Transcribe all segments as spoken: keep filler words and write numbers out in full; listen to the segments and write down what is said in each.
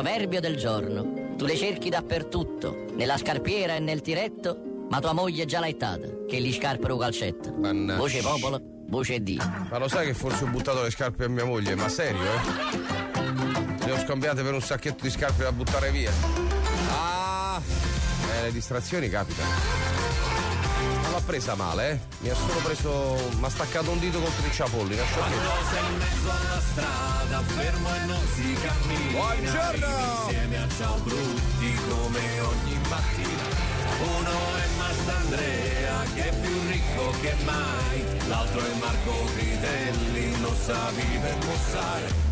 Proverbio del giorno. Tu le cerchi dappertutto, nella scarpiera e nel tiretto, ma tua moglie già l'ha ittata, che gli scarpero calcetto. Mannaggia. Voce popolo, voce Dio. Ma lo sai che forse ho buttato le scarpe a mia moglie? Ma serio, eh? Le ho scambiate per un sacchetto di scarpe da buttare via. Ah! Eh, le distrazioni capitano. Non l'ha presa male, eh? Mi ha solo preso. Mi ha staccato un dito contro i ciapolli. Quando sei in mezzo alla strada, fermo e non si cammina. Buongiorno! Insieme a Ciao Brutti come ogni mattina. Uno è Mastandrea che è più ricco che mai. L'altro è Marco Critelli, non sa vivere e mossare.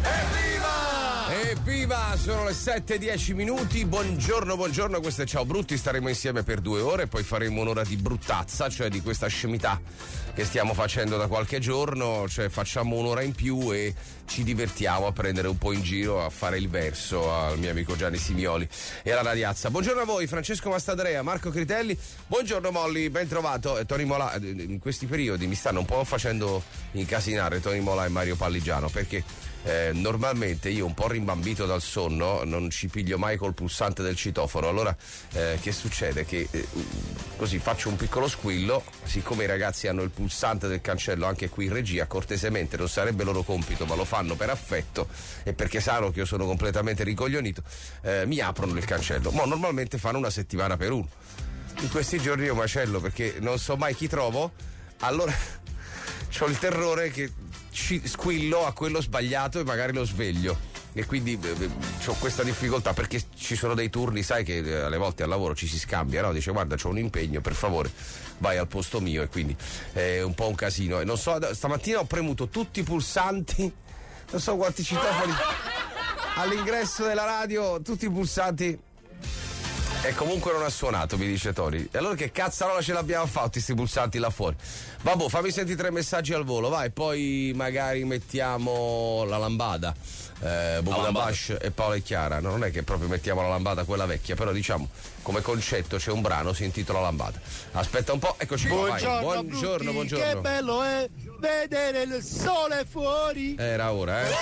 Evviva! Sono le sette e dieci minuti. Buongiorno, buongiorno, questo è Ciao Brutti. Staremo insieme per due ore, poi faremo un'ora di bruttazza, cioè di questa scemità che stiamo facendo da qualche giorno. Cioè facciamo un'ora in più e ci divertiamo a prendere un po' in giro, a fare il verso al mio amico Gianni Simioli e alla radiazza. Buongiorno a voi, Francesco Mastandrea, Marco Critelli. Buongiorno Molly, ben trovato. eh, Tony Mola, in questi periodi mi stanno un po' facendo incasinare Tony Mola e Mario Palligiano, perché Eh, normalmente io un po' rimbambito dal sonno non ci piglio mai col pulsante del citofono. Allora eh, che succede? Che eh, così faccio un piccolo squillo, siccome i ragazzi hanno il pulsante del cancello anche qui in regia, cortesemente, non sarebbe loro compito ma lo fanno per affetto e perché sanno che io sono completamente ricoglionito, eh, mi aprono il cancello. Ma normalmente fanno una settimana per uno. In questi giorni io macello perché non so mai chi trovo, allora c'ho il terrore che ci squillo a quello sbagliato e magari lo sveglio, e quindi eh, ho questa difficoltà perché ci sono dei turni, sai che eh, alle volte al lavoro ci si scambia, no? Dice guarda c'ho un impegno, per favore vai al posto mio, e quindi è un po' un casino. E non so, stamattina ho premuto tutti i pulsanti, non so quanti citofoni all'ingresso della radio, tutti i pulsanti. E comunque non ha suonato, mi dice Tony. E allora che cazzarola ce l'abbiamo fatti questi pulsanti là fuori? Vabbè, fammi sentire tre messaggi al volo, vai, poi magari mettiamo la lambada. Eh, Bobo Bash e Paola e Chiara. No, non è che proprio mettiamo la lambada quella vecchia, però diciamo come concetto c'è un brano, si intitola Lambada. Aspetta un po', eccoci qua, vai. Buongiorno, Brutti, buongiorno. Che bello è vedere il sole fuori. Era ora, eh.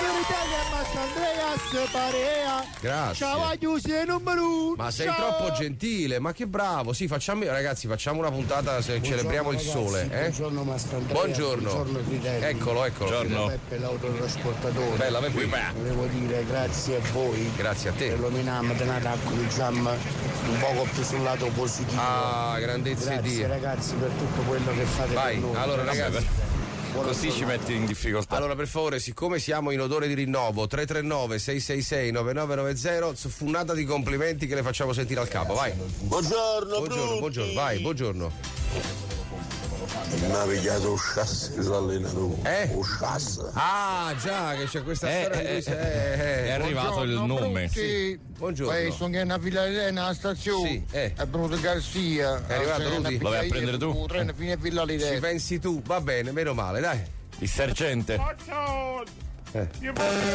Andreas Parea. Grazie. Ciao a chiusi numero uno. Ma sei Ciao. troppo gentile, ma che bravo. Sì, facciamo, ragazzi, facciamo una puntata se Buongiorno, celebriamo il ragazzi, sole, eh? Buongiorno Mastandrea. Buongiorno. Buongiorno Critelli. Eccolo, eccolo. Buongiorno. Peppe l'autotrasportatore. Bella, Peppe. Volevo dire grazie a voi. Grazie a te. Per l'ominam di Natacco di Zam un poco più sul lato positivo. Ah, grandezza di Grazie Dio. ragazzi per tutto quello che fate Vai, per noi. allora ragazzi. Così ci metti in difficoltà. Allora per favore, siccome siamo in odore di rinnovo, tre tre nove sei sei sei nove nove nove zero, funnata di complimenti che le facciamo sentire al capo, vai. Buongiorno, Buongiorno, buongiorno, vai, buongiorno. Mi ha pigliato un chassis dall'allenatore. Eh? Un chassis. Ah già, che c'è questa Eh, storia eh, di cui- eh, eh, eh. è arrivato il nome. Sì. Buongiorno. Poi sono che è una fila alla stazione. Sì, eh. È venuto Garzia. È arrivato C'è una Rudy? Lo vai a fila prendere tu? Il treno fino a Villa Ci Lidea. pensi tu, va bene, meno male, dai. Il sergente. Eh. Io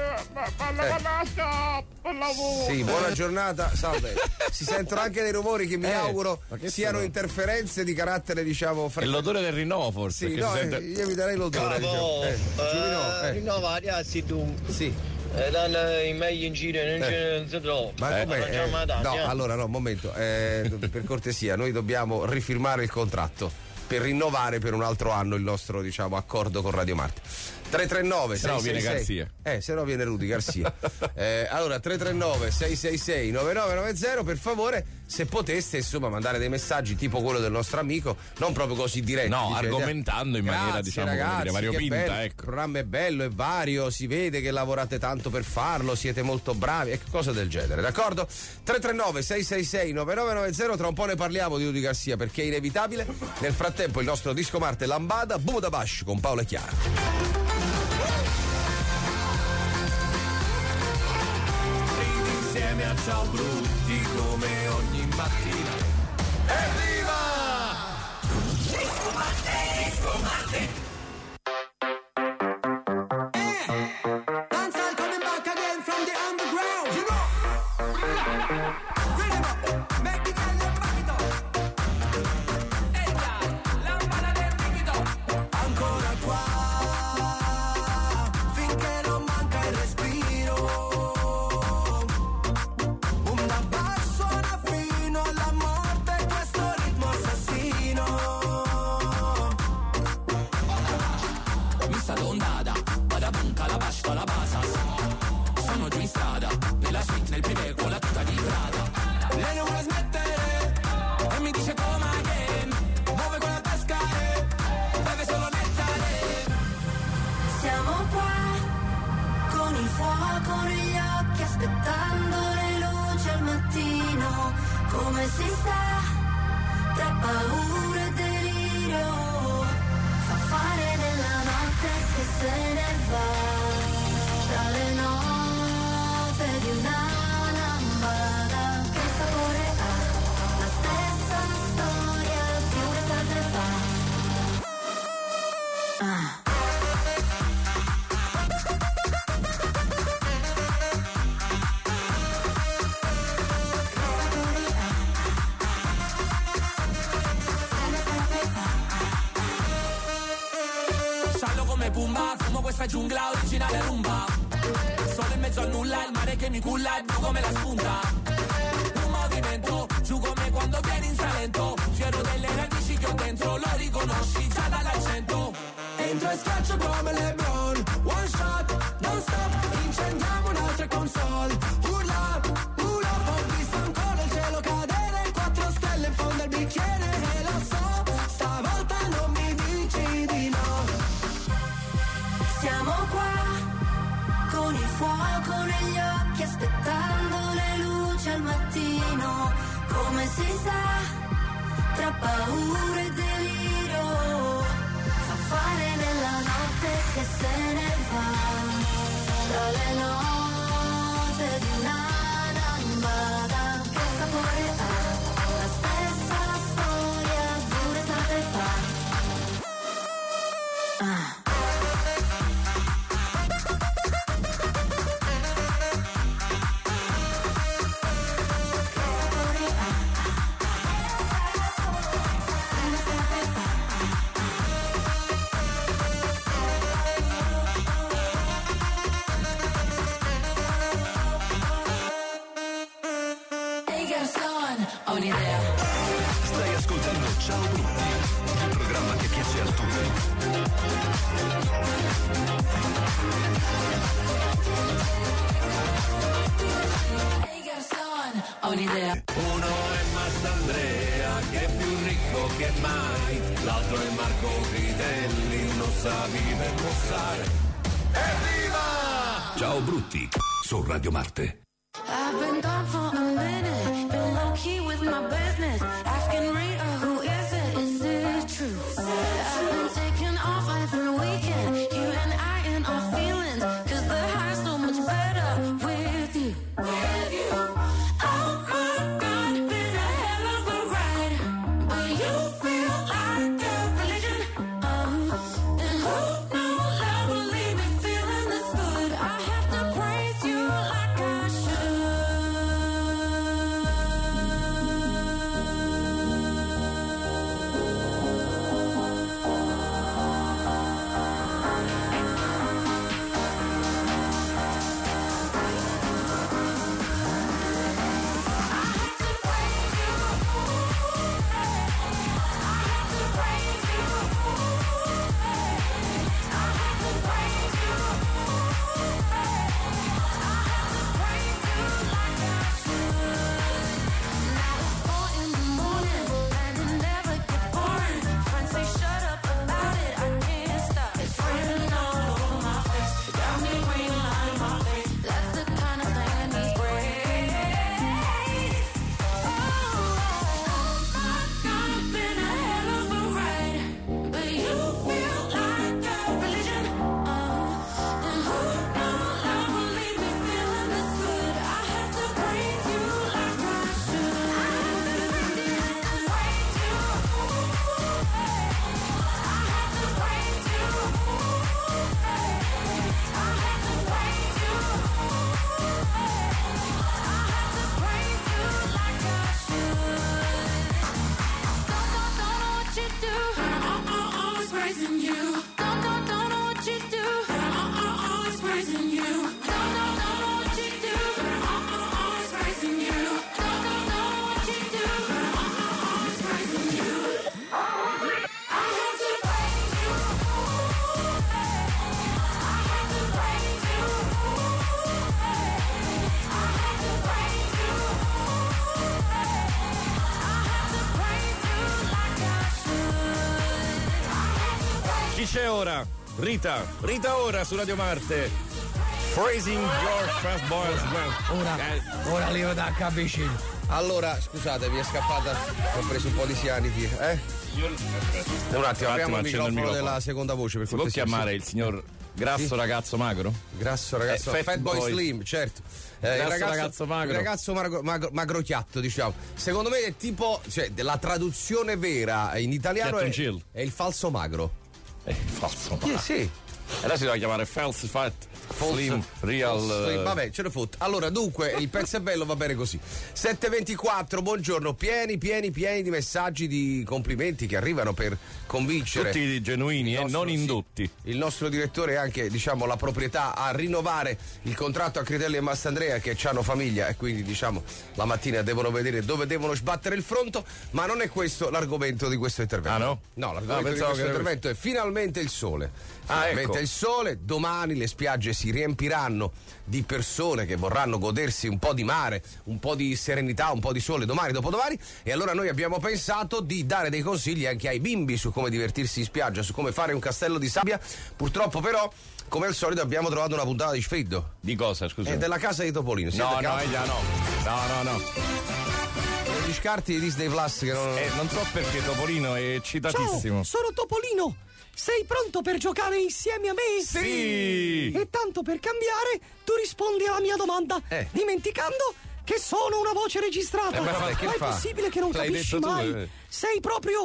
parla per lavoro. Sì, buona giornata, salve. Si sentono anche dei rumori che mi Eh, auguro ma che siano sono? interferenze di carattere, diciamo, È fre- l'odore del rinnovo forse. Sì, perché no, si eh, sente... io vi darei l'odore. diciamo. Eh, Giulino, eh. Rinnova, ragazzi, tu. Sì. Eh, danno i meglio in giro, non, Eh. c'è, non si trova. Ma Eh, com'è? facciamo la Eh, tazza, no, eh. allora no, un momento, eh, per cortesia, noi dobbiamo rifirmare il contratto per rinnovare per un altro anno il nostro, diciamo, accordo con Radio Marte. tre tre nove Se no sei sei viene sei Garzia. Eh, se no viene Rudy Garzia. eh, allora tre tre nove sei sei sei nove nove nove zero, per favore, se poteste, insomma, mandare dei messaggi tipo quello del nostro amico, non proprio così diretti. No, dice, argomentando in maniera, grazie, diciamo, come ragazzi, dire, variopinta, che bello, ecco. Il programma è bello, è vario, si vede che lavorate tanto per farlo, siete molto bravi, ecco, cose del genere, d'accordo? tre tre nove sei sei sei nove nove nove zero, tra un po' ne parliamo di Rudy Garzia perché è inevitabile. Nel frattempo il nostro disco Marte Lambada, Buda Bash con Paola e Chiara. Insieme a Ciao Brutti come ogni mattina. Evviva! Disco Marte, Disco Marte. pumba, fumo questa giungla originale rumba. Sono in mezzo al nulla, il mare che mi culla è blu come la spunta. Un movimento, giù come quando vieni in Salento. Fiero delle radici che ho dentro, lo riconosci già dall'accento. Entro e schiaccio come LeBron, one shot, non stop, incendiamo un'altra console. Urla, urla, ho visto ancora il cielo cadere, quattro stelle in fondo al bicchiere e lo so, stavolta non mi dici di no. Siamo qua, con il fuoco negli occhi, aspettando le luci al mattino. Come si sa, tra paura e delirio, fa fare nella notte che se ne va, tra le note di una lambada. Che sapore ha, la stessa storia due estate fa. Ah. Ho un'idea. Stai ascoltando Ciao Brutti, il programma che piace a tutti. Hey garçon, ho un'idea. Uno è Mastandrea che è più ricco che mai, l'altro è Marco Critelli, non sa vivere e mossare. Evviva! Ciao Brutti, su Radio Marte. I've been gone for a minute, been low key with my business, asking Rita, who is it, is it true? I've been taking off every weekend, you and I in our feelings, cause the high's so much better with you. With you. Oh my God, been a hell of a ride, but you feel like a religion. Uh, and who knew love will leave me feeling this good? I have to praise you like I should. C'è ora Rita, Rita ora su Radio Marte. Praising your fast boys. Ora, ora Leo da capisci. Allora, scusate, mi è scappata. Ho preso un po' di Sianity, eh? Un attimo, apriamo il microfono, il microfono della seconda voce. Per si può chiamare il signor Grasso sì. Ragazzo Magro? Grasso ragazzo eh, Fat, Fat Boy, Boy Slim, certo. Eh, il ragazzo, ragazzo magro. Il ragazzo magro, magro, magrochiatto, diciamo. Secondo me è tipo, cioè, la traduzione vera in italiano è, è il falso magro. È il falso magro? Eh, sì. Adesso si deve chiamare False Fat Slim Real. Slim, vabbè, ce ne fotte. Allora, dunque, il pezzo è bello, va bene così. sette e ventiquattro, buongiorno, pieni, pieni, pieni di messaggi, di complimenti che arrivano per convincere. Tutti genuini e non indotti. Sì, il nostro direttore ha anche, diciamo, la proprietà a rinnovare il contratto a Critelli e Mastandrea, che hanno famiglia e quindi, diciamo, la mattina devono vedere dove devono sbattere il fronto, ma non è questo l'argomento di questo intervento. Ah no? No, l'argomento ah, di questo che intervento è finalmente il sole. Ah, Finalmente ecco. il sole, domani le spiagge si riempiranno di persone che vorranno godersi un po' di mare, un po' di serenità, un po' di sole domani, dopodomani, e allora noi abbiamo pensato di dare dei consigli anche ai bimbi su come divertirsi in spiaggia, su come fare un castello di sabbia. Purtroppo però, come al solito, abbiamo trovato una puntata di sfriddo. Di cosa, scusa? È della casa di Topolino. No, Siete no, calmi? ella no. No, no, no. Gli scarti di Disney Plus che non... Eh, non so perché Topolino è eccitatissimo. Ciao, sono Topolino. Sei pronto per giocare insieme a me? Sì! E tanto per cambiare, tu rispondi alla mia domanda, Eh. dimenticando che sono una voce registrata. Eh, ma vabbè, che ma è fa? possibile che non L'hai capisci detto tu, mai? eh. Sei proprio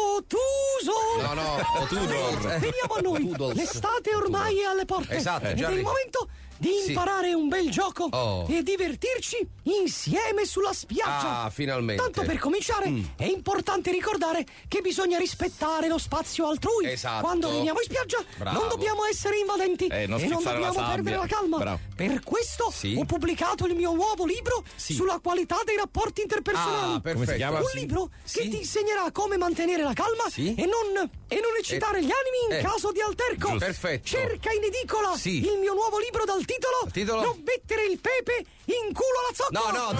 ottuso. No, no, Otudor. Veniamo a noi. Otudor. L'estate ormai è alle porte. Esatto, Ed già è il ri- momento di Sì. imparare un bel gioco Oh. e divertirci insieme sulla spiaggia. Ah, finalmente. Tanto per cominciare Mm. è importante ricordare che bisogna rispettare lo spazio altrui. Esatto. Quando veniamo in spiaggia Bravo. non dobbiamo essere invadenti Eh, non e non schizzare la dobbiamo sabbia. perdere la calma. Bravo. Per questo Sì. ho pubblicato il mio nuovo libro Sì. sulla qualità dei rapporti interpersonali. Ah, perfetto. Come si chiama? Un Sì. libro Sì. che ti insegnerà come mantenere la calma Sì. e non, e non eccitare gli animi in eh. caso di alterco. Giusto. Perfetto. Cerca in edicola Sì. il mio nuovo libro dal titolo, Il titolo? Non mettere il pepe in culo alla zoccola. No, no,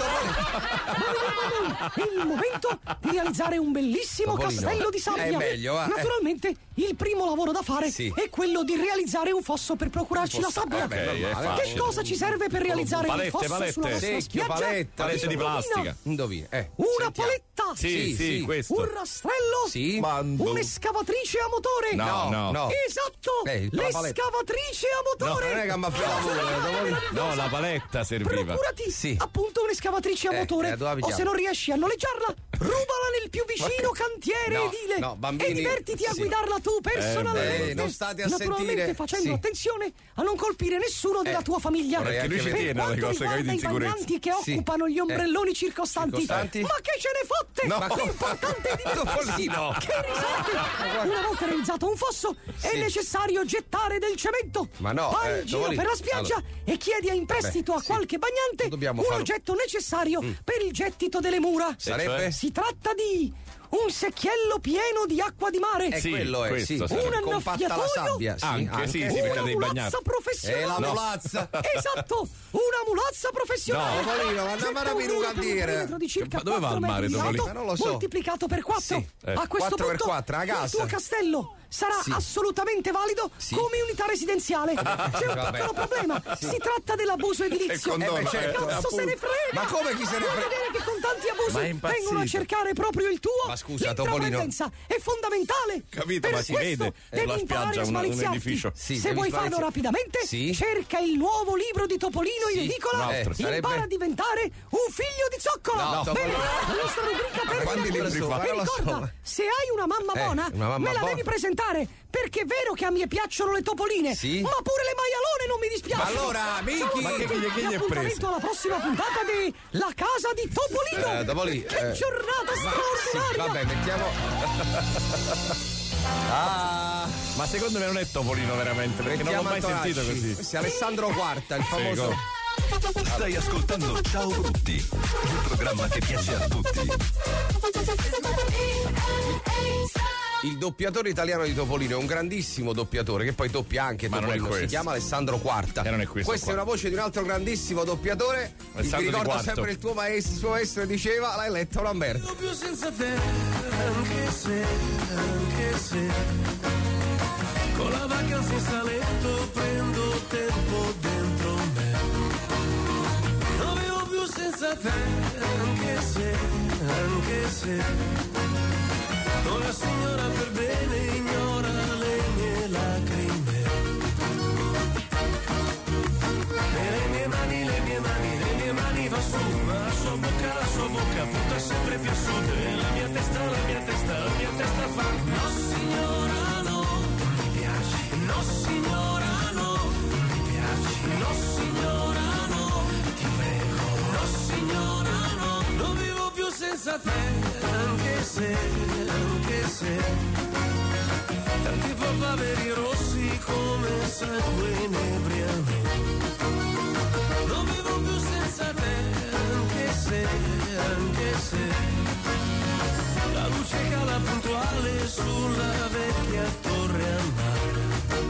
Topolino. È il momento di realizzare un bellissimo Topolino. castello di sabbia. È meglio, va, eh. Naturalmente, il primo lavoro da fare Sì. è quello di realizzare un fosso per procurarci la sabbia. Eh beh, è che facile. cosa ci serve per realizzare Palette, il fosso palette. sulla nostra Secchio, spiaggia? paletta, Palette di Indovina. plastica. Indovina. Eh, Una sentiamo. paletta. Sì, Sì, sì, sì. questo. Un rastrello. Sì. Mando. Un'escavatrice a motore. No, no. no. Esatto. Eh, la paletta. L'escavatrice a motore. Non è che mi ha fatto No, la paletta serviva. Procurati Sì. appunto un'escavatrice a Eh, motore eh, dove la o pigliamo? se non riesci a noleggiarla, rubala nel più vicino cantiere No, edile no, bambini, e divertiti a sì. guidarla tu personalmente. beh, non state a Naturalmente sentire. facendo Sì. attenzione a non colpire nessuno della Eh, tua famiglia. vorrei Perché lui anche ci vedere. tiene alle Per cose quanto che avete in riguarda i sicurezza. bagnanti che Sì. occupano gli ombrelloni Eh. circostanti, Circostanti? ma che ce ne fotte? No. L'importante è divertirsi. Topolino. Che risate! Una volta realizzato un fosso è Sì. necessario gettare del cemento. Ma no, Vai eh, in giro Topolino. per la spiaggia Allora. e chiedi a in prestito Beh, a sì. qualche bagnante Dobbiamo un fare- oggetto necessario per il gettito delle mura. Sarebbe? Si tratta di un secchiello pieno di acqua di mare. Eh, Sì, quello è, questo sì. sarebbe. Un Compatta la annaffiatoio? sabbia. Sì, Anche, sì, sì, anche. perché Una dei bagnati. mulazza professionale. E la mulazza. Esatto, una mulazza professionale. No, Topolino, ma andiamo a Getta un rapire un muro per cantiere. perimetro di circa Ma dove va quattro al mare, metri di Topolino? lato, Ma non lo so. moltiplicato per quattro. Sì, eh. A questo quattro per punto quattro, ragazzi. il tuo castello sarà Sì. assolutamente valido Sì. come unità residenziale. C'è un Vabbè. piccolo problema. Si tratta dell'abuso edilizio. E condono, Eh beh, certo. Cazzo se ne frega! Ma come chi se ne Vuoi frega? vedere che con tanti abusi Ma è impazzito. vengono a cercare proprio il tuo? Ma scusa, Topolino. L'intraprendenza è fondamentale. Capito, Per ma si questo vede devi la imparare spiaggia, a un- un smaliziarti. edificio. Sì, Se devi vuoi farlo smaliziare. rapidamente, Sì. cerca il nuovo libro di Topolino in Sì, edicola. un altro. Impara Sarebbe? a diventare un figlio di zoccola. No, Bene, Topolino. la nostra rubrica per quanti gli libri amici. sono? E Ma non lo so. ricorda, se hai una mamma Eh, buona, una mamma me la buona. devi presentare. Perché è vero che a me piacciono le topoline, Sì. ma pure le maialone non mi dispiace. Ma allora, Miki! Ma che- che- che gli è Appuntamento preso? alla prossima puntata di La Casa di Topolino. Eh, Topolino, Che eh, giornata Sì, straordinaria. vabbè, mettiamo. Ah, Ma secondo me non è Topolino veramente, perché non l'ho mettiamo mai Antonacci. sentito così. Questo è Alessandro Quarta, il famoso. go. Stai ascoltando Ciao Brutti, il programma che piace a tutti. Il doppiatore italiano di Topolino è un grandissimo doppiatore che poi doppia anche Ma non è Topolino. Si questo. chiama Alessandro Quarta. E non è questo Questa qua. è una voce di un altro grandissimo doppiatore. Alessandro Ti Di ricorda Quarto. sempre il tuo maestro, il suo maestro diceva l'hai letta una merda. Più senza te, anche se, anche se con la vacanza in saletto prendo tempo dentro me. Non vivo più senza te, anche se, anche se con la signora per bene ignora le mie lacrime. E le mie mani, le mie mani, le mie mani va su, ma la sua bocca, la sua bocca punta sempre più a sud. E la mia testa, la mia testa, la mia testa fa no signora no, non mi piace, no signora baveri rossi come sangue inebriano. Non vivo più senza te, anche se, anche se la luce cala puntuale sulla vecchia torre a mare.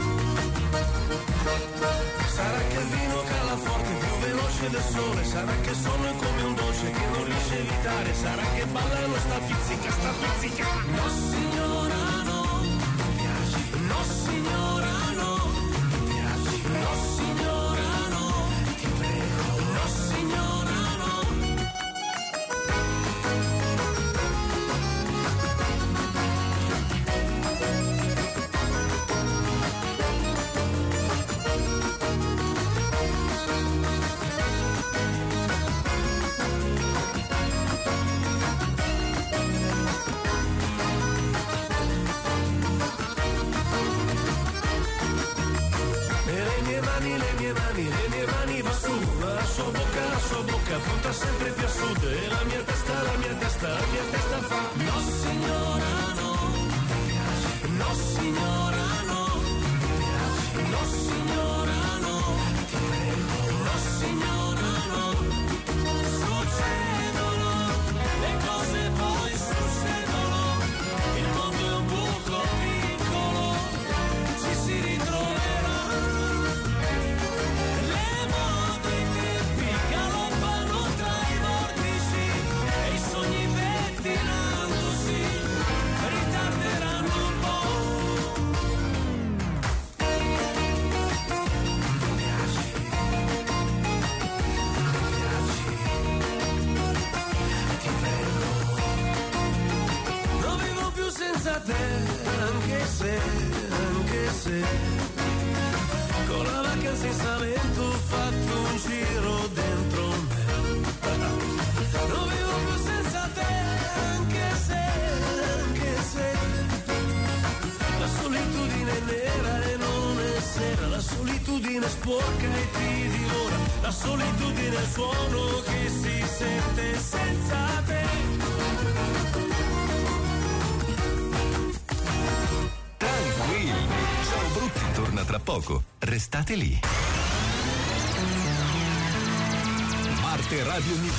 Sarà che il vino cala forte, più veloce del sole, sarà che sonno è come un dolce che non riesce a evitare, sarà che ballano sta pizzica, sta pizzica. No signora no, mi piaci, no signora no, mi piaci, no signora no, ti prego, no signora no. Punta sempre più a sud e la mia testa, la mia testa, la mia testa fa no signora no, mi piaci, no signora no, mi piaci, no signora no, ti prego, no signora no. Succedono le cose poi succedono, il mondo è un buco piccolo, ci si ritroverà. Le mode e i tempi galoppano tra i vortici e i sogni pettinandosi ritarderanno un po'. Mi piaci, mi piaci, ti prego. Non vivo più senza te, anche se, anche se con la vacanza in Salento ho fatto un giro dentro me. Non vivo più senza te, anche se, anche se la solitudine è nera e non è sera, la solitudine sporca e ti divora, la solitudine è il suono che si sente senza te. Tranquilli, Ciao Brutti torna tra poco. Restate lì. Marte Radio News.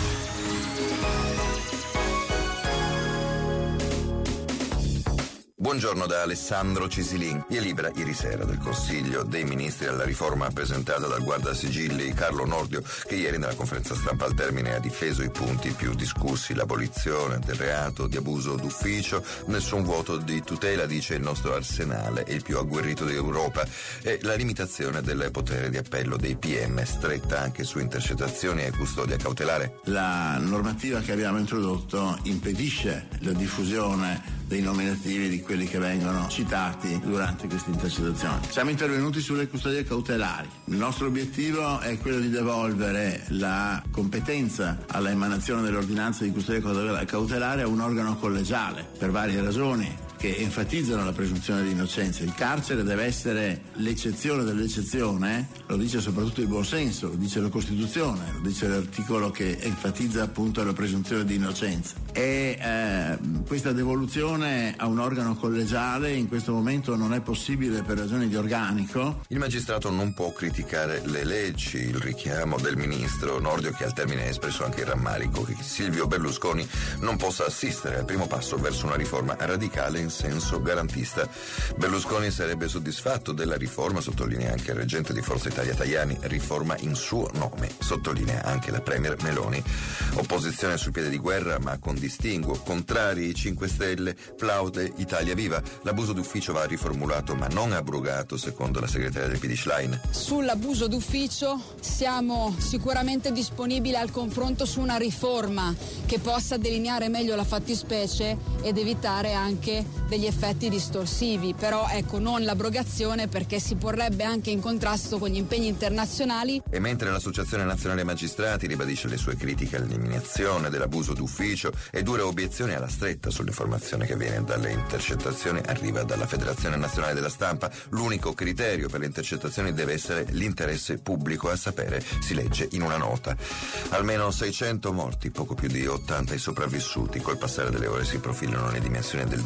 Buongiorno da Alessandro Cisilin. Via libera ieri sera del Consiglio dei Ministri alla riforma presentata dal guardasigilli Carlo Nordio, che ieri nella conferenza stampa al termine ha difeso i punti più discussi: l'abolizione del reato di abuso d'ufficio, nessun vuoto di tutela, dice il nostro arsenale è il più agguerrito d'Europa, e la limitazione del potere di appello dei P M, stretta anche su intercettazioni e custodia cautelare. La normativa che abbiamo introdotto impedisce la diffusione dei nominativi di quelli che vengono citati durante queste intercettazioni. Siamo intervenuti sulle custodie cautelari. Il nostro obiettivo è quello di devolvere la competenza alla emanazione dell'ordinanza di custodia cautelare a un organo collegiale, per varie ragioni che enfatizzano la presunzione di innocenza. Il carcere deve essere l'eccezione dell'eccezione, lo dice soprattutto il buon senso, lo dice la Costituzione, lo dice l'articolo che enfatizza appunto la presunzione di innocenza. E eh, questa devoluzione a un organo collegiale in questo momento non è possibile per ragioni di organico. Il magistrato non può criticare le leggi, il richiamo del ministro Nordio, che al termine ha espresso anche il rammarico che Silvio Berlusconi non possa assistere al primo passo verso una riforma radicale in senso garantista. Berlusconi sarebbe soddisfatto della riforma, sottolinea anche il reggente di Forza Italia Tajani, riforma in suo nome, sottolinea anche la premier Meloni. Opposizione sul piede di guerra ma con distinguo, contrari i cinque Stelle, plaude Italia Viva. L'abuso d'ufficio va riformulato ma non abrogato, secondo la segretaria del P D Schlein. Sull'abuso d'ufficio siamo sicuramente disponibili al confronto su una riforma che possa delineare meglio la fattispecie ed evitare anche degli effetti distorsivi, però ecco, non l'abrogazione, perché si porrebbe anche in contrasto con gli impegni internazionali. E mentre l'Associazione Nazionale Magistrati ribadisce le sue critiche all'eliminazione dell'abuso d'ufficio e dure obiezioni alla stretta sull'informazione che viene dalle intercettazioni arriva dalla Federazione Nazionale della Stampa, l'unico criterio per le intercettazioni deve essere l'interesse pubblico a sapere, si legge in una nota. Almeno seicento morti, poco più di ottanta i sopravvissuti. Col passare delle ore si profilano le dimensioni del disastroso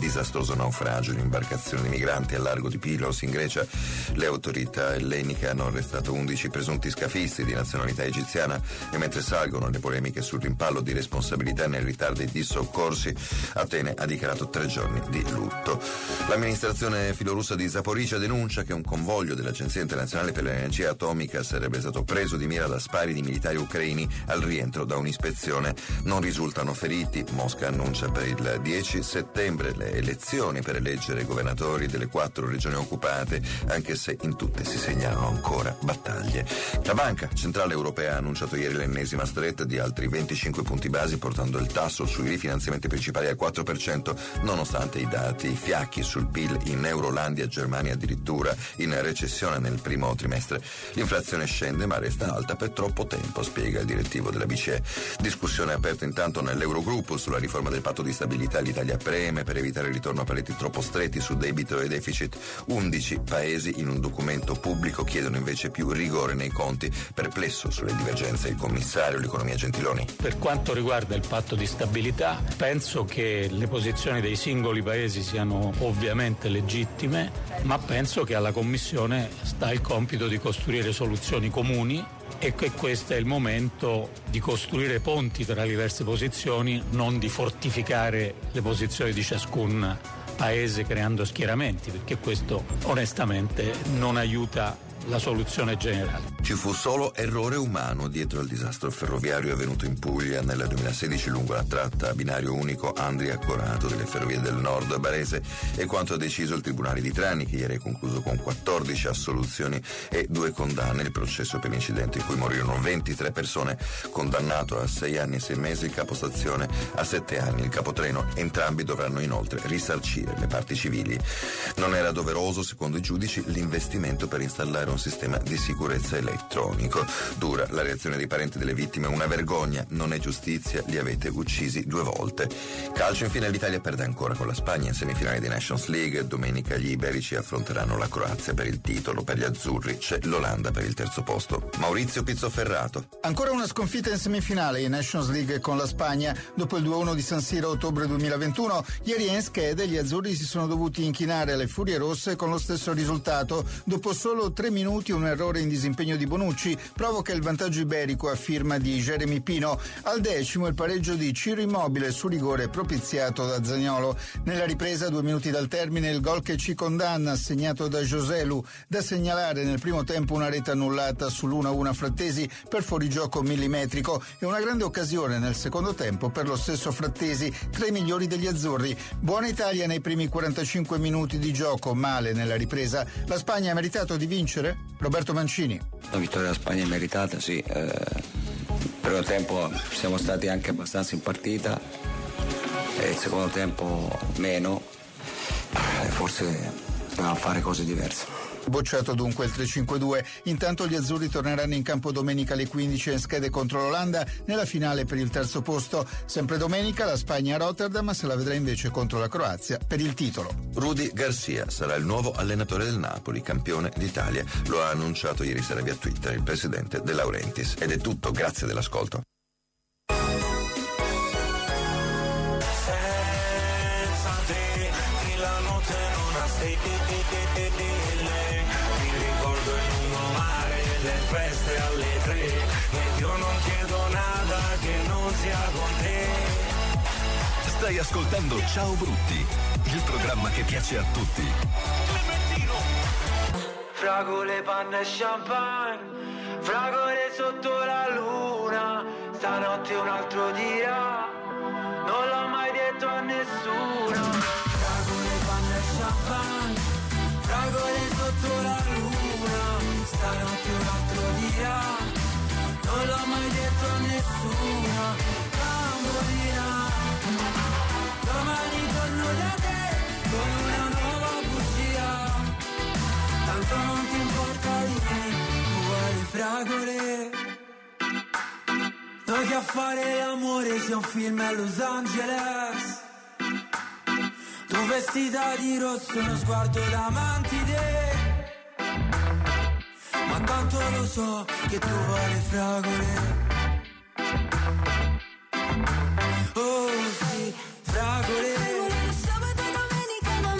misterioso naufragio di un'imbarcazione di migranti al largo di Pylos in Grecia, le autorità elleniche hanno arrestato undici presunti scafisti di nazionalità egiziana e mentre salgono le polemiche sul rimpallo di responsabilità nei ritardi di soccorsi, Atene ha dichiarato tre giorni di lutto. L'amministrazione filorussa di Zaporizhzhia denuncia che un convoglio dell'Agenzia internazionale per l'energia atomica sarebbe stato preso di mira da spari di militari ucraini al rientro da un'ispezione. Non risultano feriti. Mosca annuncia per il dieci settembre le elezioni per eleggere i governatori delle quattro regioni occupate, anche se in tutte si segnalano ancora battaglie. La Banca Centrale Europea ha annunciato ieri l'ennesima stretta di altri venticinque punti basi, portando il tasso sui rifinanziamenti principali al quattro per cento, nonostante i dati fiacchi sul P I L in Eurolandia e Germania addirittura in recessione nel primo trimestre. L'inflazione scende ma resta alta per troppo tempo, spiega il direttivo della B C E. Discussione aperta intanto nell'Eurogruppo sulla riforma del patto di stabilità. L'Italia preme per evitare il ritorno a paletti troppo stretti su debito e deficit. undici paesi in un documento pubblico chiedono invece più rigore nei conti. Perplesso sulle divergenze il commissario all'economia Gentiloni. Per quanto riguarda il patto di stabilità, penso che le posizioni dei singoli paesi siano ovviamente legittime, ma penso che alla Commissione sta il compito di costruire soluzioni comuni e che questo è il momento di costruire ponti tra le diverse posizioni, non di fortificare le posizioni di ciascun paese creando schieramenti, perché questo onestamente non aiuta la soluzione generale. Ci fu solo errore umano dietro al disastro ferroviario avvenuto in Puglia nel duemilasedici lungo la tratta a binario unico Andria-Corato delle Ferrovie del Nord Barese e quanto ha deciso il Tribunale di Trani, che ieri è concluso con quattordici assoluzioni e due condanne. Il processo per l'incidente in cui morirono ventitré persone, condannato a sei anni e sei mesi, il capostazione a sette anni, il capotreno. Entrambi dovranno inoltre risarcire le parti civili. Non era doveroso, secondo i giudici, l'investimento per installare un sistema di sicurezza elettronico. Dura la reazione dei parenti delle vittime: una vergogna, non è giustizia, li avete uccisi due volte. Calcio, infine, l'Italia perde ancora con la Spagna in semifinale di Nations League. Domenica gli iberici affronteranno la Croazia per il titolo, per gli azzurri c'è l'Olanda per il terzo posto. Maurizio Pizzoferrato. Ancora una sconfitta in semifinale in Nations League con la Spagna. Dopo il due a uno di San Siro a ottobre duemilaventuno, ieri in schede gli azzurri si sono dovuti inchinare alle Furie Rosse con lo stesso risultato. Dopo solo tre minuti un errore in disimpegno di Bonucci provoca il vantaggio iberico a firma di Jeremy Pino. Al decimo il pareggio di Ciro Immobile su rigore propiziato da Zaniolo. Nella ripresa, due minuti dal termine, il gol che ci condanna, segnato da Joselu. Da segnalare nel primo tempo una rete annullata sull'uno a uno a Frattesi per fuorigioco millimetrico e una grande occasione nel secondo tempo per lo stesso Frattesi, tra i migliori degli azzurri. Buona Italia nei primi quarantacinque minuti di gioco, male nella ripresa. La Spagna ha meritato di vincere? Roberto Mancini. La vittoria della Spagna è meritata, sì. Eh, primo tempo siamo stati anche abbastanza in partita e il secondo tempo meno, e forse dovevamo fare cose diverse. Bocciato dunque il tre cinque due. Intanto gli azzurri torneranno in campo domenica alle quindici in schede contro l'Olanda nella finale per il terzo posto. Sempre domenica la Spagna a Rotterdam se la vedrà invece contro la Croazia per il titolo. Rudy Garcia sarà il nuovo allenatore del Napoli, campione d'Italia. Lo ha annunciato ieri sera via Twitter il presidente De Laurentiis. Ed è tutto, grazie dell'ascolto. Senza te la notte non ha stelle. Mi ricordo il lungomare, le feste alle tre, e io non chiedo nada che non sia con te. Stai ascoltando Ciao Brutti, il programma che piace a tutti. Fragole, panna e champagne, fragole sotto la luna, stanotte un altro dirà, non l'ho mai detto a nessuno. Fragole, panna e champagne, fragole sotto la luna, stanotte un altro dirà, non l'ho mai detto a nessuno. Bambolina, domani torno da te con una nuova bugia, tanto non ti importa di me, uguali fragole. Noi che a fare l'amore sia un film a Los Angeles, tu vestita di rosso, uno sguardo da mantide, ma tanto lo so che tu vuoi le fragole. Oh sì, fragole. Sabato e domenica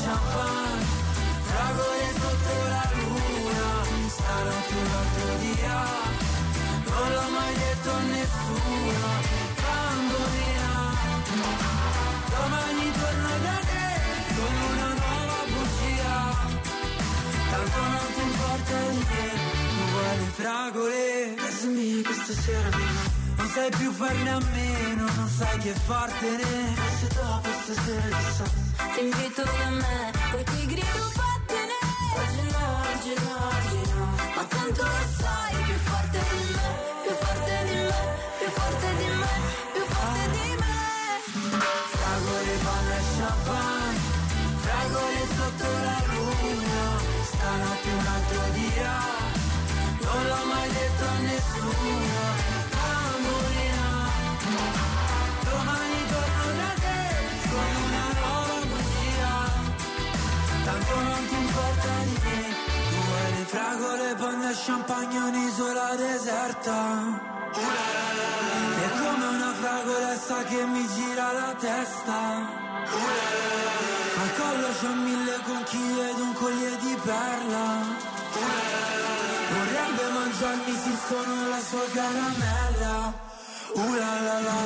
champagne, fragole sotto la luna, stanotte un altro dia, non l'ho mai detto a nessuno, bambina, domani torno da te con una nuova bugia, tanto non ti importa di me, uguale fragole, casami questa sera mia. Non sai più farne a meno, non sai che fartene. Se dopo stasera chissà, ti invito da me, poi ti grido vattene. Oggi no, oggi no, oggi no, ma tanto lo sai, più forte di me, più forte di me, più forte di me, più forte di me. Fragole, panna e champagne, fragole sotto la luna, stanotte un altro dia, non l'ho mai detto a nessuno. Domani torno da te con una nuova bugia, tanto non ti importa di me. Tu hai le fragole, panna e champagne, un'isola deserta. E come una fragolessa che mi gira la testa. Al collo c'ho mille conchiglie ed un collier di perla. Vorrebbe mangiarmi se sono la sua caramella. Uh la la la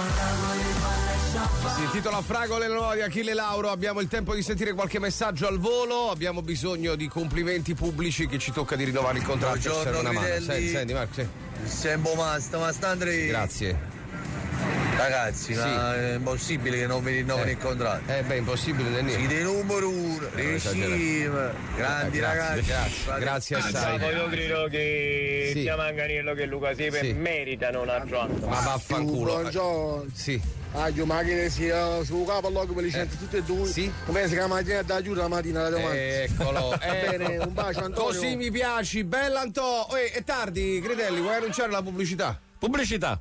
la, si intitola Fragole, la nuova di Achille Lauro. Abbiamo il tempo di sentire qualche messaggio al volo. Abbiamo bisogno di complimenti pubblici, che ci tocca di rinnovare il contratto. Buongiorno, una mano. Senti, senti Marco, sì. Sembo Masta, Masta Andrea. Grazie. Ragazzi, Sì. ma è impossibile che non vi rinnovino Eh. il contratto. Eh beh, impossibile da niente. Siete numero uno, regime, grandi Eh, grazie, ragazzi. grazie, grazie assai. Ma io credo che Sì. sia Manganiello che Luca Sepe Sì. meritano un altro anno. Ma vaffanculo. Buongiorno. Sì. Ah, io macchina sia su capo allora per le cento tutte e due. Sì. Come si chiama la da giù la mattina la domanda. Eccolo. Va bene, ecco. un bacio Antonio. Così mi piaci, bella Anto. Eh, è tardi, Credelli, vuoi annunciare la pubblicità? Pubblicità.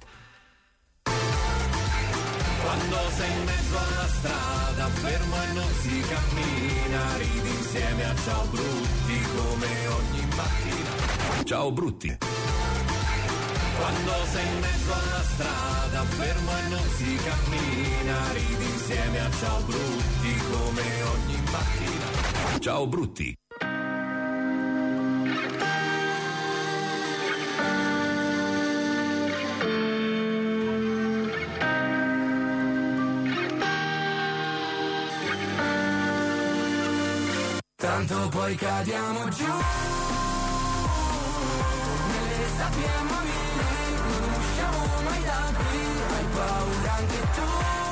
Quando sei in mezzo alla strada, fermo e non si cammina, ridi insieme a Ciao Brutti come ogni mattina. Ciao Brutti. Quando sei in mezzo alla strada, fermo e non si cammina, ridi insieme a Ciao Brutti come ogni mattina. Ciao Brutti. Tanto poi cadiamo giù nelle sabbie mobili, non usciamo mai da qui, hai paura anche tu,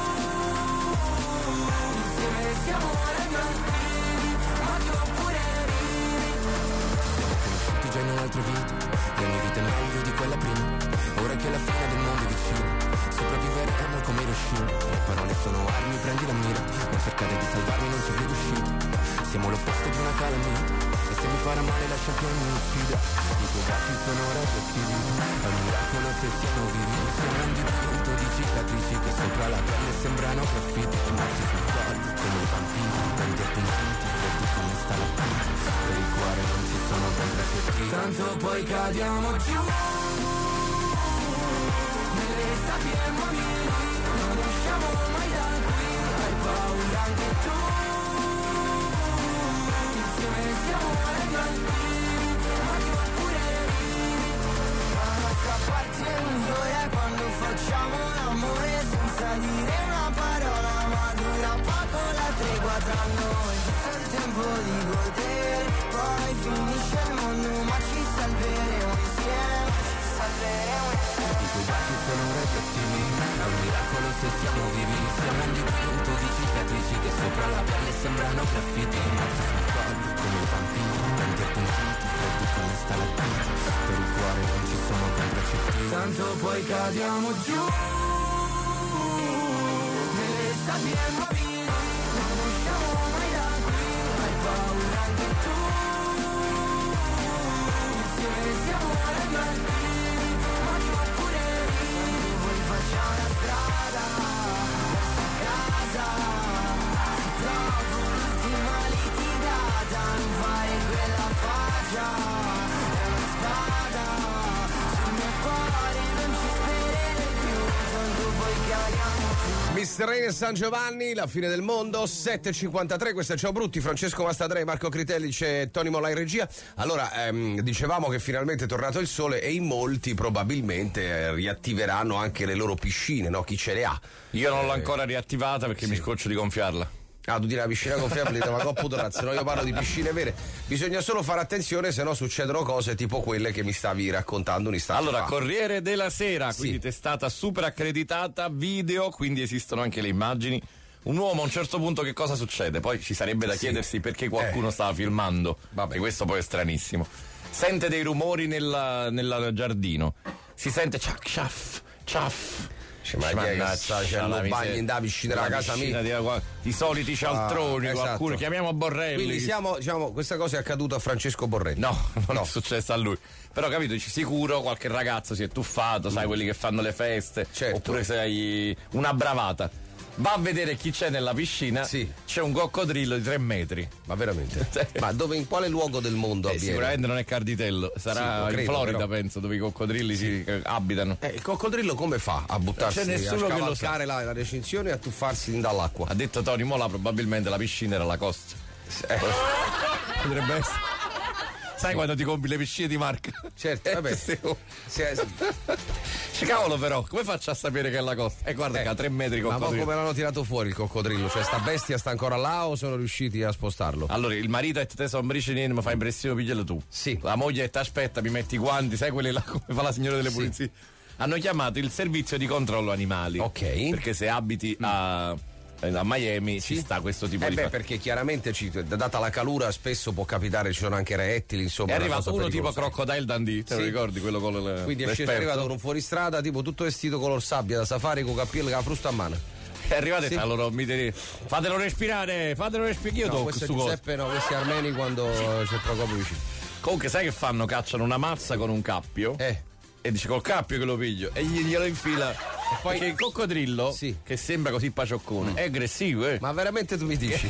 insieme siamo ragazzi, ma tu pure ridi. Siamo conosciuti già in un'altra vita, e ogni vita è meglio di quella prima, ora che la fine del mondo è vicina, sopravviveremo come Hiroshima, le parole sono armi, prendi la mira, non cercare di salvarmi, non c'è più d'uscita. Siamo l'opposto di una calamita, e se mi farà male lascia che mi uccida. I tuoi baci sono radioattivi, è un miracolo se siamo vivi. Siamo un dipinto di cicatrici che sopra la pelle sembrano graffiti. Morti sul cuore come i vampiri, tanti appuntiti, freddi come stalattiti. Per il cuore non ci sono contraccettivi. Tanto poi cadiamo giù nelle sabbie mobili, non usciamo mai da qui, hai paura anche tu. Siamo ragazzi, ma tu pure ridi. La nostra parte migliore è quando facciamo l'amore senza dire una parola, ma dura poco la tregua tra noi. È il tempo di godere, poi finisce il mondo, ma ci salveremo insieme, ci salveremo insieme. I tuoi baci sono radioattivi, è un miracolo se siamo vivi. Siamo un dipinto di cicatrici che sopra la pelle sembrano graffiti. Morti sul cuore come i vampiri, tanti appuntiti, freddi come stalattiti. Per il cuore non ci sono contraccettivi. Tanto poi cadiamo giù nelle sabbie mobili, non usciamo mai da qui, hai paura anche tu. Insieme siamo ragazzi, ma tu pure ridi. Poi facciamo la strada verso casa, dopo l'ultima litigata, non fare quella faccia, è una spada sul mio cuore, non ci sperare più, tanto poi cadiamo mister Rain e San Giovanni, la fine del mondo, sette e cinquantatré, questo è Ciao Brutti, Francesco Mastandrei, Marco Critelli, c'è Tony Molla in regia. Allora, ehm, dicevamo che finalmente è tornato il sole e in molti probabilmente eh, riattiveranno anche le loro piscine, no? Chi ce le ha? Io non eh, l'ho ancora riattivata perché sì. mi scoccio di gonfiarla. Ah, tu dici la piscina gonfiabile ma coppo d'orazio, no, io parlo di piscine vere. Bisogna solo fare attenzione, se no succedono cose tipo quelle che mi stavi raccontando un istante allora, fa. Corriere della Sera, sì. quindi testata super accreditata, video, quindi esistono anche le immagini. Un uomo a un certo punto che cosa succede? Poi ci sarebbe da sì. chiedersi perché qualcuno eh. stava filmando. Vabbè. E questo poi è stranissimo. Sente dei rumori nel, nel giardino. Si sente ciac ciaff, ciaff. Cioè, ma chi è che sta facendo bagni in da vicino alla casa mia? Di, di soliti cialtroni, ah, qualcuno, esatto. Chiamiamo Borrelli. Quindi siamo, diciamo, questa cosa è accaduta a Francesco Borrelli. No, non no. è successa a lui. Però capito, sicuro qualche ragazzo si è tuffato, mm. sai quelli che fanno le feste, certo. oppure sei una bravata. Va a vedere chi c'è nella piscina, sì. c'è un coccodrillo di tre metri. Ma veramente? Ma dove, in quale luogo del mondo eh, avviene? Sicuramente non è Carditello, sarà sì, credo, in Florida però. penso, dove i coccodrilli sì. si abitano. Eh, il coccodrillo come fa a buttarsi, c'è nessuno a che lo sa. la, la recinzione e a tuffarsi dall'acqua? Ha detto Tony Mola, probabilmente la piscina era la costa. Eh. Potrebbe essere. Sai quando ti compri le piscine di marca? Certo, vabbè. Sì, sì. Cavolo però, come faccio a sapere che è la costa? E eh, guarda eh, che a tre metri coccodrillo. Ma come l'hanno tirato fuori il coccodrillo? Cioè sta bestia sta ancora là o sono riusciti a spostarlo? Allora, il marito è te sombrice niente, mi fa impressione, piglialo tu. Sì. La moglie ti aspetta, mi metti i guanti, sai quelli là come fa la signora delle pulizie? Sì. Hanno chiamato il servizio di controllo animali. Ok. Perché se abiti mm. a... a Miami sì. ci sta questo tipo eh di beh, perché chiaramente ci, data la calura spesso può capitare, ci sono anche rettili, insomma. È arrivato uno tipo Crocodile Dundee, te sì. lo ricordi quello con le, quindi è arrivato un fuoristrada tipo tutto vestito color sabbia da safari con cappello che la frusta a mano. È arrivato sì. e allora mi dite fatelo respirare, fatelo respirare io no, questo è Giuseppe, no, questi armeni quando sì. c'è il Procopio vicino. Comunque sai che fanno? Cacciano una mazza con un cappio eh e dice col cappio che lo piglio e glielo infila. E poi perché il coccodrillo sì. che sembra così pacioccone mm. è aggressivo, eh. Ma veramente tu mi dici?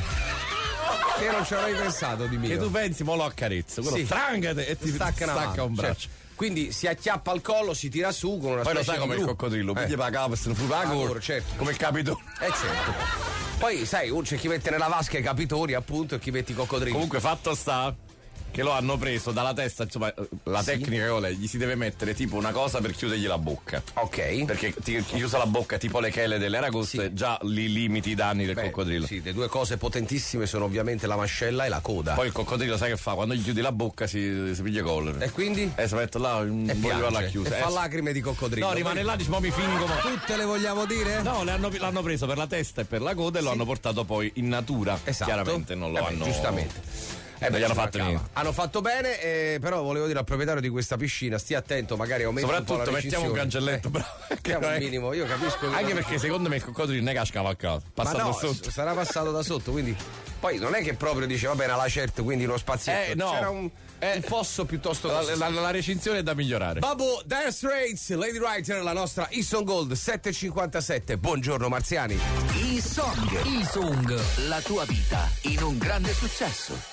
Che io non ci avrei pensato di mio. Che tu pensi, mo lo accarezzo, quello sì. strangate e ti stacca, stacca un braccio. Certo. Quindi si acchiappa al collo, si tira su con una poi specie lo sai come il coccodrillo, eh. piglia la capa e se ne fu la gola, certo. come il capitone. Eh certo. Poi sai, c'è chi mette nella vasca i capitoni appunto e chi mette i coccodrilli. Comunque fatto sta che lo hanno preso dalla testa, insomma, la sì. tecnica che gli si deve mettere tipo una cosa per chiudergli la bocca. Ok. Perché ti chiusa la bocca tipo le chele delle aragoste, sì. già li limiti i danni del Beh, coccodrillo. Sì, le due cose potentissime sono ovviamente la mascella e la coda. Poi il coccodrillo sai che fa? Quando gli chiudi la bocca si, si piglia collera. E quindi? E si mette là, un voglio alla chiusa. E fa lacrime di coccodrillo. No, rimane là, diciamo mi fingo. Ma... Tutte le vogliamo dire? No, le hanno, l'hanno preso per la testa e per la coda e sì. lo hanno portato poi in natura. Esatto. Chiaramente non lo eh beh, hanno. Giustamente. Eh beh, gli hanno fatto niente. Hanno fatto bene, eh, però volevo dire al proprietario di questa piscina, stia attento, magari aumenta un po' la soprattutto mettiamo un cancelletto, eh, bravo. Che è un minimo, io capisco. Anche che perché secondo me il coccodrillo non è che ha scavalcato, passato Ma no, da sotto. Sarà passato da sotto, quindi poi non è che proprio dice va bene alla certo, quindi uno spazietto. Eh, no. C'era un, eh, un fosso piuttosto la, la, la, la recinzione è da migliorare. Babu, Dire Straits, Lady Writer, la nostra E-Song Gold sette e cinquantasette. Buongiorno Marziani. E-Song, E-Song, la tua vita in un grande successo.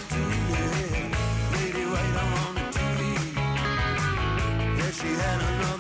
She had a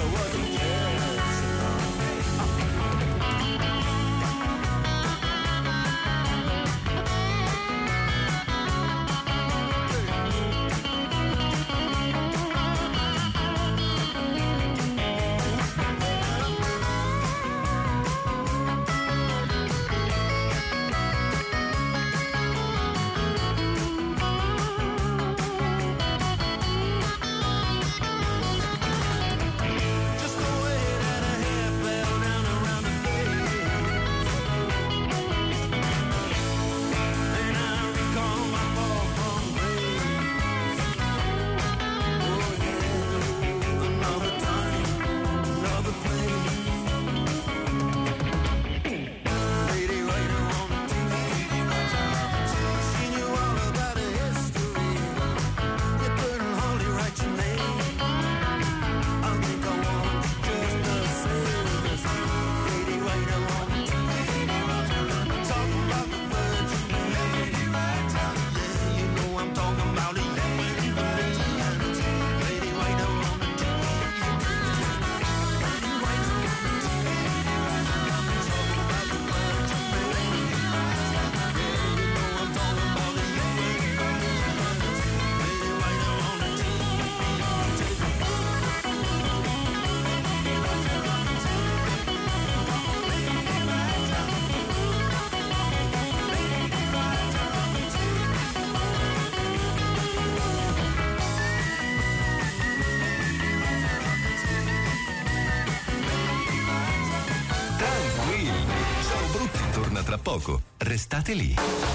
Tra poco, restate lì.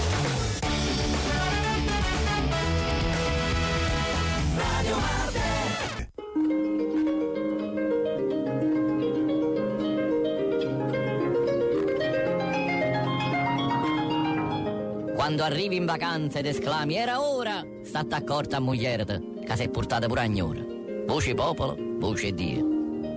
Radio Quando arrivi in vacanza ed esclami era ora, state accorta a moglierte, che sei portata pure a gnora. Voce popolo, voce Dio.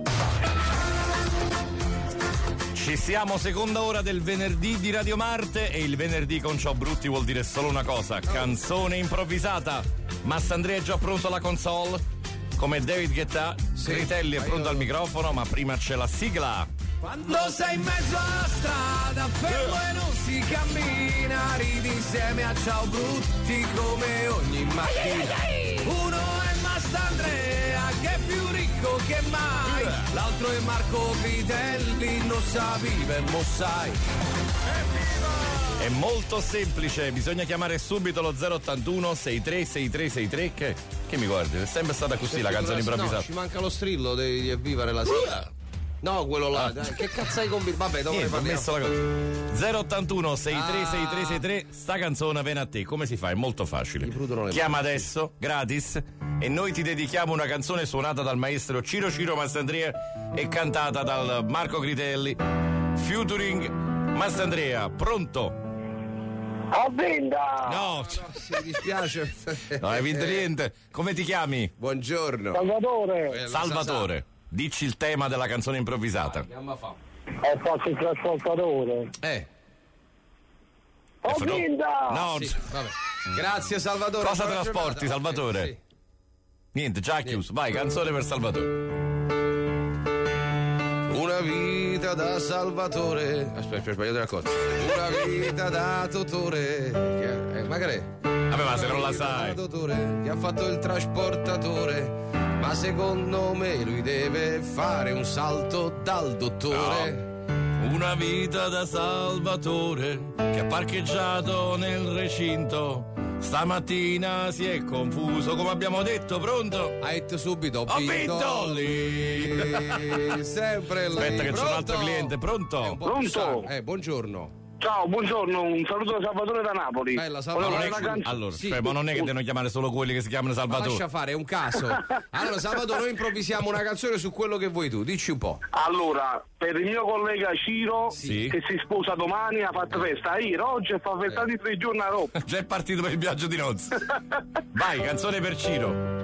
Ci siamo, seconda ora del venerdì di Radio Marte, e il venerdì con Ciao Brutti vuol dire solo una cosa: canzone improvvisata. Massandrea è già pronto alla console, come David Guetta. Sì, Critelli è pronto io... al microfono, ma prima c'è la sigla. Quando sei in mezzo alla strada, fermo e non si cammina, ridi insieme a Ciao Brutti come ogni mattina. Uno è Massandrea, che è più ricco che mai, l'altro è Marco Critelli, non sa vive, mo sai. È molto semplice, bisogna chiamare subito lo zero ottantuno sessantatré sessantatré sessantatré. Che, che mi guardi? È sempre stata così c'è la canzone improvvisata. No, ci manca lo strillo di, di Evvivere la sigla. No, quello là, ah. dai, che cazzo hai combinato? Vabbè, dopo ne parliamo. Messo la cosa. zero ottantuno sessantatré sessantatré sessantatré, sta canzone viene a te. Come si fa? È molto facile. Chiama adesso, gratis, e noi ti dedichiamo una canzone suonata dal maestro Ciro Ciro Massandrea e cantata dal Marco Critelli, featuring Massandrea. Pronto? Ho vinto! No, no, mi dispiace. No, hai vinto niente. Come ti chiami? Buongiorno. Salvatore. Eh, Salvatore. Dici il tema della canzone improvvisata. È fatto il trasportatore. Eh. Ho no. vinto! No, sì, vabbè. Grazie Salvatore. Cosa trasporti, Salvatore? Sì. Niente, già Niente. chiuso. Vai, canzone per Salvatore. Una vita da Salvatore. Aspetta, ho sbagliato una cosa. Una vita da Totore. Che, eh, magari. Vabbè, ma se non la sai. Dottore, che ha fatto il trasportatore. Ma secondo me lui deve fare un salto dal dottore. No. Una vita da Salvatore che ha parcheggiato nel recinto. Stamattina si è confuso, come abbiamo detto. Pronto? Ha detto subito. Ho vinto lì. Sempre lì. Aspetta che Pronto? c'è un altro cliente. Pronto? Pronto? Eh, buongiorno. Ciao, buongiorno, un saluto da Salvatore da Napoli. Bella, Salvatore. Allora, can... allora sì. cioè, ma non è che devono chiamare solo quelli che si chiamano Salvatore. Ma lascia fare, è un caso. Allora, Salvatore, noi improvvisiamo una canzone su quello che vuoi tu, dici un po'. Allora, per il mio collega Ciro, sì. che si sposa domani, ha fatto festa ieri, oggi e fa festa di tre giorni a Roma. Già è partito per il viaggio di nozze. Vai, canzone per Ciro.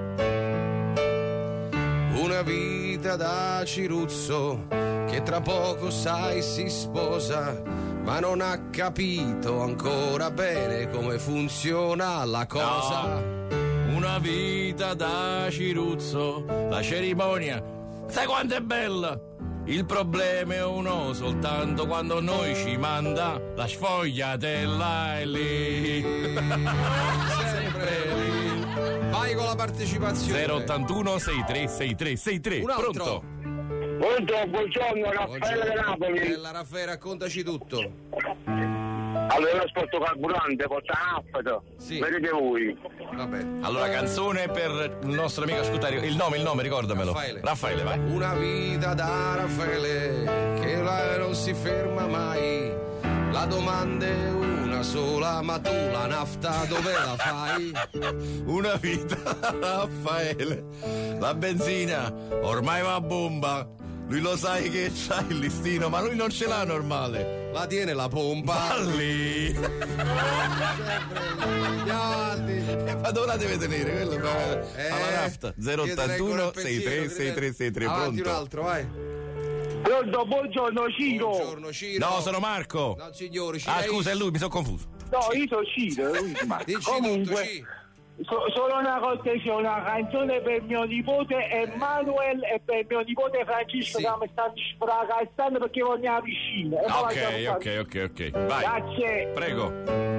Una vita da Ciruzzo, che tra poco sai si sposa, ma non ha capito ancora bene come funziona la cosa. No. Una vita da Ciruzzo, la cerimonia Sai quanto è bella? Il problema è uno soltanto quando noi ci manda la sfogliatella è lì. Sempre lì. Vai con la partecipazione. zero ottantuno sessantatré sessantatré sessantatré. Un altro. Pronto? Pronto, buongiorno, Raffaele da Napoli. Bella Raffaele, raccontaci tutto. Allora io aspetto carburante, porta nafta. Sì. Vedete voi. Vabbè. Allora, canzone per il nostro amico ascoltario. Il nome, il nome, ricordamelo. Raffaele. Raffaele, vai. Una vita da Raffaele che là non si ferma mai. La domanda è una sola, ma tu la nafta dove la fai? Una vita Raffaele. La benzina ormai va a bomba. Lui lo sai che c'ha il listino, ma lui non ce l'ha normale. La tiene la pompa. Lì. Ma dove la deve tenere? Quello fa, Eh, fa la nafta. zero ottantuno sessantatré sessantatré sessantatré. Avanti un Pronto? altro, vai. Pronto, buongiorno Ciro. Buongiorno Ciro. No, sono Marco. No, signore, Ah, Ciro. scusa, è lui, mi sono confuso. No, io sono Ciro. Dici Comunque, tutto, Ciro. so- solo una cortesia, una canzone per mio nipote Emanuel e per mio nipote Francesco Sì. che mi stanno sfracazzando perché voglio la piscina. E poi Ok, lasciamo ok, stare. ok, ok. Vai. Grazie. Prego.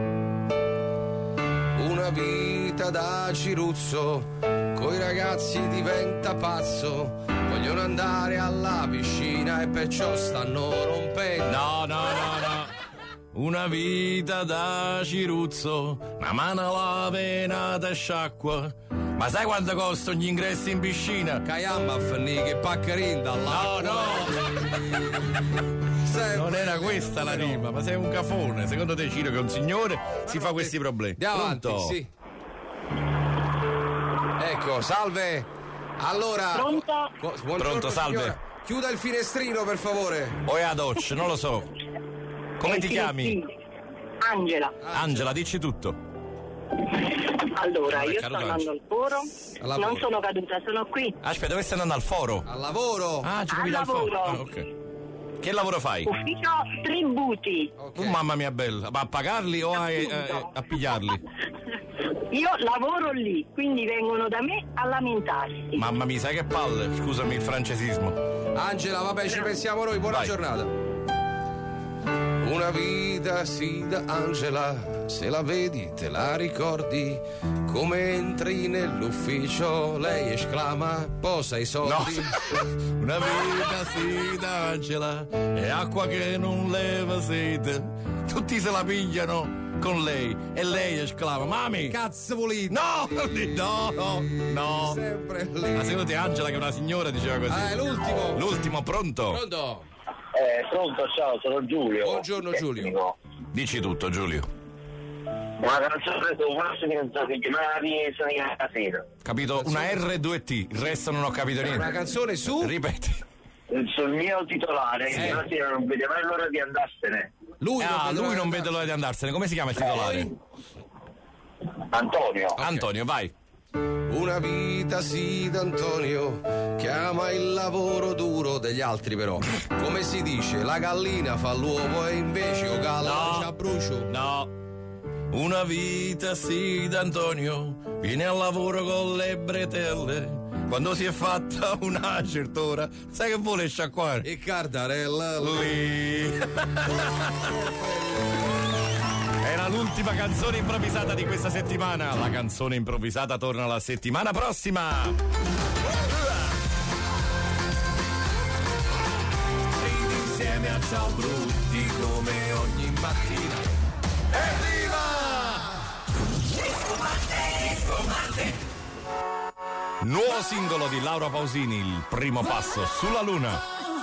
Una vita da Ciruzzo, coi ragazzi diventa pazzo. Vogliono andare alla piscina e perciò stanno rompendo. No, no, no, no. Una vita da Ciruzzo, una mano alla venata sciacqua. Ma sai quanto costano gli ingressi in piscina? Caiamma a finire che paccherin No, dall'acqua. no. Sempre Non era lì, questa la no. rima, ma sei un cafone. Secondo te, Ciro, che è un signore, si fa questi problemi. Andiamo avanti, Pronto? sì. Ecco, salve. Allora. Pronto? co- buongiorno, Pronto, salve. signora. Chiuda il finestrino, per favore. O è a doccia, non lo so. Come ti chiami? Angela. Angela, dici tutto. Allora, Allora, io caro sto andando Angela. al foro, Al lavoro. non sono caduta, sono qui. Aspetta, dove stai andando al foro? Al lavoro. Ah, ci Al capito al foro. lavoro. Ah, ok. Che lavoro fai? Ufficio tributi. Ok. Oh, mamma mia bella, ma a pagarli o a, eh, a pigliarli? Io lavoro lì, quindi vengono da me a lamentarsi. Mamma mia, sai che palle? Scusami il francesismo. Angela, vabbè, ci pensiamo noi. Buona Vai. giornata. Una vita sì da Angela, se la vedi te la ricordi. Come entri nell'ufficio, lei esclama, posa i soldi. No. Una vita sì da Angela, è acqua che non leva sete. Tutti se la pigliano con lei e lei esclama, mami! Cazzo volete? No! No, no, no. Sempre lì. Ma secondo te Angela, che è una signora, diceva così? Ah, è l'ultimo. L'ultimo, pronto? Pronto? Eh, pronto, ciao, sono Giulio. Buongiorno Giulio. Dici tutto, Giulio. Una canzone su una canzone che mi sono a sera. Capito? Una R e due T, il resto non ho capito Una niente. canzone su? Ripeti. Sul mio titolare, Sì. che la sera non vede mai l'ora di andarsene. Lui Ah, vede lui l'ora non di vede l'ora di andarsene. Come si chiama il titolare? Antonio. Antonio, vai. Una vita sì d'Antonio che ama il lavoro duro degli altri però. Come si dice, la gallina fa l'uovo e invece o galla No. c'ha brucio. No. Una vita sì d'Antonio viene al lavoro con le bretelle. Quando si è fatta una certa ora, sai che vuole sciacquare? E Cardarella Lì. Era l'ultima canzone improvvisata di questa settimana. La canzone improvvisata torna la settimana prossima. Ridi insieme a Ciao Brutti come ogni mattina. Evviva! Nuovo singolo di Laura Pausini, il primo passo sulla luna.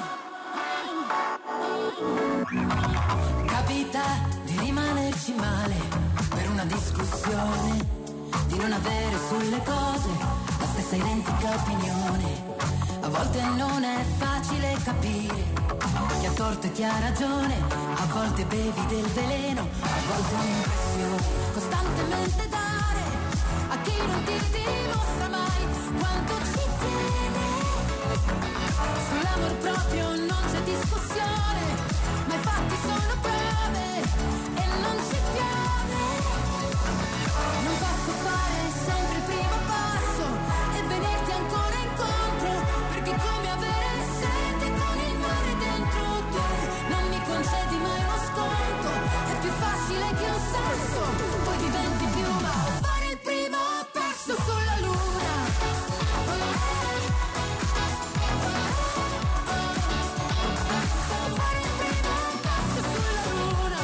Capita di rimanerci male per una discussione, di non avere sulle cose la stessa identica opinione. A volte non è facile capire chi ha torto e chi ha ragione, a volte bevi del veleno, a volte un'impressione. Costantemente dare a chi non ti dimostra mai quanto ci tiene. Sull'amor proprio non c'è discussione, ma i fatti sono prove e non ci piove. Non posso fare sempre il primo passo e venirti ancora incontro, perché è come avere poi diventi piuma. O fare il primo passo sulla luna. O fare il primo passo sulla luna.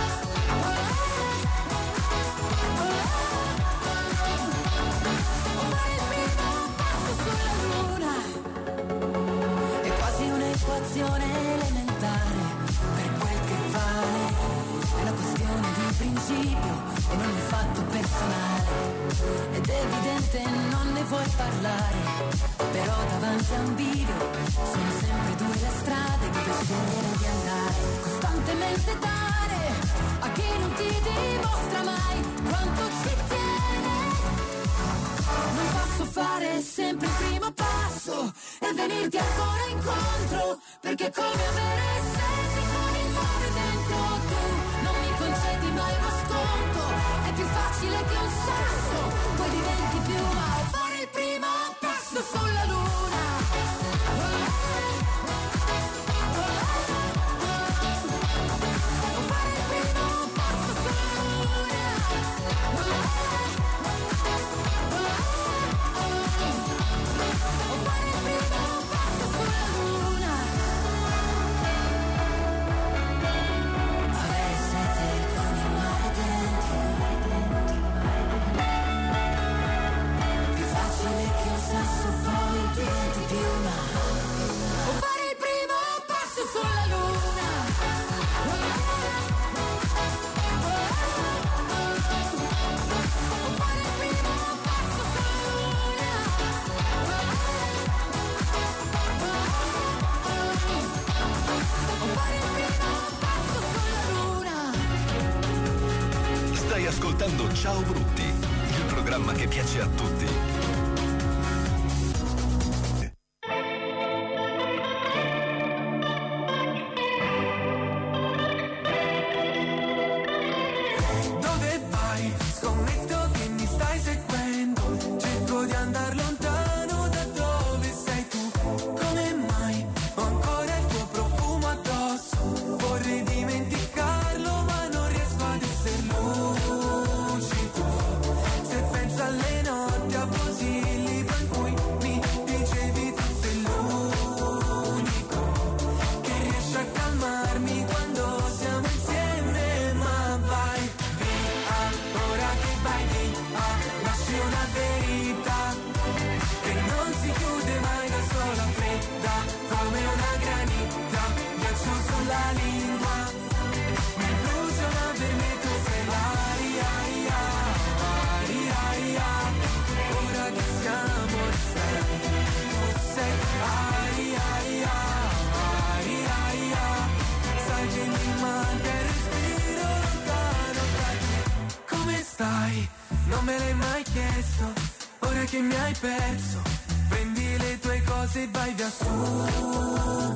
O fare il primo passo sulla luna. È quasi un'equazione elementare, per quel che vale. È una questione di principio e non un fatto personale. Ed è evidente non ne vuoi parlare, però davanti a un bivio sono sempre due le strade dove scegliere di andare. Costantemente dare a chi non ti dimostra mai quanto ci tiene. Non posso fare sempre il primo passo e venirti ancora incontro, perché è come avere senti con il mare dentro. Tu non mi concedi mai uno sconto, è più facile che un sasso, poi diventi piuma. O fare il primo passo sulla luna. O fare il primo passo sulla luna. O fare il primo passo sulla luna. Avere sete con il mare dentro. Più facile che un sasso, poi diventi piuma. O fare il primo passo sulla luna. O fare il primo passo sulla luna. O fare il primo passo sulla luna. Stai ascoltando Ciao Brutti, il programma che piace a tutti. Dove vai? Scommetto che mi stai seguendo. Cerco di andare lontano da dove sei tu. Come mai ho ancora il tuo profumo addosso? Vorrei dimenticarlo ma non riesco ad essere lucido. Se penso alle notti a Posillipo in cui mi dicevi tu sei l'unico che riesce a calmarmi quando siamo insieme. Ma vai via, ora che vai via, lasci una verità che non si chiude mai da sola, fredda come una granita, ghiaccio sulla lingua, mi brucia ma per me tu sei l'aria, aria, aria, aria. Ora che siamo distanti, tu sei aria, aria, aria, aria. Sai che mi manca il respiro lontano da te. Come stai? Non me l'hai mai chiesto, ora che mi hai perso, prendi le tue cose e vai via subito.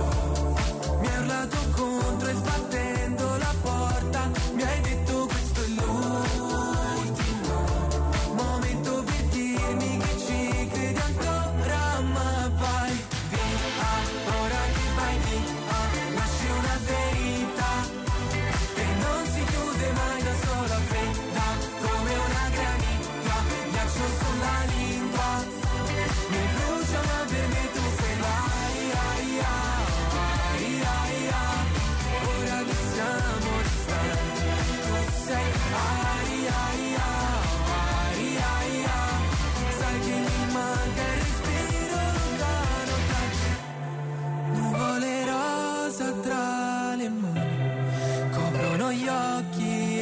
Mi hai urlato contro e sbattendo la porta, mi hai detto questo è l'ultimo momento per dirmi che ci credi ancora. Ma vai via, ora che vai via, lasci una verità che non si chiude mai da sola, fredda come una granita, ghiaccio sulla lingua, mi brucia ma per me tu sei l'aria, aria, aria, aria. Ora che siamo distanti, tu sei aria, aria, aria, aria. Sai che mi manca il respiro lontano da te. Nuvole rosa tra le mani coprono gli occhi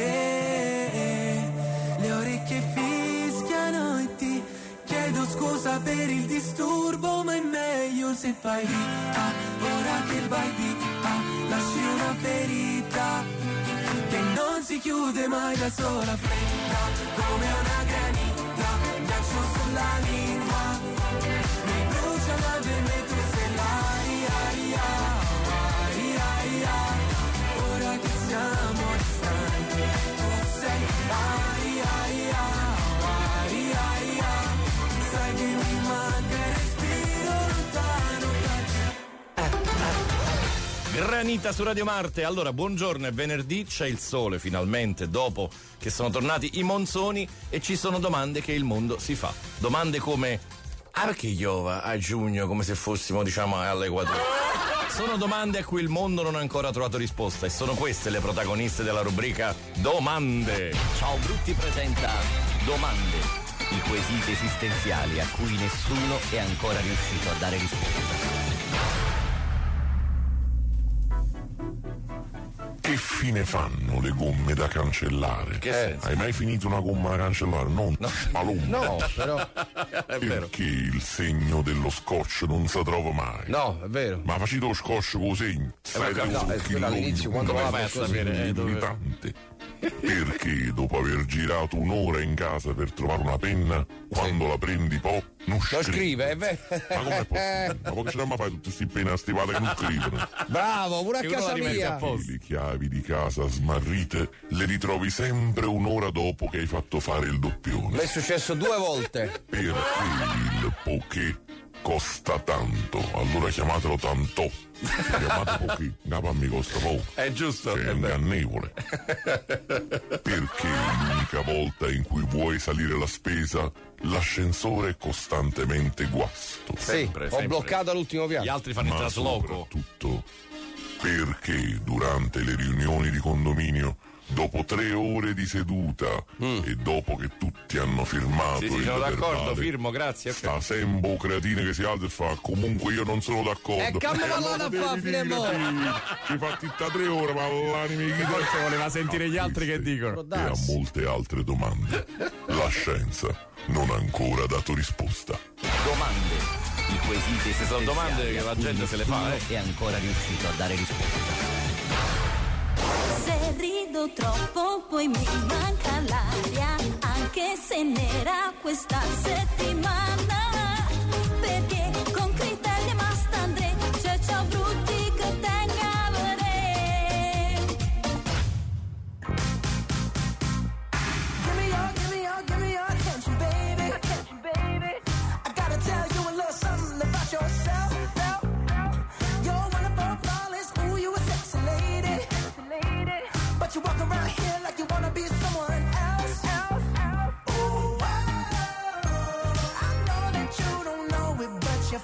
e le orecchie fischiano e ti chiedo scusa per il disturbo, ma è meglio se fai via. Ora che vai via, lasci una ferita che non si chiude mai da sola, fredda come una granita, ghiaccio sulla lingua, mi brucia ma per me tu sei l'aria, aria, aria, aria. Ora che siamo distanti, tu sei aria, aria, aria, aria. Sai che mi manca il respiro lontano da te. Granita su Radio Marte. Allora, buongiorno, è venerdì, c'è il sole finalmente dopo che sono tornati i monsoni e ci sono domande che il mondo si fa. Domande come: ah, perché piova a giugno come se fossimo, diciamo, all'equatore? Sono domande a cui il mondo non ha ancora trovato risposta e sono queste le protagoniste della rubrica Domande. Ciao Brutti presenta Domande, i quesiti esistenziali a cui nessuno è ancora riuscito a dare risposta. Che fine fanno le gomme da cancellare? Che senso? Hai mai finito una gomma da cancellare? Non No. spalunga. No, però è vero. Perché il segno dello scotch non si trova mai? No, è vero. Ma facito lo scotch con segno? Sai no, no, è quello all'inizio, quando Come va fai a così. sapere? Eh, dove- irritante. Perché dopo aver girato un'ora in casa per trovare una penna, quando la prendi poi non Lo scrive? scrive, è vero. Ma com'è possibile? Ma poi che ce l'ha mai fai tutti questi penna stivate che non scrivono? Bravo, pure a Che uno casa la rimette mia. apposta. Le chiavi di casa smarrite le ritrovi sempre un'ora dopo che hai fatto fare il doppione. Mi è successo due volte. Perché il poké costa tanto, allora chiamatelo tanto. Se chiamate poké, capa mi costa poco. È giusto, È è vero. ingannevole. Perché l'unica volta in cui vuoi salire la spesa, l'ascensore è costantemente guasto. Sì, Sempre, ho sempre. bloccato all'ultimo piano. Gli altri fanno il Ma trasloco. soprattutto perché durante le riunioni di condominio, dopo tre ore di seduta e dopo che tutti hanno firmato Sì, sì, il sono d'accordo, verbale, firmo, grazie. ok. sta Sembo Creatine che si alza e fa comunque io non sono d'accordo. E che mi parlate a devi fa, dire, Filemmo? sì, ci fatti sta tre ore ma l'anime chi Forse voleva sentire gli altri che dicono. Può e a darsi. molte altre domande la scienza non ha ancora dato risposta. Domande, i quesiti Queste sono domande esistenziali che a la cui gente se le fa, nessuno eh. è ancora riuscito a dare risposta. Se rido troppo poi mi manca l'aria, anche se nera questa settimana, perché con Critelli e Mastandre c'è ciao Brutti che tenga a vedere. Give me your, give me your, give me your attention, baby. Attention, baby. I gotta tell you a little something about yourself. You're wonderful, flawless, ooh, you a sexy lady. But you walk around here like you wanna be someone else. Ooh, oh. I know that you don't know it, but you're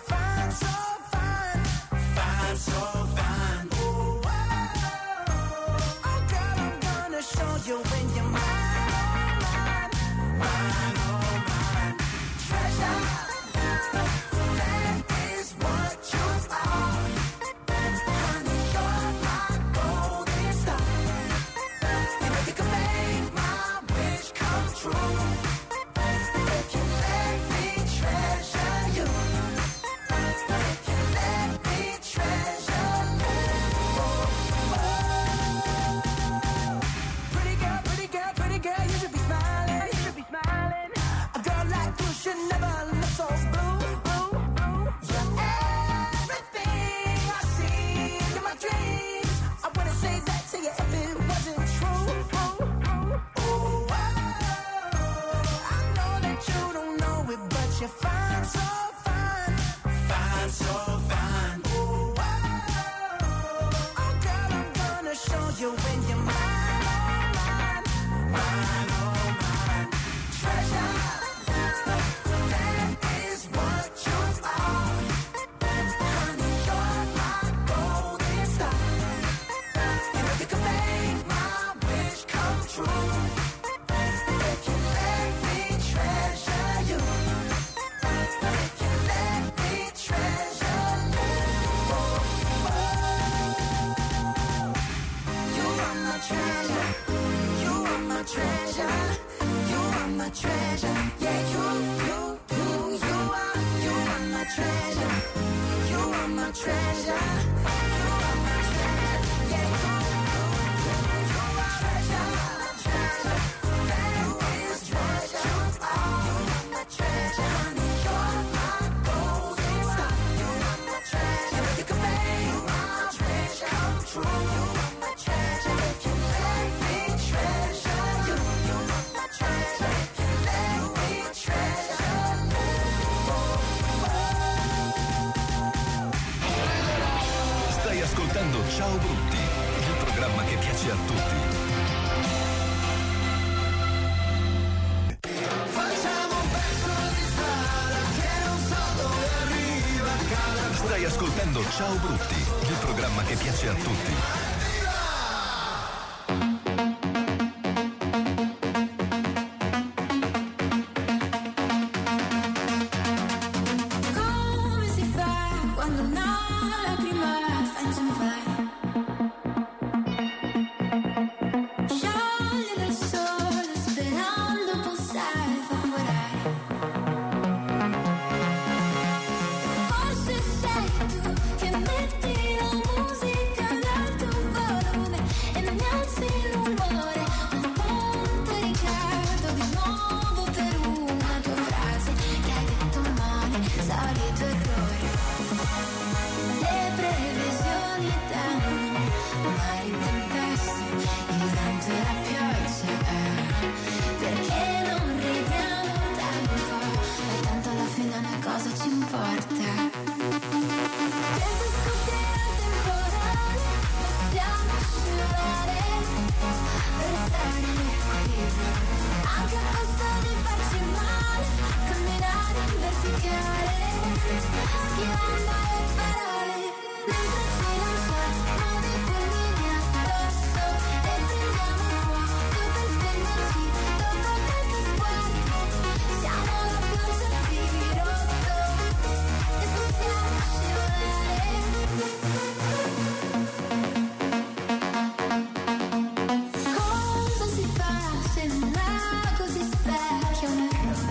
ascoltando Ciao Brutti, il programma che piace a tutti. Facciamo un pezzo di strada che non so dove arriva, cala. Stai ascoltando Ciao Brutti, il programma che piace a tutti. Come si fa quando una lacrima fa inciampare? Scioglie dal sole sperando possa evaporare. Forse sei tu che metti la musica ad alto volume e mi alzi l'umore, un punto e ricado di nuovo per una tua frase che hai detto male, solito errore. Le previsioni danno mare in tempesta, il vento e la pioggia, eh. Perché non ridiamo tempo, ma tanto alla fine una cosa ci importa. Penso scoprire il temporale, possiamo scivolare, restare in equilibrio, anche a costo di farci male, camminare in verticale, schivando le parole, mentre ci lanciamo dei fulmini addosso e prendiamo fuoco per spegnerci dopo qualche sguardo. Siamo la pioggia di dirotto e possiamo scivolare. Cosa si fa se un lago si specchia un errore?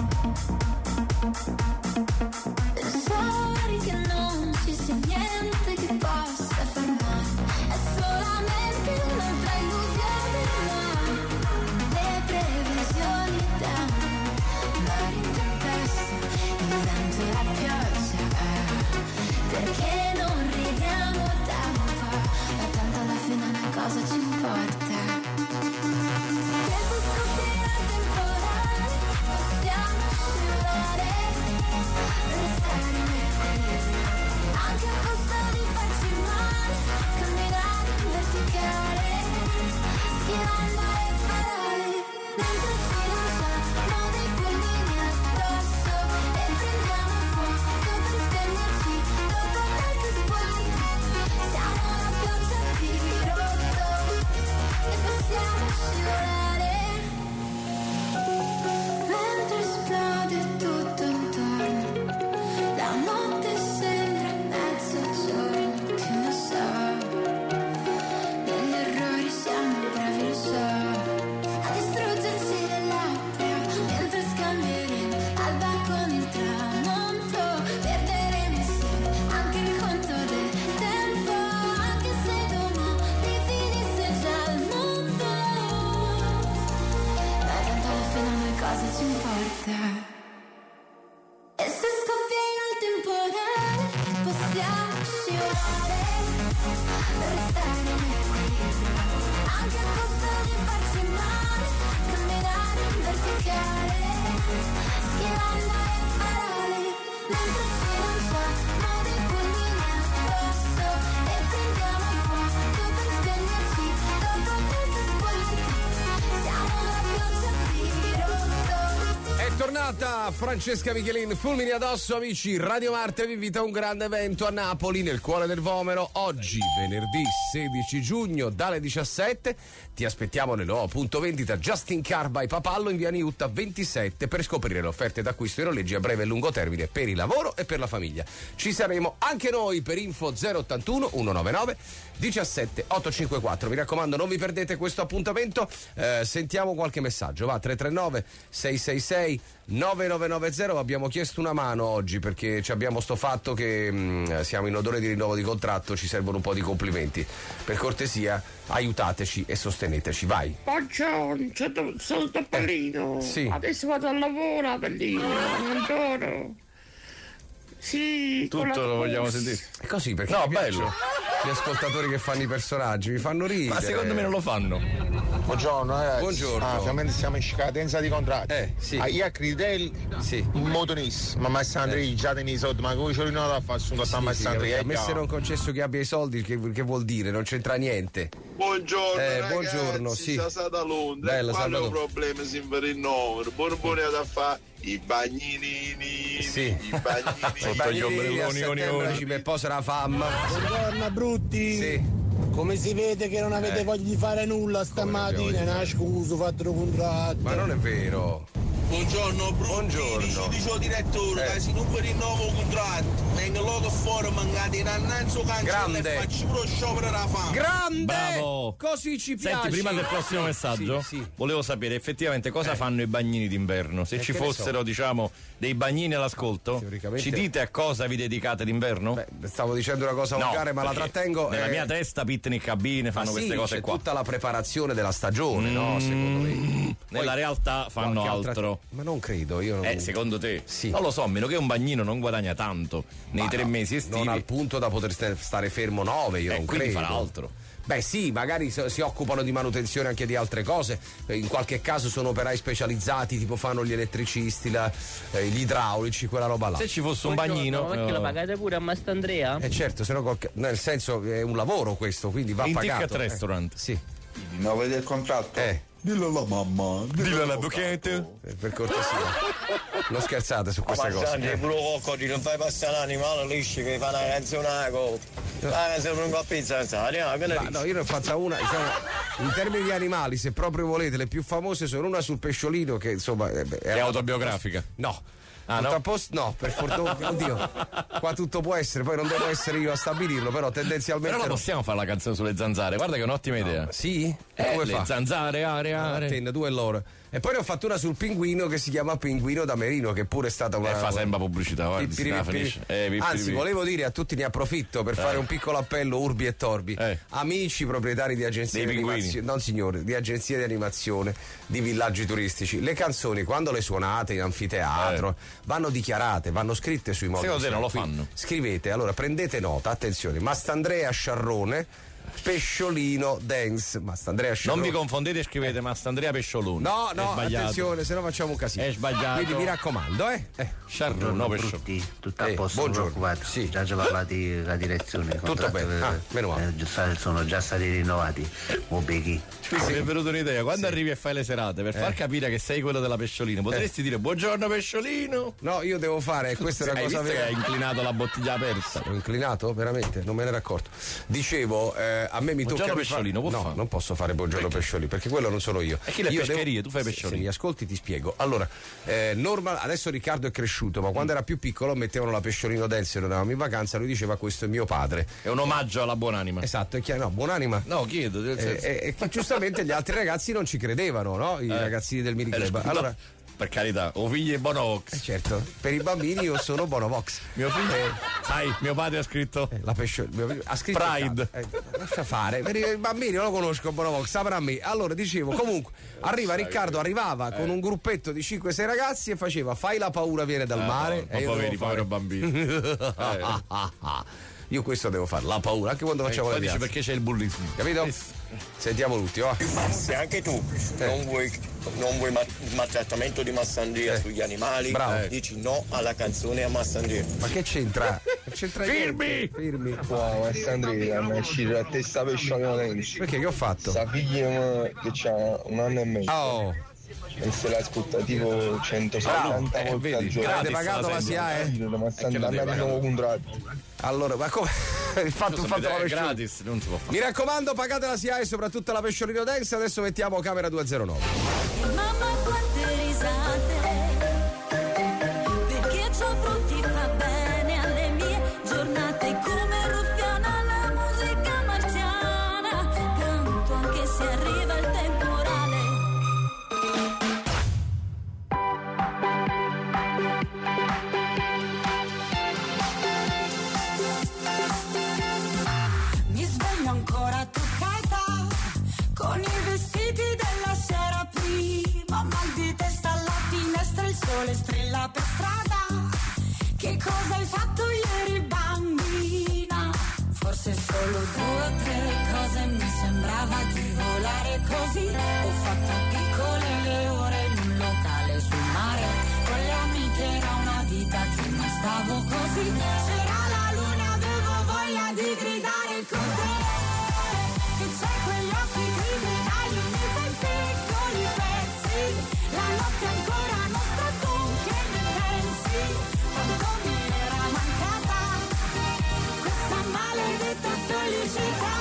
Pensare che non ci sia niente che possa far male, è solamente un'altra illusione, ma le previsioni danno mare in tempesta, il vento e la pioggia, eh. Perché non ridiamo tempo, ma tanto alla fine una cosa ci importa. Penso scoprire il temporale, possiamo scivolare, restare in equilibrio, anche a costo di farci male, camminare in verticale, schivando le parole, mentre ci lanciamo dei fulmini addosso e prendiamo fuoco per spegnerci dopo qualche sguardo. Siamo la pioggia di dirotto e possiamo scivolare, mentre esplode tutto intorno. La notte sembra mezzogiorno, che ne so, negli errori siamo bravi, lo so, a distruggersi le labbra mentre scambieremo alba con il tramonto. Perderemo insieme anche il conto del tempo, anche se domani finisse già il mondo, ma tanto alla fine una cosa ci importa. E se scoppia il temporale, possiamo scivolare, restare in equilibrio, anche a costo di farci male, camminare in verticale, schivando le parole, mentre ci lanciamo dei fulmini addosso e prendiamo fuoco per spegnerci dopo qualche sguardo. Siamo la pioggia di dirotto. È tornata Francesca Michelin, fulmini addosso, amici. Radio Marte vi invita a un grande evento a Napoli, nel cuore del Vomero, oggi venerdì sedici giugno dalle diciassette. Ti aspettiamo nel nuovo punto vendita Justin Car by Papallo in via Niutta ventisette per scoprire le offerte d'acquisto e noleggi a breve e lungo termine per il lavoro e per la famiglia. Ci saremo anche noi. Per info zero ottantuno centonovantanove diciassette ottocentocinquantaquattro. Mi raccomando, non vi perdete questo appuntamento. Eh, sentiamo qualche messaggio. Va, tre tre nove sei sei sei nove nove nove zero. Abbiamo chiesto una mano oggi perché ci abbiamo sto fatto che mh, siamo in odore di rinnovo di contratto, ci servono un po' di complimenti. Per cortesia, aiutateci e sosteneteci, vai. Buongiorno, sono Topolino. Eh, sì. Adesso vado al lavoro, bellino. Buongiorno. Sì, tutto lo vogliamo sentire. Così perché no, mi bello. gli ascoltatori che fanno i personaggi, mi fanno ridere. Ma secondo me non lo fanno. Buongiorno ragazzi. Buongiorno. Ah, ovviamente siamo in scadenza di contratto. Eh, sì. Ah, io a Critelli, sì. motonis, ma Massandri, Eh. già tenevi i soldi, ma come ce li non da fare su un Sì, a sì, Massandri? a me se non concesso che abbia i soldi, che, che vuol dire? Non c'entra niente. Buongiorno, Eh, ragazzi, buongiorno, sì. sia stata Londra. Bella, Qual è salve. il problema? Si per il numero. Buon buone da fare i bagninini. Sì. I bagnini. I bagnini a settembre ci me posa la fama. Buongiorno brutti. Sì. Come si vede che non avete Eh. voglia di fare nulla stamattina, è una scusa, fate un contratto. Ma non è vero. Buongiorno, Brutti. Buongiorno. Dice il direttore, Eh. che se non vi rinnovo il contratto, vengo loro fuori, mancate in annanzo cancello e Grande. faccio pure sciopero della fame. Grande! Bravo! Così ci piace. Senti, prima del prossimo Sì, messaggio, sì, sì. volevo sapere effettivamente cosa Eh. fanno i bagnini d'inverno. Se Eh, ci che ne fossero, so. diciamo, dei bagnini all'ascolto, Teoricamente- ci dite a cosa vi dedicate d'inverno? Beh, stavo dicendo una cosa No, volgare, ma la perché trattengo. Nella eh, mia testa, picnic cabine, fanno ma queste sì, cose c'è qua. tutta la preparazione della stagione, no? Secondo me. Nella realtà fanno qualche altra- altro. Ma non credo, io non. Eh, secondo te? Sì. Non lo so, a meno che un bagnino non guadagna tanto nei Ma tre no, mesi estivi. Non al punto da poter st- stare fermo nove, io Eh, non quindi credo. farà altro. Beh sì, magari so- si occupano di manutenzione anche di altre cose, eh, in qualche caso sono operai specializzati, tipo fanno gli elettricisti, la- eh, gli idraulici, quella roba là. Se ci fosse un bagnino. Ma perché lo eh, pagate pure a Mastandrea? Eh certo, se no qualche- nel senso è un lavoro questo, quindi va in pagato. ticket restaurant. Eh, sì. Non vede il contratto? Eh. Dillo alla mamma. Dillo all'avvocato. Eh, Per cortesia. Non scherzate su queste cose. Sandri, Eh. pure coccodrillo, non fai passare l'animale lisci che fa una canzone a go. Ah, sembra un po' pizza, non sa, andiamo, che ne Ma dici? no, io ne ho fatta una, diciamo, in termini di animali, se proprio volete, le più famose sono una sul pesciolino che insomma è, È autobiografica. No. Ah, Tutto no? a posto? No, per fortuna, oddio, qua tutto può essere, poi non devo essere io a stabilirlo, però tendenzialmente. Però la no. possiamo fare la canzone sulle zanzare, guarda che è un'ottima idea. Sì? Eh, Come le fa? zanzare, are, are. Attenda, due e loro. E poi ne ho fatto una sul pinguino che si chiama Pinguino da Merino, che pure è stata una. Eh, fa sempre pubblicità, guarda, Pi- si pi- la pi- finisce. Eh, pi- pi- Anzi, pi- volevo dire a tutti, ne approfitto per Eh. fare un piccolo appello urbi e torbi. Eh. Amici proprietari di agenzie Dei di pinguini. animazione, non signori, di agenzie di animazione, di villaggi turistici. Le canzoni, quando le suonate in anfiteatro, vanno dichiarate, vanno scritte sui modi. Secondo te non lo Quindi fanno? Scrivete, allora prendete nota, attenzione, Mastandrea Sciarrone, Pesciolino Dance. Mastandrea Non Sciarrone. vi confondete, scrivete Mastandrea Pesciolone. No, È no, sbagliato. attenzione, se no facciamo un casino. È sbagliato. Quindi mi raccomando, eh. eh. Sciarrone, no Pesciolone. Brutti, tutto a Eh, posto, buongiorno. preoccupato. Sì. Già ci parlati la direzione. i Tutto contratti, bene. eh, Ah, meno male. eh, già- sono già stati rinnovati. O beghi. Mi è venuta un'idea, quando arrivi a fare le serate, per far capire che sei quello della Pesciolina, potresti dire buongiorno Pesciolino? No, io devo fare, questa è una Hai cosa visto che vera. hai inclinato la bottiglia aperta? Ho inclinato? Veramente? Non me ne ero accorto. Dicevo, eh, a me mi tocca. Buongiorno mi fa- Pesciolino, può No, fare? non posso fare buongiorno Pesciolino, perché quello non sono io. E chi le Io pescherie? devo- Tu fai Se- Pesciolino. Se mi ascolti ti spiego. Allora, eh, normal- adesso Riccardo è cresciuto, ma quando era più piccolo mettevano la Pesciolino Dance, noi andavamo in vacanza, lui diceva questo è mio padre. È un omaggio alla buonanima. Esatto, è chiaro, no, buonanima. No, chiedo. nel Eh, senso- eh, e che giustamente gli altri ragazzi non ci credevano, no? I Eh. ragazzini del mini Eh, club. scusa, Allora, per carità, o figli e Bonovox. eh, certo, per i bambini io sono Bonovox. Mio figlio, Eh, sai, mio padre ha scritto la pescio, ha scritto Pride. Eh, lascia fare, per i bambini non lo conosco Bonovox, saprà a me. Allora dicevo, comunque, arriva Riccardo, arrivava con un gruppetto di cinque sei ragazzi e faceva fai la paura viene dal Eh, mare. no, e io poveri, dovevo fare- povero bambino. Io questo devo fare, la paura, anche quando facciamo Poi le dice piazze. perché c'è il bullismo. Capito? Sentiamo l'ultimo. va. Se anche tu non vuoi, non vuoi ma- maltrattamento di Massandria Eh. sugli animali, Bravo. dici no alla canzone a Massandria. Ma che c'entra? Non c'entra Firmi! niente. Firmi! Wow, Massandria, mi è uscito la testa per scioglimento. Perché che ho fatto? Sta figlia che c'ha un anno e mezzo. Oh, E se l'ascolta tipo centosettanta eh, volte vedi, al giorno. avete pagato la S I A E? Ma che stanno la andando devi di nuovo contratto. Allora, ma come? Il fatto, fatto la è pesciolina. gratis, non si può fare. Mi raccomando, pagate la S I A E e soprattutto la Pesciolino Dance. Adesso mettiamo camera duecentonove. Mamma quante risate, perché ciò brutti fa bene alle mie giornate, come ruffiana la musica marziana, canto anche se arriva il temporale. Mi sveglio ancora truccata con i vestiti della sera prima, mal di testa alla finestra, il sole strilla per strada. Che cosa hai fatto ieri, bambina? Forse solo Solo due o tre cose mi sembrava di volare così. Ho fatto piccole le ore in un locale sul mare. Con le amiche era una vita che non stavo così. C'era la luna, avevo voglia di gridare con te. Che c'è quegli occhi criminali, mi fai piccoli pezzi. La notte ancora non sta tu, che ne pensi? Quanto mi era mancata questa maledetta felicità.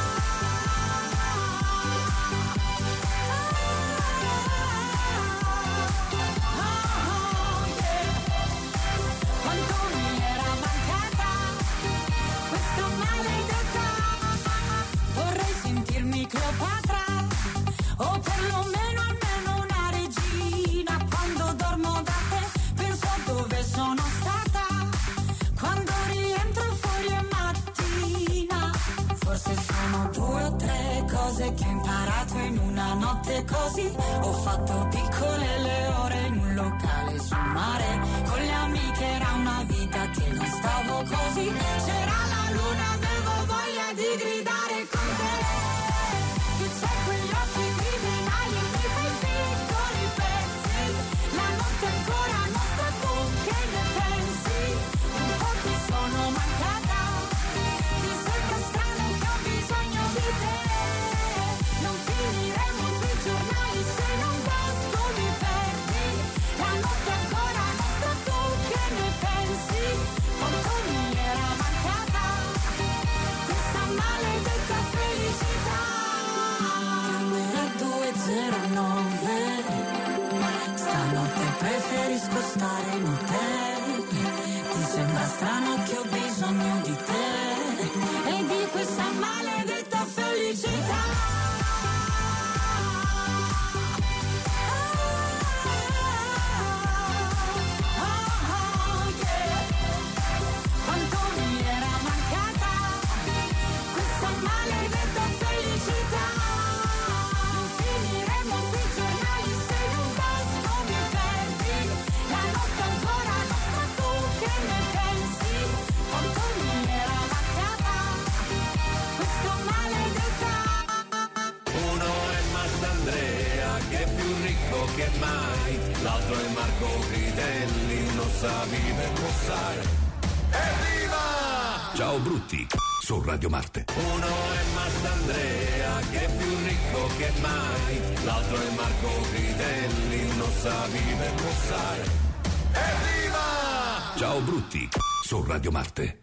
Cleopatra, o perlomeno almeno una regina. Quando dormo da te penso a dove sono stata. Quando rientro fuori è mattina. Forse sono due o tre cose che ho imparato in una notte così. Ho fatto piccole le ore in un locale sul mare. Con le amiche era una vita che non stavo così. C'era la luna, avevo voglia di gridare con te. C'è quegli occhi criminali, mi fai piccoli pezzi. La notte ancora non sta tu, che ne pensi? Un po' ti sono mancata. Ti sento strano che ho bisogno di te. Non finiremo sui giornali se non basta mi perdi. La notte ancora non sta tu, che ne pensi? Quanto mi era mancata questa maledetta felicità. due zero nove Stanotte preferisco stare in hotel. Ti sembra strano che ho bisogno di te e di questa maledetta felicità. Che mai l'altro è Marco Critelli, non sa vivere, non sai. Evviva! Ciao Brutti su Radio Marte. Uno è Mastandrea che è più ricco che mai, l'altro è Marco Critelli, non sa vivere, non sai. Evviva! Ciao Brutti su Radio Marte.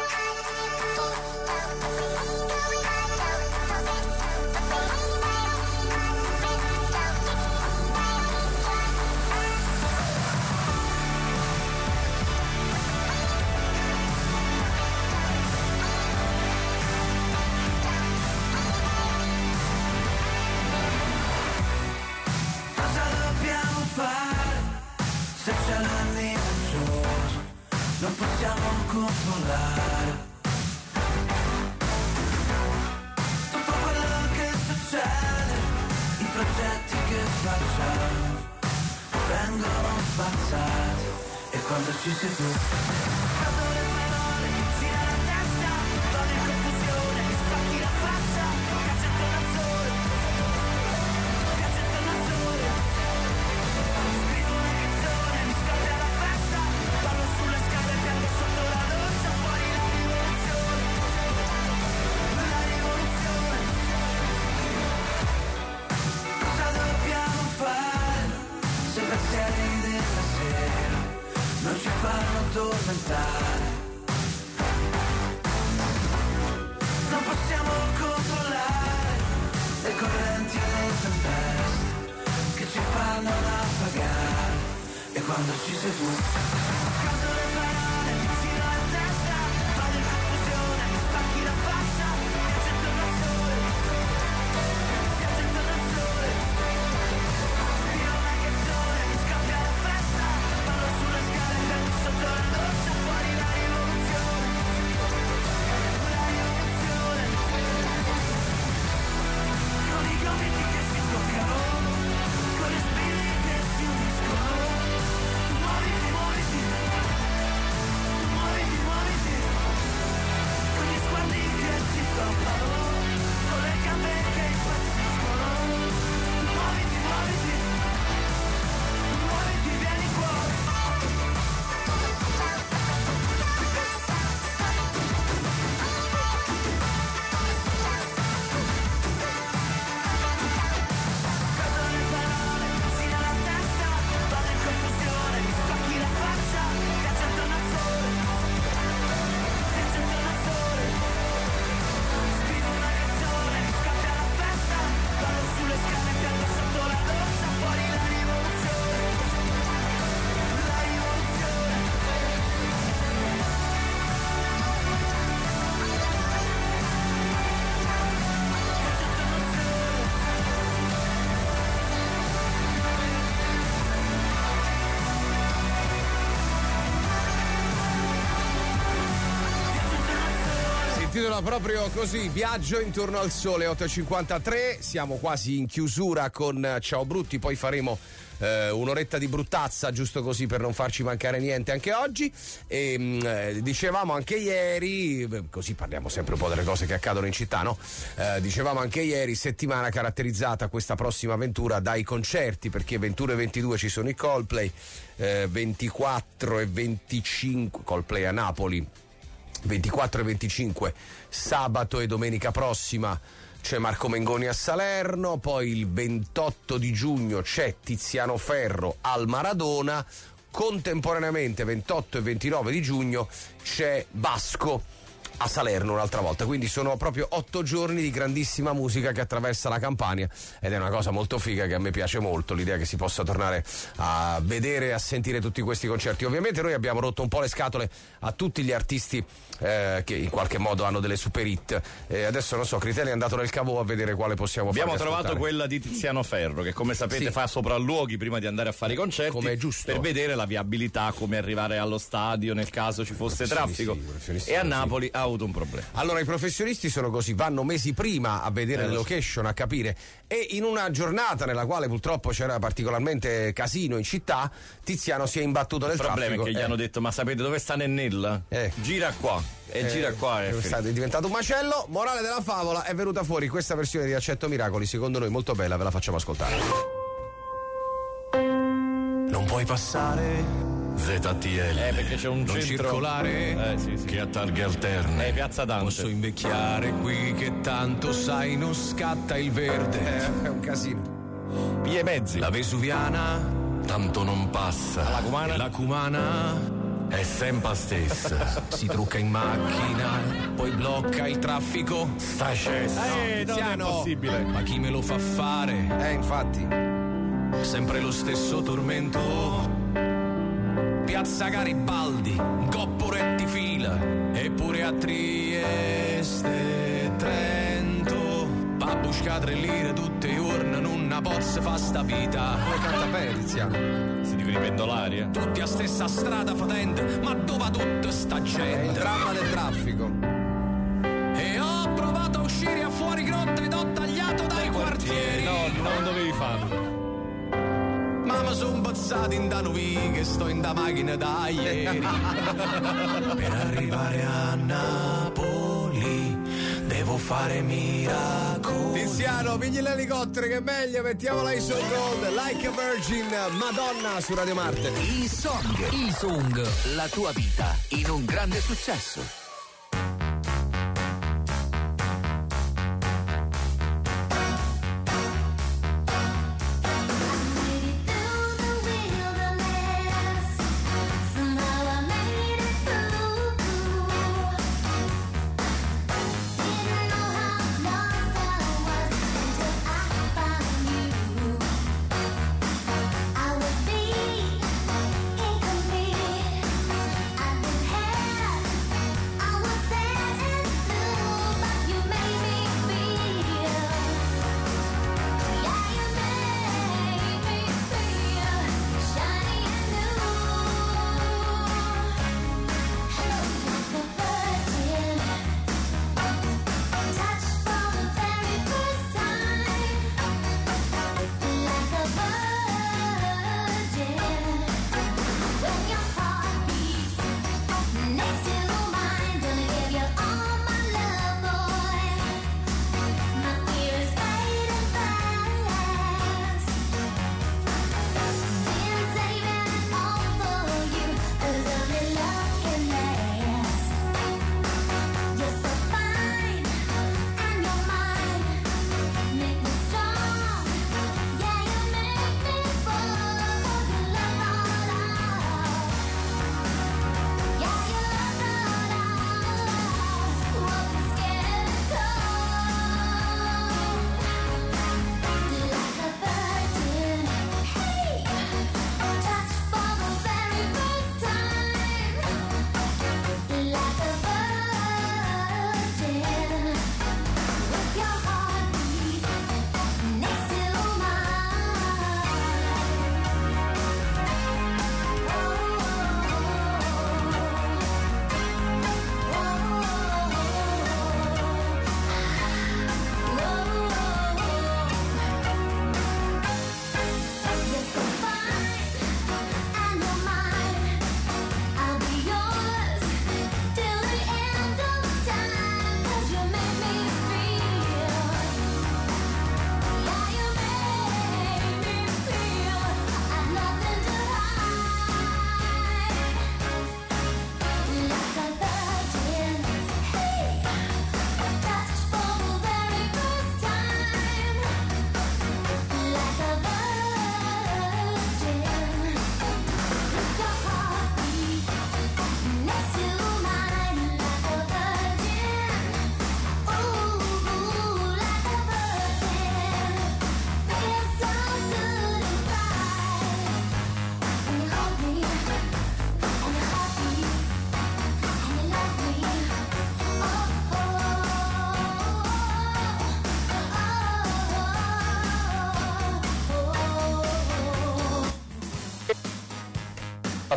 Non possiamo controllare tutto quello che succede, i progetti che facciamo vengono spazzati e quando ci sei tu scatto le parole, mi gira la testa, vado in confusione, mi spacchi la faccia, cacetto al sole, cacetto al sole, scrivo una canzone, mi scoppia la festa, ballo sulle scale, piango sotto la doccia, fuori la rivoluzione, la rivoluzione. Cosa dobbiamo fare se i pensieri della sera non ci fanno tormentare? Non possiamo controllare le correnti e le tempeste che ci fanno naufragare e quando ci sei tu scatto le parole, mi gira la testa, vado in confusione, mi spacchi la faccia, piace intorno al sole, piace intorno al sole, scrivo una canzone, mi scappia la festa, ballo sulle scale, prendo sotto la doccia, fuori la rivoluzione, la rivoluzione, con i gomiti che si toccano, con le spine che si uniscono, tu muoviti, muoviti, intitola proprio così, Viaggio intorno al sole, otto e cinquantatré, siamo quasi in chiusura con Ciao Brutti, poi faremo eh, un'oretta di bruttazza, giusto così per non farci mancare niente anche oggi. E eh, dicevamo anche ieri, così parliamo sempre un po' delle cose che accadono in città, no? Eh, dicevamo anche ieri, settimana caratterizzata questa prossima avventura dai concerti, perché ventuno e ventidue ci sono i Coldplay, eh, ventiquattro e venticinque Coldplay a Napoli, ventiquattro e venticinque sabato e domenica prossima c'è Marco Mengoni a Salerno, poi il ventotto di giugno c'è Tiziano Ferro al Maradona, contemporaneamente ventotto e ventinove di giugno c'è Vasco a Salerno un'altra volta, quindi sono proprio otto giorni di grandissima musica che attraversa la Campania ed è una cosa molto figa che a me piace molto, l'idea che si possa tornare a vedere e a sentire tutti questi concerti. Ovviamente noi abbiamo rotto un po' le scatole a tutti gli artisti eh, che in qualche modo hanno delle super hit, e adesso non so, Critelli è andato nel cavò a vedere quale possiamo fare. Abbiamo trovato quella di Tiziano Ferro che, come sapete, sì, fa sopralluoghi prima di andare a fare i concerti, come è giusto, per vedere la viabilità, come arrivare allo stadio nel caso ci fosse traffico, sì, sì, e a Napoli sì, ha avuto un problema. Allora i professionisti sono così, vanno mesi prima a vedere eh, le location, a capire, e in una giornata nella quale purtroppo c'era particolarmente casino in città, Tiziano si è imbattuto nel traffico. Il problema è che eh. gli hanno detto: ma sapete dove sta Nennella? Eh. Gira qua. E eh, gira qua è, è diventato un macello. Morale della favola, è venuta fuori questa versione di Accetto Miracoli, secondo noi molto bella, ve la facciamo ascoltare. Non puoi passare Z T L, eh, perché c'è un non centro circolare eh, sì, sì, che ha targhe alterne. Eh, Piazza Dante. Posso invecchiare qui che tanto sai non scatta il verde. Eh, è un casino. Vie mezzi. La Vesuviana tanto non passa. La Cumana. E la Cumana è sempre stessa. Si trucca in macchina, poi blocca il traffico. Sta scesa. Eh, no, non è possibile. Ma chi me lo fa fare? Eh, infatti. Sempre lo stesso tormento. Piazza Garibaldi, coppo rettifila, eppure a Trieste, Trento, va a buscare tre lire tutte le giorni, non pozza fa sta vita. Come canta bene Tiziano. Si dicono i pendolari, eh? Tutti a stessa strada fatente, ma dove tutta sta gente? È il dramma del traffico. E ho provato a uscire a fuori grotta ed ho tagliato dai quartieri. No, non dovevi farlo. Ma mi sono impazzato in da nuvi che sto in da macchina da ieri. Per arrivare a Napoli devo fare miracoli. Tiziano, pigli l'elicottero che è meglio, mettiamola in Soul Gold, Like a Virgin, Madonna su Radio Marte. I Song, I Song, la tua vita in un grande successo.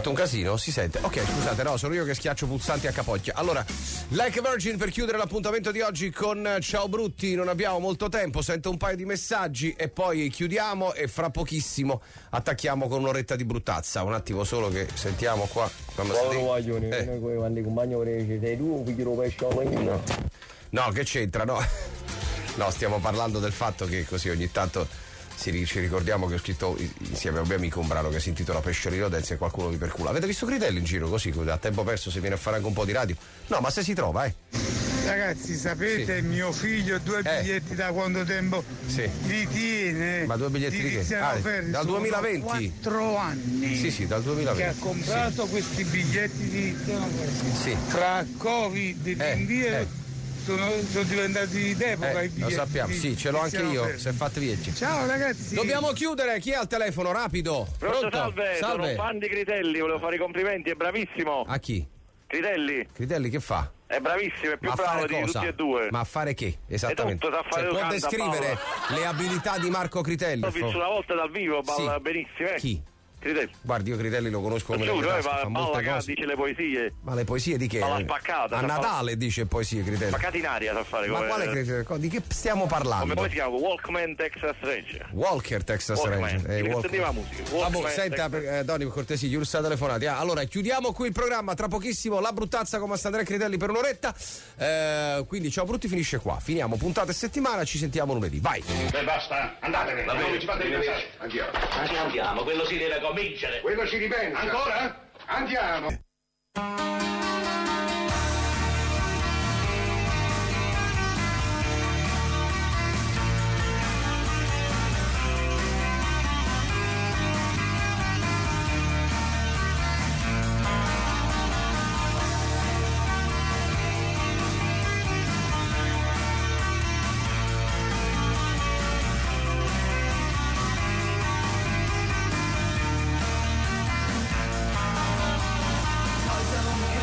fatto un casino? Si sente? Ok, scusate, no, sono io che schiaccio pulsanti a capocchia. Allora, Like a Virgin per chiudere l'appuntamento di oggi con Ciao Brutti, non abbiamo molto tempo, sento un paio di messaggi e poi chiudiamo e fra pochissimo attacchiamo con un'oretta di bruttazza. Un attimo solo che sentiamo qua. Eh. Quando compagno sei tu, figlio pesce no. No, che c'entra, no? No, stiamo parlando del fatto che così ogni tanto ci ricordiamo che ho scritto insieme a un mio amico un brano che si intitola Pesciolino Dance e qualcuno mi percula. Avete visto Critelli in giro così, a tempo perso, se viene a fare anche un po' di radio? No, ma se si trova, eh. Ragazzi, sapete, Sì. mio figlio due Eh. biglietti da quanto tempo Sì. li tiene? Ma due biglietti di che? Tiziano Ah, Ferri, dal sono duemilaventi? quattro anni. Sì, sì, dal duemilaventi. Che ha comprato questi biglietti di Tiziano Ferri. Sì. Tra Covid e Eh, rinvio eh. sono, sono diventati d'epoca Eh, i biglietti. lo sappiamo, di sì, ce l'ho anche Tiziano io, Ferri. si è fatto viaggi. Ciao ragazzi. Dobbiamo chiudere, chi è al telefono? Rapido. Pronto, salve, sono Salve. un fan di Critelli, volevo fare i complimenti, è bravissimo. A chi? Critelli, Critelli che fa? è bravissimo, è più Ma a bravo fare di cosa? tutti e due. Ma a fare che? Esattamente. E tutto, sa fare Cioè, può canta, descrivere balla. le abilità di Marco Critelli? L'ho per visto favore? una volta dal vivo, balla Sì. benissimo. Eh. Chi? Critelli. Guardi, io Critelli lo conosco come le mie Giuro, eh, tasche, fa balla, molte canta, cose. dice le poesie. Ma le poesie di che? Balla spaccata. A sa Natale dice poesie Critelli. Spaccata in aria sa fare Ma come... quale Critelli? Di che stiamo parlando? Come, come si chiama? Walkman Texas Ranger. Walker Texas Walkman. Ranger. Sì, Walker. sentivo la musica. Vabbè, Walkman, senta, Texas- eh, Doni, per cortesia, gli ursa telefonati. Ah, allora, chiudiamo qui il programma. Tra pochissimo la bruttazza con Mastandrea Critelli per un'oretta. Eh, quindi, Ciao Brutti finisce qua. Finiamo puntata e settimana, ci sentiamo lunedì. Vai! Beh, basta, andatevene, Va bene, non ci fate ripensare. andiamo. Andiamo. Andiamo, quello si deve convincere. Quello ci ripensa. Ancora? Andiamo. Soltanto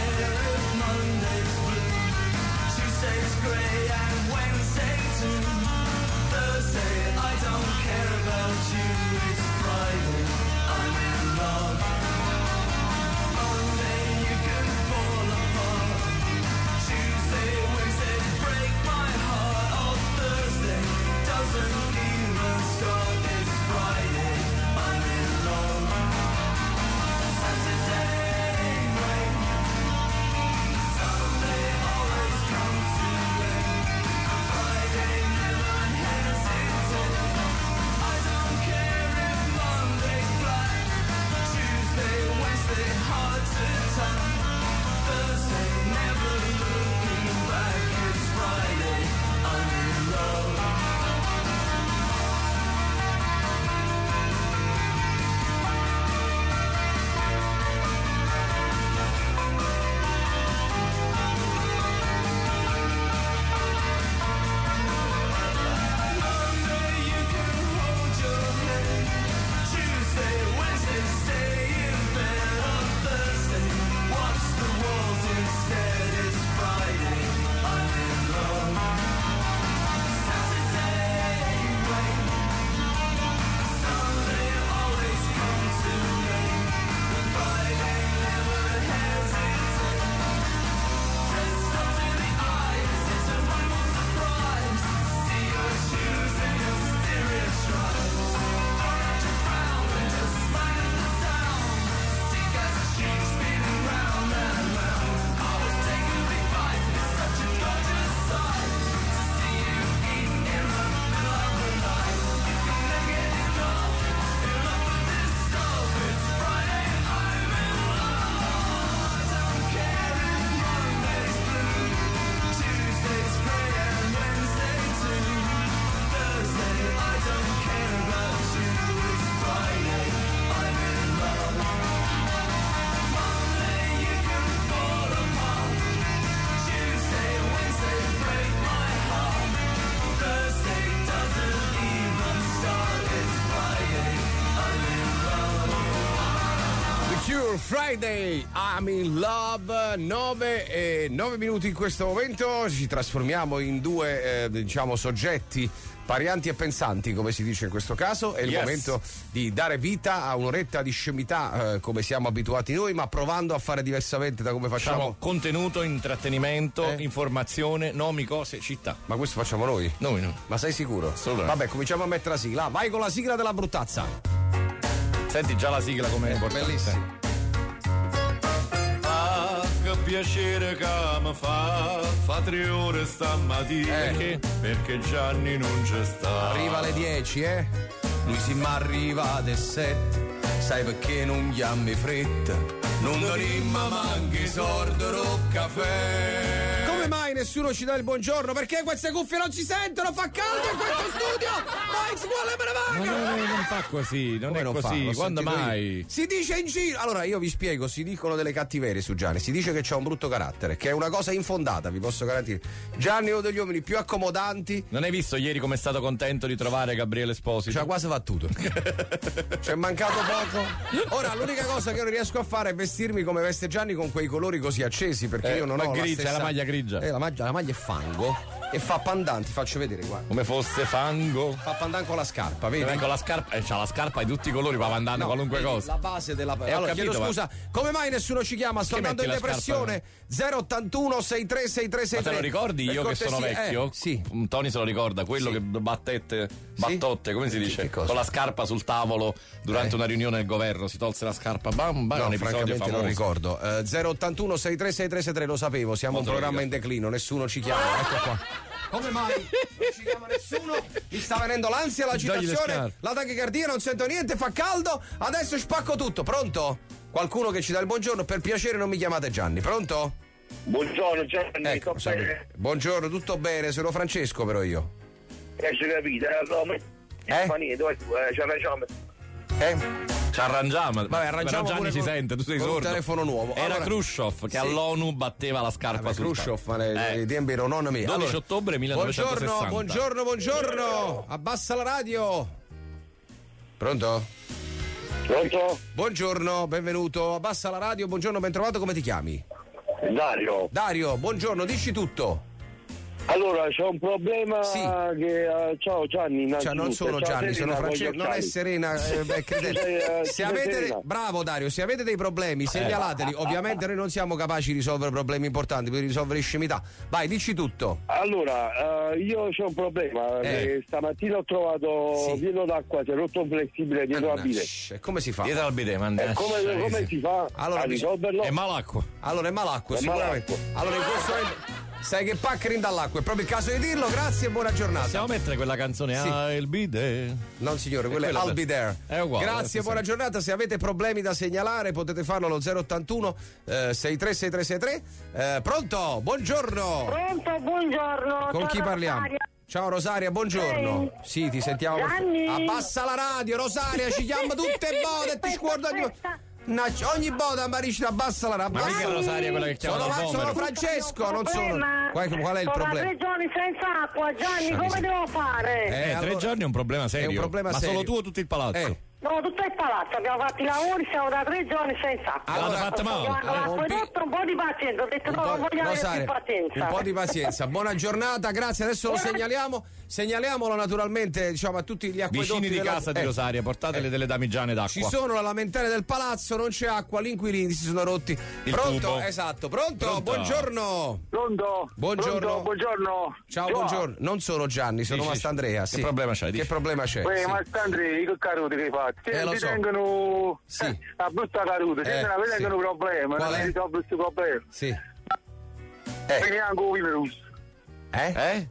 Friday, I'm in love. nove e nove minuti in questo momento. Ci trasformiamo in due eh, diciamo soggetti parianti e pensanti, come si dice in questo caso. È il Yes. momento di dare vita a un'oretta di scemità eh, come siamo abituati noi, ma provando a fare diversamente da come facciamo. Facciamo contenuto, intrattenimento, Eh? informazione, nomi, cose, città. Ma questo facciamo noi? Noi no. Ma sei sicuro? Assolutamente. Vabbè, cominciamo a mettere la sigla. Vai con la sigla della bruttazza. Senti già la sigla come è importante. Bellissima. Che piacere che mi fa, fa tre ore stamattina. Eh. Perché? Perché Gianni non c'è sta. Arriva alle dieci, eh? Lui si m'arriva alle sette. Sai perché non chiami fretta? Non venimmo manchi sordo caffè. Come mai nessuno ci dà il buongiorno? Perché queste cuffie non si sentono? Fa caldo in questo studio! Dai, scuola me ne Ma vaga! non, non fa così, non Come è non fa? così. L'ho Quando sentito mai? io. Si dice in giro. Allora io vi spiego, si dicono delle cattiverie su Gianni, si dice che c'ha un brutto carattere, che è una cosa infondata, vi posso garantire. Gianni è uno degli uomini più accomodanti. Non hai visto ieri come è stato contento di trovare Gabriele Esposito? Ci ha quasi battuto. Ci è mancato poco. Ora l'unica cosa che non riesco a fare è vestirmi come veste Gianni con quei colori così accesi, perché Eh, io non ma ho la grigia, stessa... la maglia grigia. Eh, la, maglia, la maglia è fango e fa pandan, ti faccio vedere, guarda. Come fosse fango. Fa pandan con la scarpa, vedi? Eh, con la scarpa, eh, c'ha la scarpa di tutti i colori, va andando No, qualunque vedi, cosa. La base della. Eh, ho allora, capito, chiedo scusa, come mai nessuno ci chiama? Sto Che andando in metti la depressione. zero ottantuno sessantatré sessantatré Ma te lo ricordi Per io che cortesia, sono vecchio? Eh, sì. Tony se lo ricorda, quello Sì. che battette, battotte, come si dice? che cosa? Con la scarpa sul tavolo durante Eh. una riunione del governo, si tolse la scarpa, bam, bam, No, un episodio francamente famoso. non ricordo. Eh, zero ottantuno sessantatré sessantatré sessantatré, lo sapevo, siamo Ma un te lo programma in ricordo. declino, nessuno ci chiama, ecco qua. Come mai? Non ci chiama nessuno? Mi sta venendo l'ansia, Dagli le l'agitazione, scarpe. la tachicardia, non sento niente, fa caldo, adesso spacco tutto. Pronto? Qualcuno che ci dà il buongiorno, per piacere non mi chiamate Gianni, pronto? Buongiorno Gianni, Ecco, sto bene. buongiorno, tutto bene, sono Francesco però io. Eh, ci capite, allora, Eh? ma niente, dove tu, eh, ci arrangiamo. Eh? Ci arrangiamo. Vabbè, arrangiamo Però Gianni pure si con- sente, tu sei con un sordo. telefono nuovo. Era Allora- Khrushchev che Sì. all'ONU batteva la scarpa Vabbè, sul Khrushchev, ma nei, Eh. nei tempi erano nonni miei. dodici Allora, ottobre millenovecentosessanta. Buongiorno, buongiorno, buongiorno. Abbassa la radio. Pronto? Pronto? Buongiorno, benvenuto. Abbassa la radio, buongiorno, ben trovato, come ti chiami? Dario. Dario, buongiorno, dici tutto. Allora, c'è un problema Sì. che... eh, ciao Gianni, Cioè, non sono Ciao, Gianni, sono Serena, Francesco. voglio Non è occhiali. Serena, eh, beh, credete. Sei, eh, Se sei avete dei- Serena. bravo Dario, se avete dei problemi, segnalateli. Ovviamente noi non siamo capaci di risolvere problemi importanti, per risolvere scemità. Vai, dici tutto. Allora, eh, io c'ho un problema. Eh. che stamattina ho trovato Sì. pieno d'acqua, si è rotto un flessibile dietro la bile. Mannaggia, e come si fa? Dietro al bidet, man- E come, eh, come sì. si fa Allora, a bisogna- risolverlo? È malacqua. Allora è malacqua, È sicuramente. malacqua. Allora in questo momento sai che Paccarin dall'acqua, è proprio il caso di dirlo. Grazie e buona giornata. Possiamo mettere quella canzone Sì. Ah, il bidet. Non signore, quello è quella I'll per- be there. È uguale, Grazie, sì, buona sì. giornata. Se avete problemi da segnalare potete farlo allo zero ottantuno eh, sessantatré sessantatré sessantatré. Eh, pronto? Buongiorno. Pronto, buongiorno. Con sono chi parliamo? Rosaria. Ciao Rosaria, buongiorno. Sì, ti sentiamo. Gianni. Abbassa la radio, Rosaria, ci chiama tutte e bote e ti sguarda ogni Naccia, ogni boda Marici abbassa la radio. Ma mica abbassa- Rosaria quella che chiama sono, dal sono vomero. Francesco, non sono. Problema. Qual, qual è il Sono problema? tre giorni senza acqua, Gianni, Lascia come miseria. devo fare? Eh, tre allora- giorni è un problema serio. È un problema Ma serio. solo tu o tutto il palazzo? Eh. No, tutto il palazzo, abbiamo fatto i lavori, siamo da tre giorni senza acqua. Allora, L'hanno fatta male. Guarda, allora, un l'acquedotto, un po' di pazienza, ho detto Un no, po'- non voglio avere Rosaria, più pazienza. un po' di pazienza, buona giornata, grazie. Adesso lo segnaliamo, segnaliamolo naturalmente diciamo a tutti gli acquedotti Vicini di della- casa di eh, Rosaria, portatele eh. delle damigiane d'acqua. Ci sono la lamentele del palazzo, non c'è acqua, gli inquilini si sono rotti. Il Pronto? tubo. Esatto, pronto? Pronto? Buongiorno. Pronto? Buongiorno. Pronto? Buongiorno. Ciao, Ciao. buongiorno. Non sono Gianni, sono Sì, sì, Mastandrea. sì. Sì. Che problema c'hai? Che Dici. problema c'è? Poi, Sì. ma Andrei, che caruti che hai fatto? Eh, lo ti so. tengono Sì. eh, a brutta caruta, Eh, eh, non sì. tengono problema, Qual non è? risolve questo problema. Sì. Quindi anche un vino russo. Eh? Eh?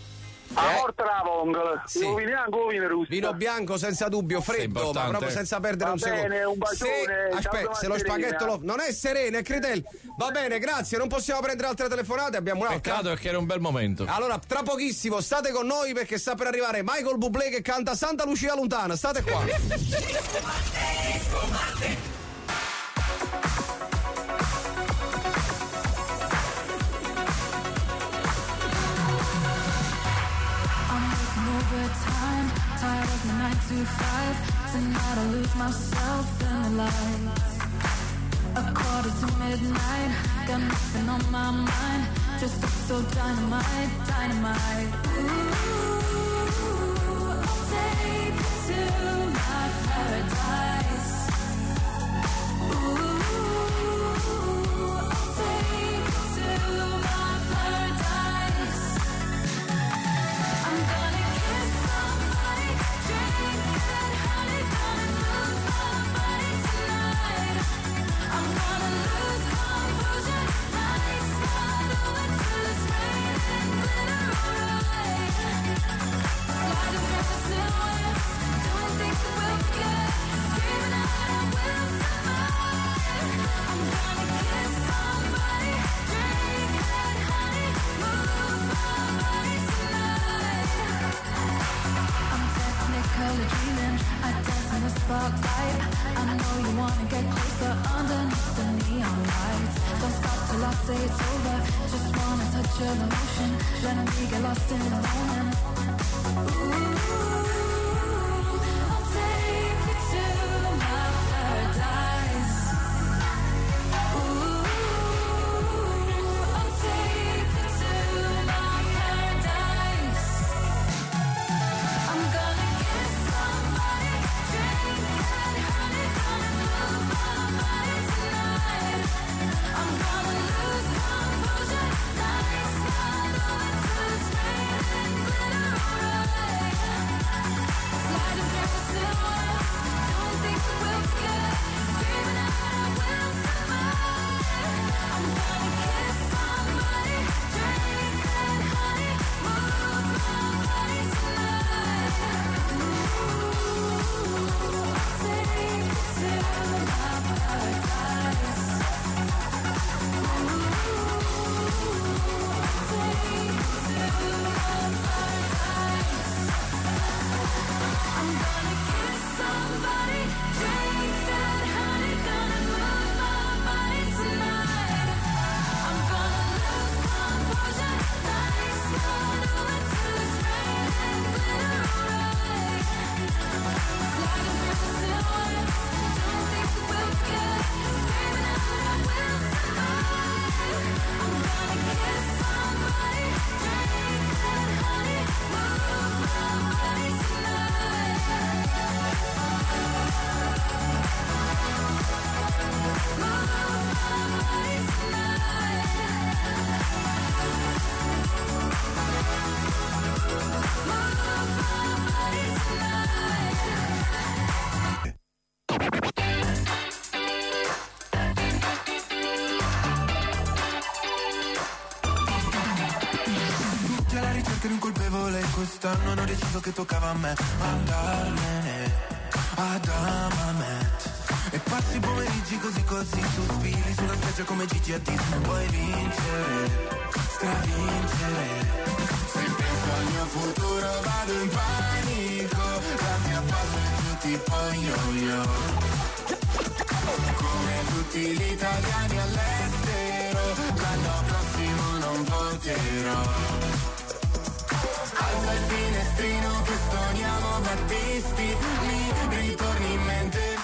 A Eh? morte la vongola, Sì. io vino anche un vino russo. Vino bianco senza dubbio, freddo, ma importante. proprio senza perdere Va un secondo. bene, un bacione, Se- ciao, aspetta, se lo Serena. spaghetto lo... non è sereno, è critello. Va bene, grazie, non possiamo prendere altre telefonate, abbiamo un'altra. Peccato perché era un bel momento. Allora, tra pochissimo, state con noi perché sta per arrivare Michael Bublé che canta Santa Lucia Lontana. State qua. I'm working overtime, tired of the nine to five. Tonight I lose myself in the lights. A quarter to midnight, got nothing on my mind. Just up so dynamite, dynamite. Ooh, I'll take you to my paradise. Ooh, I'll take you to my paradise. I'm gonna kiss somebody, drink that honey, gonna move my body tonight. I'm gonna lose composure, nice slide over till it's raining glitter, alright. Sliding through the silhouettes, doing things that we'll forget, screaming out I will survive. I'm gonna kiss somebody, drink that honey, move my body tonight. I'm technically dreaming, I dance in the spotlight. I know you wanna get closer underneath the neon lights. Don't stop till I say it's over, just wanna touch your emotion. Let me get lost in the moment. Ooh, I'll take you to my paradise. Ooh, I'll take you to my paradise. I'm gonna kiss somebody, drink that honey, gonna move my body tonight. I'm gonna lose composure, nice slide over till it's raining glitter, alright. Sliding through the silhouettes, doing things that we'll forget, screaming out I will survive. I'm gonna kiss somebody, drink that honey, move my body tonight. Ooh, I'll take you to my paradise. Ooh, I'll take you to my paradise. I'm gonna kiss somebody, drink that honey, gonna move my body tonight. I'm gonna lose composure, nice slide over till it's raining glitter, alright. Sliding through the silhouettes, doing things that we'll forget, screaming out I will survive. I'm gonna kiss somebody, drink that honey, move my body tonight. Move my body tonight. Move my body Tutti alla ricerca di un colpevole, quest'anno hanno deciso che toccava a me andarmene ad Amamet. E passi i pomeriggi così così, tu sfili sulla spiaggia come Gigi Hadid. Vuoi vincere, stravincere. Se penso al mio futuro vado in panico, la mia fase è giù tipo yo-yo. Come tutti gli italiani all'estero, l'anno prossimo non voterò. Alza il finestrino che stoniamo Battisti, mi ritorni in mente.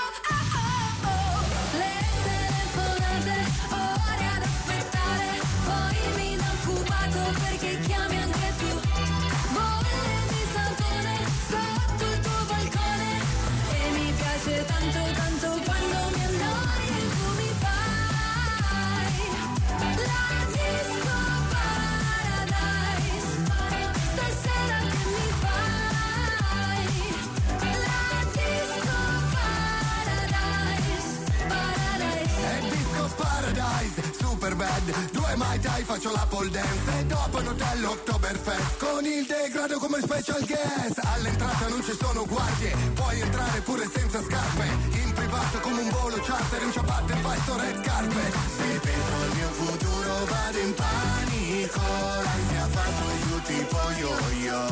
Le telefonate, ore ad aspettare, poi mi da occupato perché chiami anche tu. Bolle di sapone sotto il tuo balcone, e mi piace tanto tanto quando mi annoi e tu mi fai la disco paradise. Stasera che mi fai la disco paradise, paradise. È disco paradise, super bad. Due mai dai, faccio la pole dance. E dopo un hotel Oktoberfest con il degrado come special guest. All'entrata non ci sono guardie, puoi entrare pure senza scarpe. In privato come un volo charter, in ciabatte fai sto red carpet. Se penso al mio futuro vado in panico, l'ansia fa su e giù tipo yo-yo.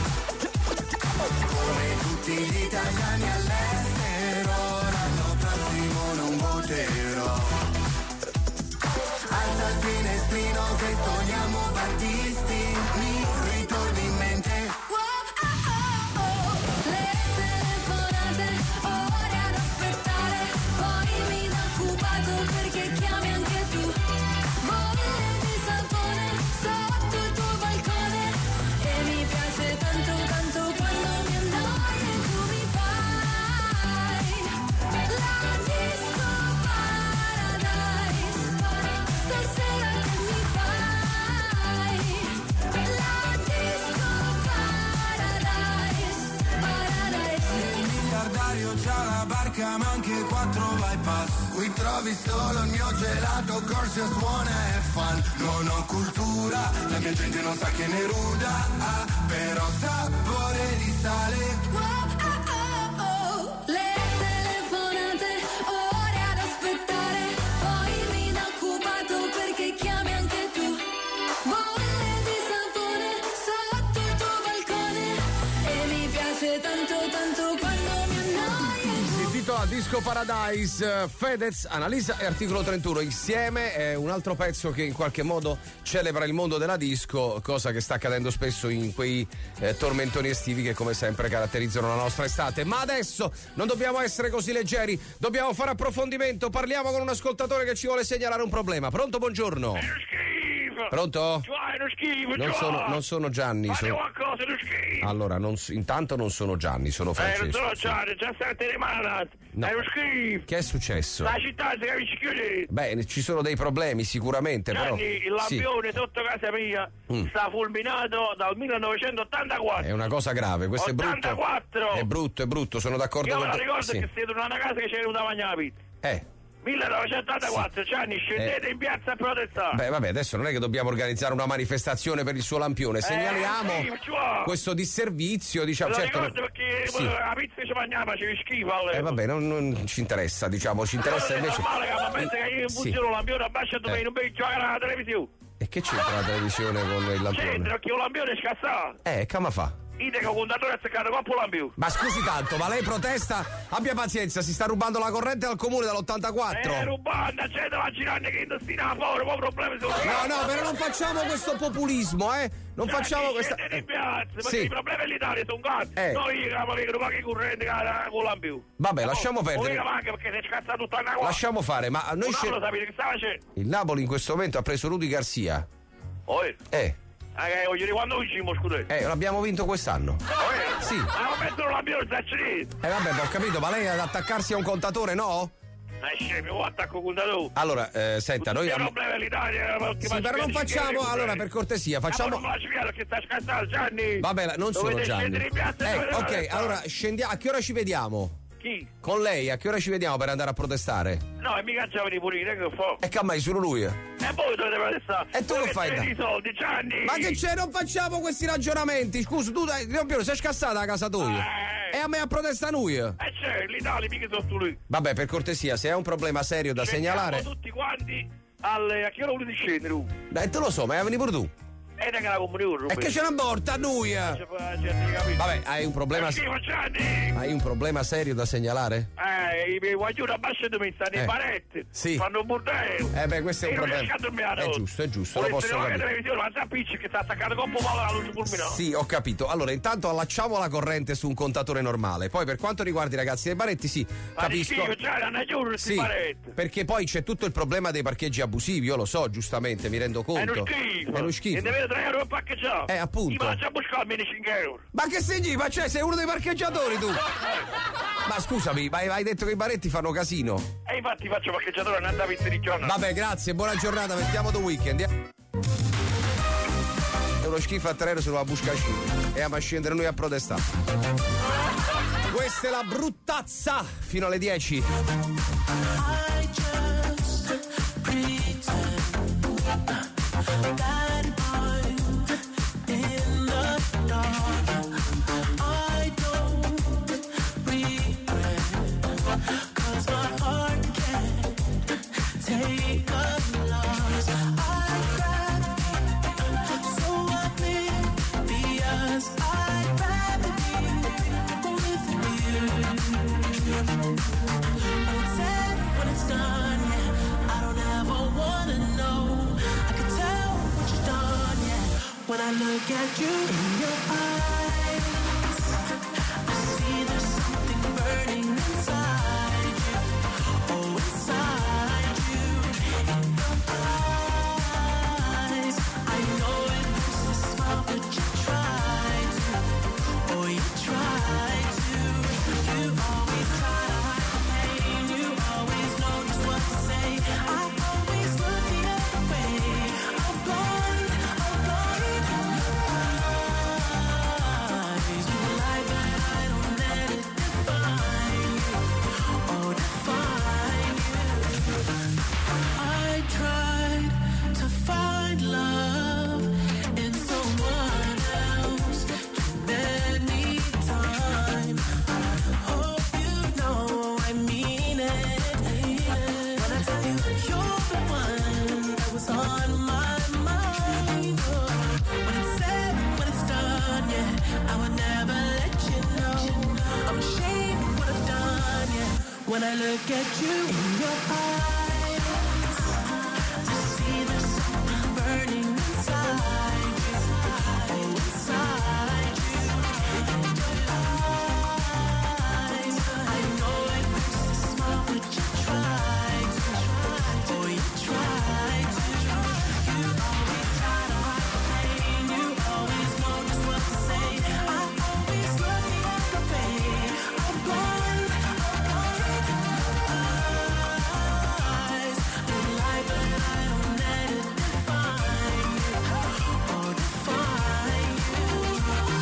Come tutti gli italiani all'estero, l'anno prossimo non voterò. Alza il finestrino che stoniamo Battisti, mi ritorni in mente. Le telefonate, ore ad aspettare, poi mi da occupato Io c'ho la barca ma anche quattro bypass. Qui trovi solo il mio gelato, corso suona e fan. Non ho cultura, la mia gente non sa che ne ruda, ah, però sapore di sale. Wow, oh, oh, oh. Le telefonate, ore ad aspettare, poi mi dà occupato perché chiami anche tu. Bolle di sapone sotto il tuo balcone e mi piace tanto tanto quando mi annoia. Si intitola Disco Paradise, Fedez, Annalisa e Articolo trentuno insieme. È un altro pezzo che in qualche modo celebra il mondo della disco, cosa che sta accadendo spesso in quei eh, tormentoni estivi che come sempre caratterizzano la nostra estate. Ma adesso non dobbiamo essere così leggeri, dobbiamo fare approfondimento. Parliamo con un ascoltatore che ci vuole segnalare un problema. Pronto, buongiorno. È uno schifo. Pronto? Cioè, è uno schifo, Non cioè. sono, non sono Gianni. Fate sono- qualcosa, è uno schifo. Allora, non s- intanto non sono Gianni, sono Eh, Francesco. non sono sì. Gianni, già state rimanate. No. È uno schifo. Che è successo? La città si capisce chiudere. Beh, ci sono dei problemi sicuramente, però. Gianni, il sì, lampione sotto casa mia Mm. sta fulminato dal millenovecentottantaquattro. è una cosa grave, questo è brutto. ottantaquattro. È brutto, è brutto, sono d'accordo Io con me la te. ricordo Sì. che siete in una casa che c'era una mangiare la pizza. Eh. millenovecentottantaquattro, Gianni, scendete Eh. in piazza a protestare. Beh, vabbè, adesso non è che dobbiamo organizzare una manifestazione per il suo lampione. Segnaliamo sì, cioè. questo disservizio, diciamo. Me lo Certo, ricordo perché sì. la pizza che ci mangiava facevi schifo all'epoca. Eh, vabbè, non, non ci interessa, diciamo, ci interessa invece. È normale che ma pensa che io in Sì. funzione un lampione abbasciato Eh. me non vedo giocare alla televisione. E che c'entra la televisione con il lampione? C'entra che un lampione è scassato. Eh, che ma fa? Io dico contatore a seccare coppo lampione. Ma scusi tanto, ma lei protesta? Abbia pazienza, si sta rubando la corrente al comune dall'ottantaquattro. Eh, rubando, c'è da girare che indostina fuori, poi problemi sono. No, no, però non facciamo questo populismo, eh? Non Gianni, facciamo questa. scendete in piazza, perché Sì. i problemi dell'Italia sono cazzo. Eh. Noi abbiamo che paghi corrente con lampione. Vabbè, lasciamo perdere. Non manca perché si è scassato tutto a qua. Lasciamo fare, ma noi Non scel- lo sapete che stava c'è. il Napoli in questo momento ha preso Rudy Garcia. Oi. Eh, Eh, voglio dire quando uscimo, scusate. eh, l'abbiamo vinto quest'anno. Oi. Sì. Ah, ma mettono lampione, sta c'è. Eh vabbè, ho capito, ma lei ad attaccarsi a un contatore, no? Eh, scemo, io attacco contatore. Allora, eh, senta, noi. Il problema dell'Italia. perché Sì, ma però ci non viene facciamo, in allora, chiede, per cortesia, Ma facciamo. non faccio via perché sta scassato, Gianni. Vabbè, la- non sono Dovete Gianni. scendere in piazza e Eh, dovete ok, arrestare. allora scendiamo. A che ora ci vediamo? Chi? Con lei, a che ora ci vediamo per andare a protestare? No, e mica già venire pulire, che fa? E che mai solo lui? E voi dovete protestare. E tu Voi lo che fai da- siete i soldi, Gianni. Ma che c'è? Non facciamo questi ragionamenti. Scusa, tu dai, Lampione, sei scassata a casa tua. Eh. E a me a protestare noi. E c'è, l'Italia mica sotto lui. Vabbè, per cortesia, se è un problema serio da Scendiamo segnalare. tutti quanti alle... a che ora volete scendere? tu? Dai, te lo so, ma veni pure tu. E che la comunione. E che ce ne porta a noi? Vabbè, hai un problema. Schifo, Gianni. Hai un problema serio da segnalare? Eh, i miei guaglioni abbasciati mi stanno Eh. in paretti. Sì. Fanno un bordello. Eh beh, questo è un E non problema. riesco a dormire la È notte. giusto, è giusto, lo Volete posso vedere la capire. televisione, ma sappisci che sta attaccato con un po' alla luce fulminante. Sì, ho capito. Allora, intanto allacciamo la corrente su un contatore normale. Poi, per quanto riguarda i ragazzi dei baretti, sì, Ma di capisco. schifo, già, hanno giuro questi Sì, paretti. perché poi c'è tutto il problema dei parcheggi abusivi, io lo so, giustamente, mi rendo È conto. uno schifo. È uno schifo. E deve tre euro per parcheggiare. Eh, appunto. Io vado a buscare almeno cinque euro. Ma che significa? Cioè, sei uno dei parcheggiatori tu? Ma scusami, ma hai detto che i baretti fanno casino. E infatti faccio parcheggiatore andando a vista di giorno. Vabbè, grazie, buona giornata, mettiamo the weekend. È uno schifo a tre euro se lo va a buscare e a scendere noi a protestare. Questa è la bruttazza fino alle dieci. I just pretend that I'm in the dark. I don't regret, 'cause my heart can't take a loss. I'd rather be so oblivious. I'd rather be with you. When it's said, when it's done, yeah, I don't ever wanna know. I can tell what you've done, yeah, when I look at you in your eyes. I see there's something burning inside you, oh, inside you, in your eyes. I know it hurts to smile, but you try to, oh, you try to. You always try to hide the pain, you always know just what to say. I always look the other way. I'm blind, I'm blind in your eyes. You lie, but I don't let it define you. when I look at you. In your eyes, I see there's something burning inside you. Oh, inside you. In your eyes, I know it hurts to smile, but you try to. Oh, you try to. You always try to hide the pain. You always know just what to say. I always look the other way. I'm blind, I'm blind. Eyes, the light, but I don't let it define you. Oh, define you.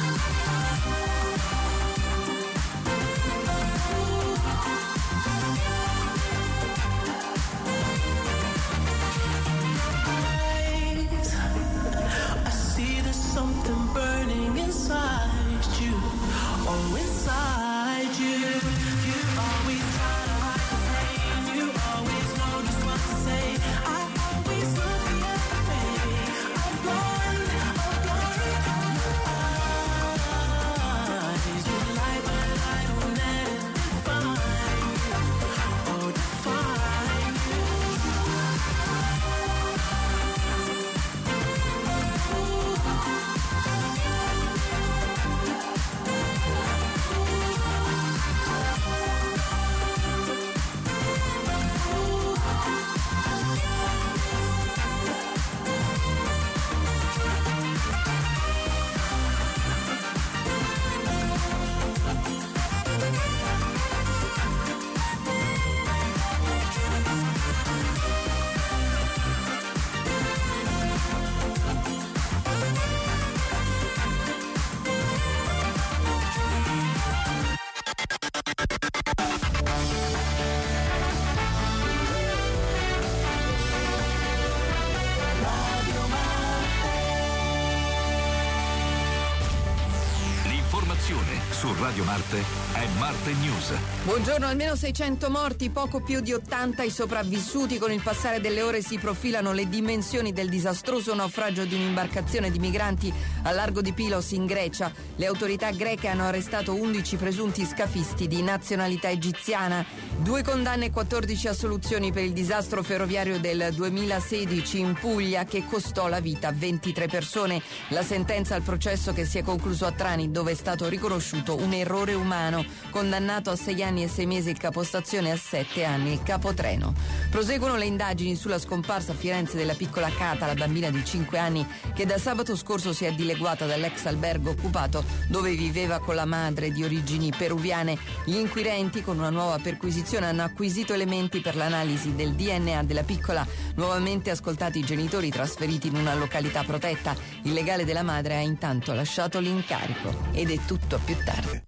Eyes, I see there's something burning inside you. Oh, inside you. You always try to hide the pain. You always know just what to say. I always look the other way. I'm blind, I'm blind. Eyes, you lie, but I don't let it define you. Oh, define you. L'informazione su Radio Marte è Marte News. Buongiorno, almeno seicento morti, poco più di ottanta i sopravvissuti. Con il passare delle ore si profilano le dimensioni del disastroso naufragio di un'imbarcazione di migranti al largo di Pylos in Grecia. Le autorità greche hanno arrestato undici presunti scafisti di nazionalità egiziana. Due condanne e quattordici assoluzioni per il disastro ferroviario del duemilasedici in Puglia che costò la vita a ventitré persone. La sentenza al processo che si è concluso a Trani, dove è stato riconosciuto un errore umano. Condannato a sei anni e sei mesi il capostazione e a sette anni il capotreno. Proseguono le indagini sulla scomparsa a Firenze della piccola Cata, la bambina di cinque anni che da sabato scorso si è dileguata dall'ex albergo occupato dove viveva con la madre di origini peruviane. Gli inquirenti, con una nuova perquisizione, hanno acquisito elementi per l'analisi del D N A della piccola. Nuovamente ascoltati i genitori trasferiti in una località protetta. Il legale della madre ha intanto lasciato l'incarico. Ed è tutto, a più tardi.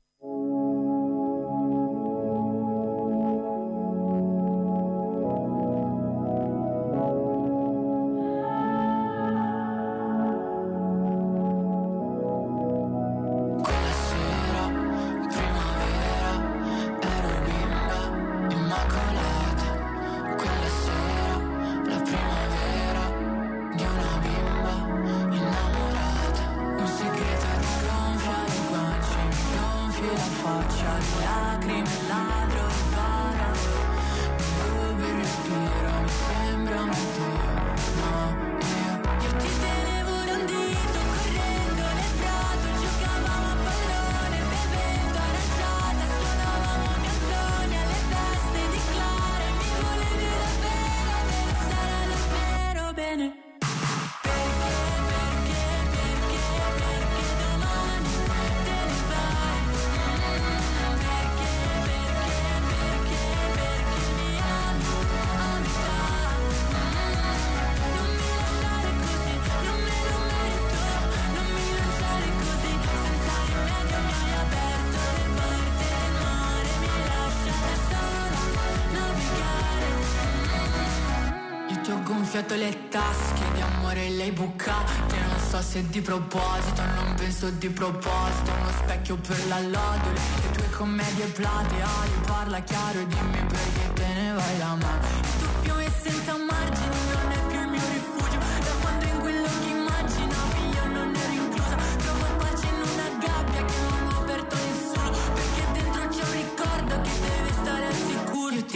gonfiato le tasche di amore lei bucate. Non so se di proposito, non penso di proposito. Uno specchio per la lodole, le tue commedie plateali. Parla chiaro e dimmi perché te ne vai da me. Il tuo fiume senza margini non è più il mio rifugio. Da quando in quello che immaginavi io non ero inclusa. Trovo pace in una gabbia che non ho aperto a nessuno, perché dentro c'è un ricordo che deve stare al sicuro. Io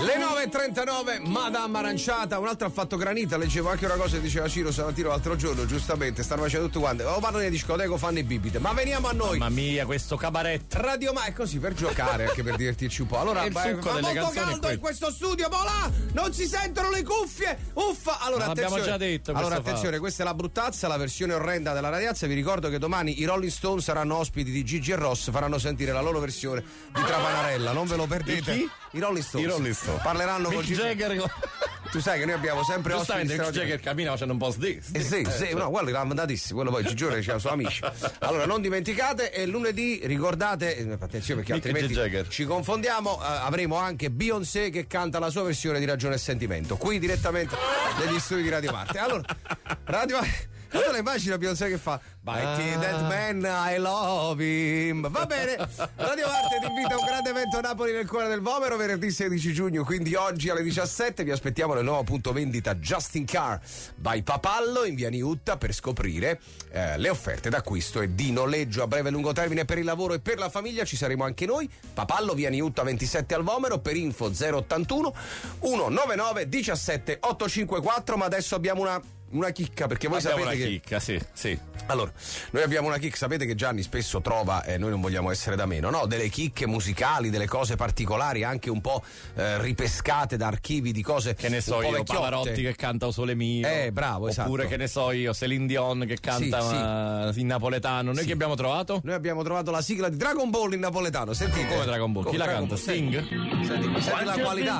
Le nove e trentanove, Madame Aranciata, un altro ha fatto granita, leggevo anche una cosa che diceva Ciro Salatino l'altro giorno, giustamente, stanno facendo tutti quanti, oh vanno in discoteca, fanno i bibite, ma veniamo a noi. Mamma mia, questo cabaret. Radio Ma è così, per giocare, anche per divertirci un po'. Allora, il beh, succo fa delle molto canzoni caldo in questo studio, ma là, non si sentono le cuffie, uffa. Allora, Ma attenzione. l'abbiamo già detto. Allora, attenzione, fatto. questa è la bruttazza, la versione orrenda della ragazza. Vi ricordo che domani i Rolling Stone saranno ospiti di Gigi e Ross, faranno sentire la loro versione di Trapanarella, non ve lo perdete. Di chi? I Rolling Stones. I Rolling Stone. Parleranno Mick con Gigi. Jagger. Tu sai che noi abbiamo sempre ospiti Giustamente Mick straordinari. Jagger cammina facendo un po' sdi. Eh sì, eh, sì, cioè. no, quello era mandatissimo, quello poi Gigione diceva suoi amici. Allora non dimenticate, e lunedì ricordate, eh, attenzione perché Mick altrimenti Jagger. ci confondiamo, eh, avremo anche Beyoncé che canta la sua versione di Ragione e Sentimento, qui direttamente negli studi di Radio Marte. Allora, Radio Marte. Allora immagina Beyoncé che fa Mighty That Man, I love him. Va bene, Radio Marte ti invita a un grande evento a Napoli nel cuore del Vomero venerdì sedici giugno, quindi oggi alle diciassette vi aspettiamo nel nuovo punto vendita Justin Car by Papallo in via Niutta per scoprire eh, le offerte d'acquisto e di noleggio a breve e lungo termine per il lavoro e per la famiglia. Ci saremo anche noi. Papallo via Niutta ventisette al Vomero, per info zero ottantuno centonovantanove diciassette ottocentocinquantaquattro. Ma adesso abbiamo una una chicca, perché voi abbiamo sapete una che chicca, sì, sì. Allora, noi abbiamo una chicca, sapete che Gianni spesso trova, e eh, noi non vogliamo essere da meno, no? Delle chicche musicali, delle cose particolari, anche un po' eh, ripescate da archivi di cose che ne so un po' io, vecchiotte. Pavarotti che canta O Sole Mio. Eh, bravo, esatto. Oppure che ne so io, Celine Dion che canta Sì, sì. ma, in napoletano. Noi Sì. che abbiamo trovato? Noi abbiamo trovato la sigla di Dragon Ball in napoletano, sentite. Come Dragon Ball? Chi la Dragon canta? Ball? Sting? Senti, senti la qualità.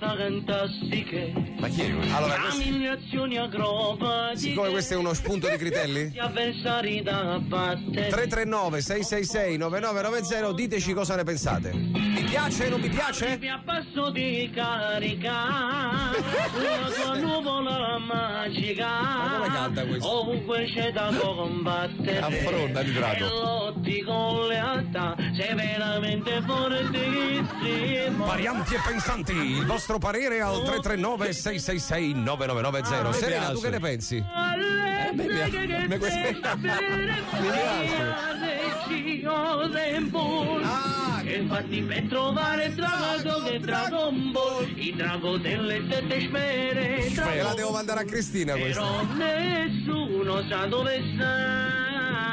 fantastiche. Ma chi è questo? Allora, questo- Amiliazioni acrobatiche. siccome questo è uno spunto di Critelli, avversari da battere. tre tre nove sei sei sei nove nove nove zero, diteci cosa ne pensate. Mi piace, non mi piace? Mi abbasso di carica una tua nuvola magica. Ma come canta questo? Ovunque c'è da combattere. Affronta di Drago. E lotti con lealtà. Sei veramente fortissimo. Varianti e pensanti, il vostro parere al tre tre nove sei sei sei nove nove nove zero. Ah, mi Serena, piace. tu che ne pensi? Eh, mi piace. Mi piace. Ah, E infatti per trovare il drago che Dragon Ball, il drago delle sette sfere, me la devo mandare a Cristina questa. però nessuno sa dove sta.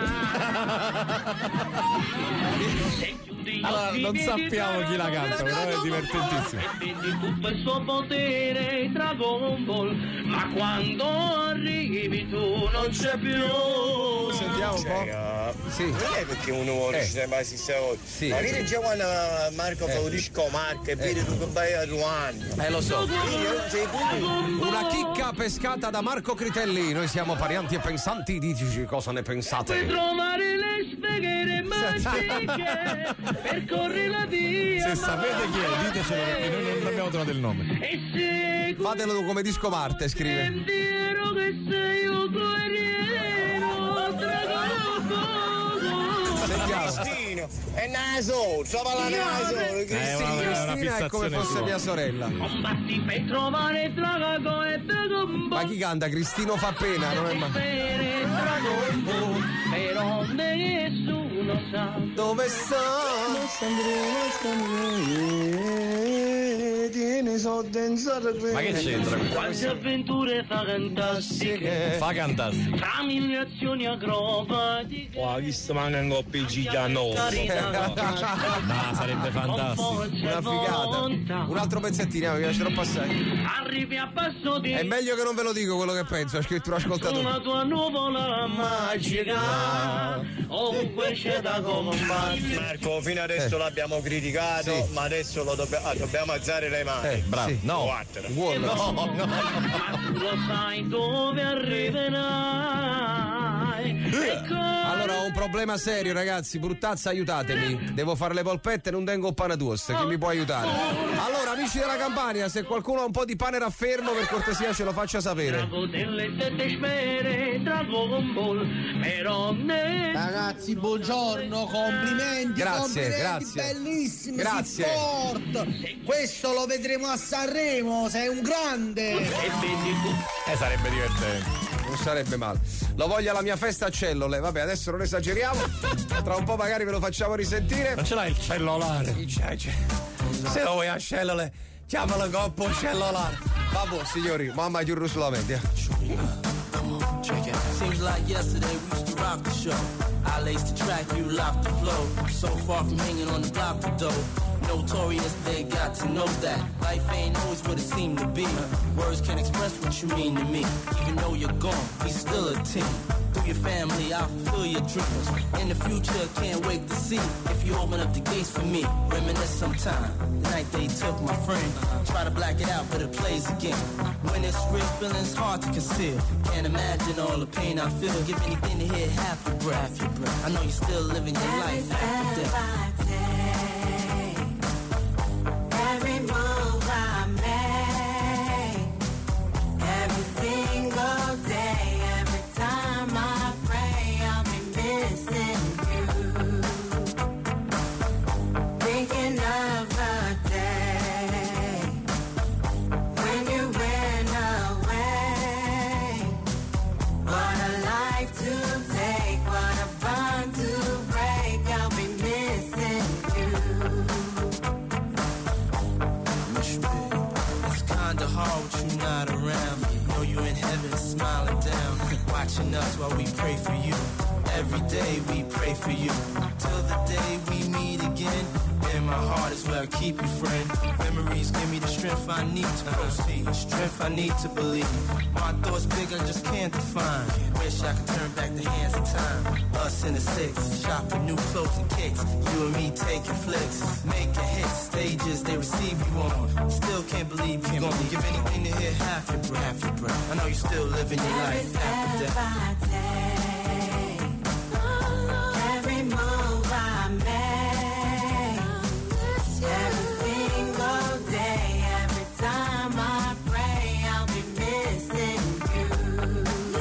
Allora, non sappiamo chi la canta, però è divertentissimo. E vedi tutto il suo potere, Dragon Ball, ma quando arrivi tu non c'è più. Sentiamo un po'. Sì. Non è perché uno vuole Eh. ci sembra si sta Sì. Ma vedi già quando Marco fa un disco Marco e vedi tu che vai a Ruanda. Eh, lo so. Quindi io non sei tu. Una chicca pescata da Marco Critelli. Noi siamo parianti e pensanti, diteci cosa ne Per pensate. trovare le speghere magiche, percorri la via. Se sapete chi è, ditecelo perché noi non abbiamo trovato il nome. E segui Fatelo come Disco Marte, il scrive. pensiero che sei un guerriero, Dragon Ball. Sentiamo. Cristino, è naso, trova la naso. Eh, Sì, una- una Cristina è come fissazione fosse sua. mia sorella. Combatti per trovare Drago e Dragon Ball. Ma chi canta? Cristino fa pena, non è mai. Bene, Dragon Ball, però nessuno sa Dove sta? Ma che c'entra questo? quante avventure fa fantastiche, Fa cantare. tra mille azioni acrobatiche. Wow, chi sta mangiando un P G no. Ma sarebbe fantastico. Una figata. Un altro pezzettino, mi piace troppo assai. Arrivi a passo di È meglio che non ve lo dico quello che penso, ha scritto un ascoltatore. una tua nuvola magica, ovunque c'è da combattere. Marco, fino adesso l'abbiamo criticato, Sì. ma adesso lo dobb- ah, dobbiamo alzare le mani. Eh, Bravo. sì. No. Guardala. Buono. No, no. Ma tu lo sai dove arriverai. Ecco. Allora ho un problema serio, ragazzi, bruttazza, aiutatemi. Devo fare le polpette, non tengo pane duos, chi mi può aiutare? Allora, amici della Campania, se qualcuno ha un po' di pane raffermo, per cortesia ce lo faccia sapere. Drago delle sette sfere, Dragon Ball, però ne Ragazzi, buongiorno, complimenti, Grazie, complimenti, grazie. bellissimi, Grazie. sport. Questo lo vedremo a Sanremo, sei un grande. e vedi tu. Eh, sarebbe divertente. Non sarebbe male. Lo voglio alla mia festa a cellule. Vabbè, adesso non esageriamo. Tra un po' magari ve lo facciamo risentire. Non ce l'hai il cellulare? Se lo vuoi a cellule, Chiama la coppa un cellulare. Vabbè, signori, mamma chiudo solamente. Check it. Seems like yesterday we used to rock the show. I laced the track, you locked the flow. So far from hanging on the block for dough. Notorious, they got to know that life ain't always what it seemed to be. Words can't express what you mean to me. Even though you're gone, we still a team. Through your family, I'll fulfill your dreams. In the future, can't wait to see if you open up the gates for me. Reminisce sometime, the night they took my friend. Try to black it out, but it plays again. When it's real, feeling's hard to conceal. Can't imagine all the pain I feel. Give anything to hear half your breath. I know you're still living your life after death. Every move I make, every single day, every time I pray, I'll be missing you. Thinking of the day when you went away. What a life to take, what a bond to break, I'll be missing you. Hard with you not around. Know you in heaven smiling down, watching us while we pray for you. Every day we pray for you, till the day we meet again. In my heart is where I keep you, friend. Memories give me the strength I need to proceed, strength I need to believe. My thoughts big, I just can't define. Wish I could turn back the hands of time. Us in the six, shop for new clothes and kicks. You and me taking flicks, making hits, stages they receive you on. Still can't believe you're gonna give anything to hear half your breath, half your breath. I know you're still living your life after death. Every move I make, every single day, every time I pray, I'll be missing you.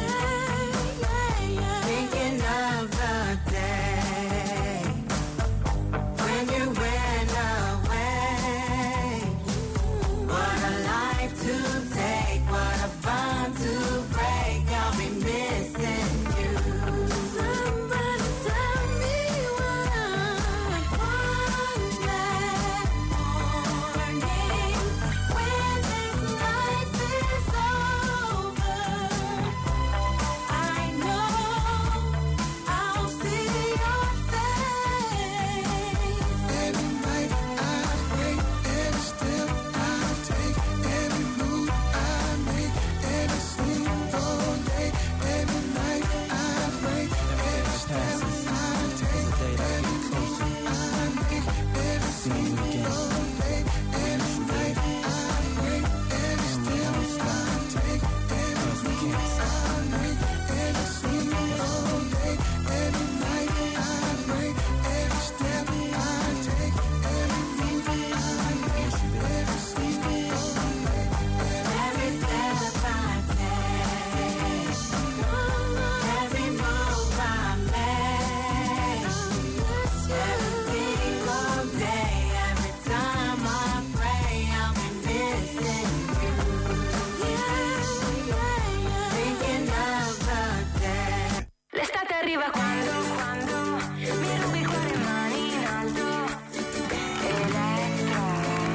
Thinking of the day when you went away. What a life to take, what a bond to break, I'll be missing you. Somebody tell me why one bad morning when this life is over, I know I'll see your face. Every night I pray, every step I take, every move I make, every single day, every night I pray, every step I take, every move I make, every single day, every night I pray, every step I take, every move I make, every single day, every night I pray, every step I take, every move I make, every single day, Every step I take, every move I make, every single day, every time I pray, I'll be missing you. Thinking of the day. L'estate arriva quando, quando mi rubi il cuore in mani in alto. Elettro,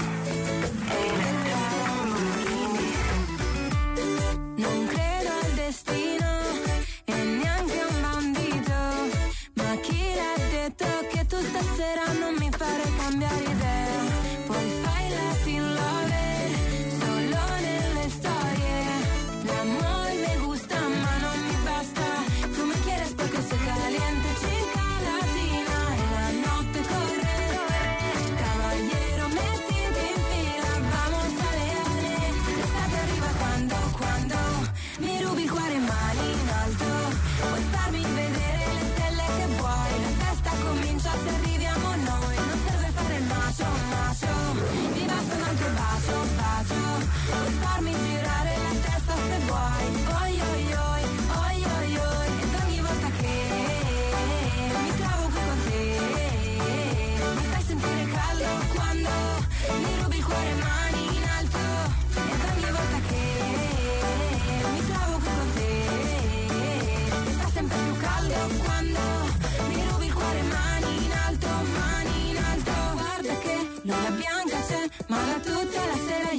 non credo al destino e neanche a un bandito, ma chi l'ha detto che tu stasera non mi farai cambiare idea? Poi fai Latin lover solo nelle storie. L'amore me gusta ma non mi basta. Tu me quieres porque soy caliente, chica latina, e la notte corre. Caballero, mettiti in fila, vamos a leale. L'estate arriva quando, quando mi rubi il cuore in mani in alto. Vuoi farmi vedere le stelle che vuoi? La festa comincia se arriviamo noi. Non serve fare il macio, macio. Mi basta un altro bacio, bacio. Vuoi farmi girare la testa se vuoi? Oi oi oi, oi oi oi. Ed ogni volta che mi trovo qui con te mi fai sentire caldo quando mi rubi il cuore in mani in alto. Ed ogni volta che mi trovo qui con te mi fa sempre più caldo quando mi rubi il cuore in mani in alto, mani in alto. Guarda che luna bianca c'è, ma da tutta la sera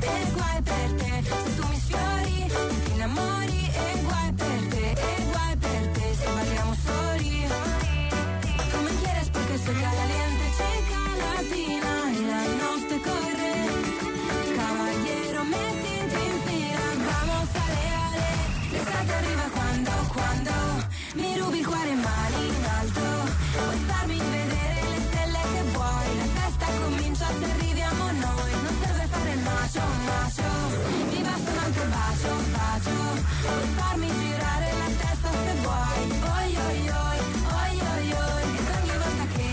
e guai per te. Se tu mi sfiori, ti innamori e guai per te, e guai per te. Se balliamo soli, come quieres porque soy caliente, chica latina y la noche corre. Caballero, mettiti in fila, vamos ale ale. L'estate arriva quando, quando mi rubi il cuore mani in alto. Puoi farmi vedere le stelle che vuoi. La festa comincia se arriviamo noi. Non serve fare il macio, macio. Mi basta anche il bacio, bacio. Puoi farmi girare la testa se vuoi. Oi oi oi, oi oi oi. E ogni volta che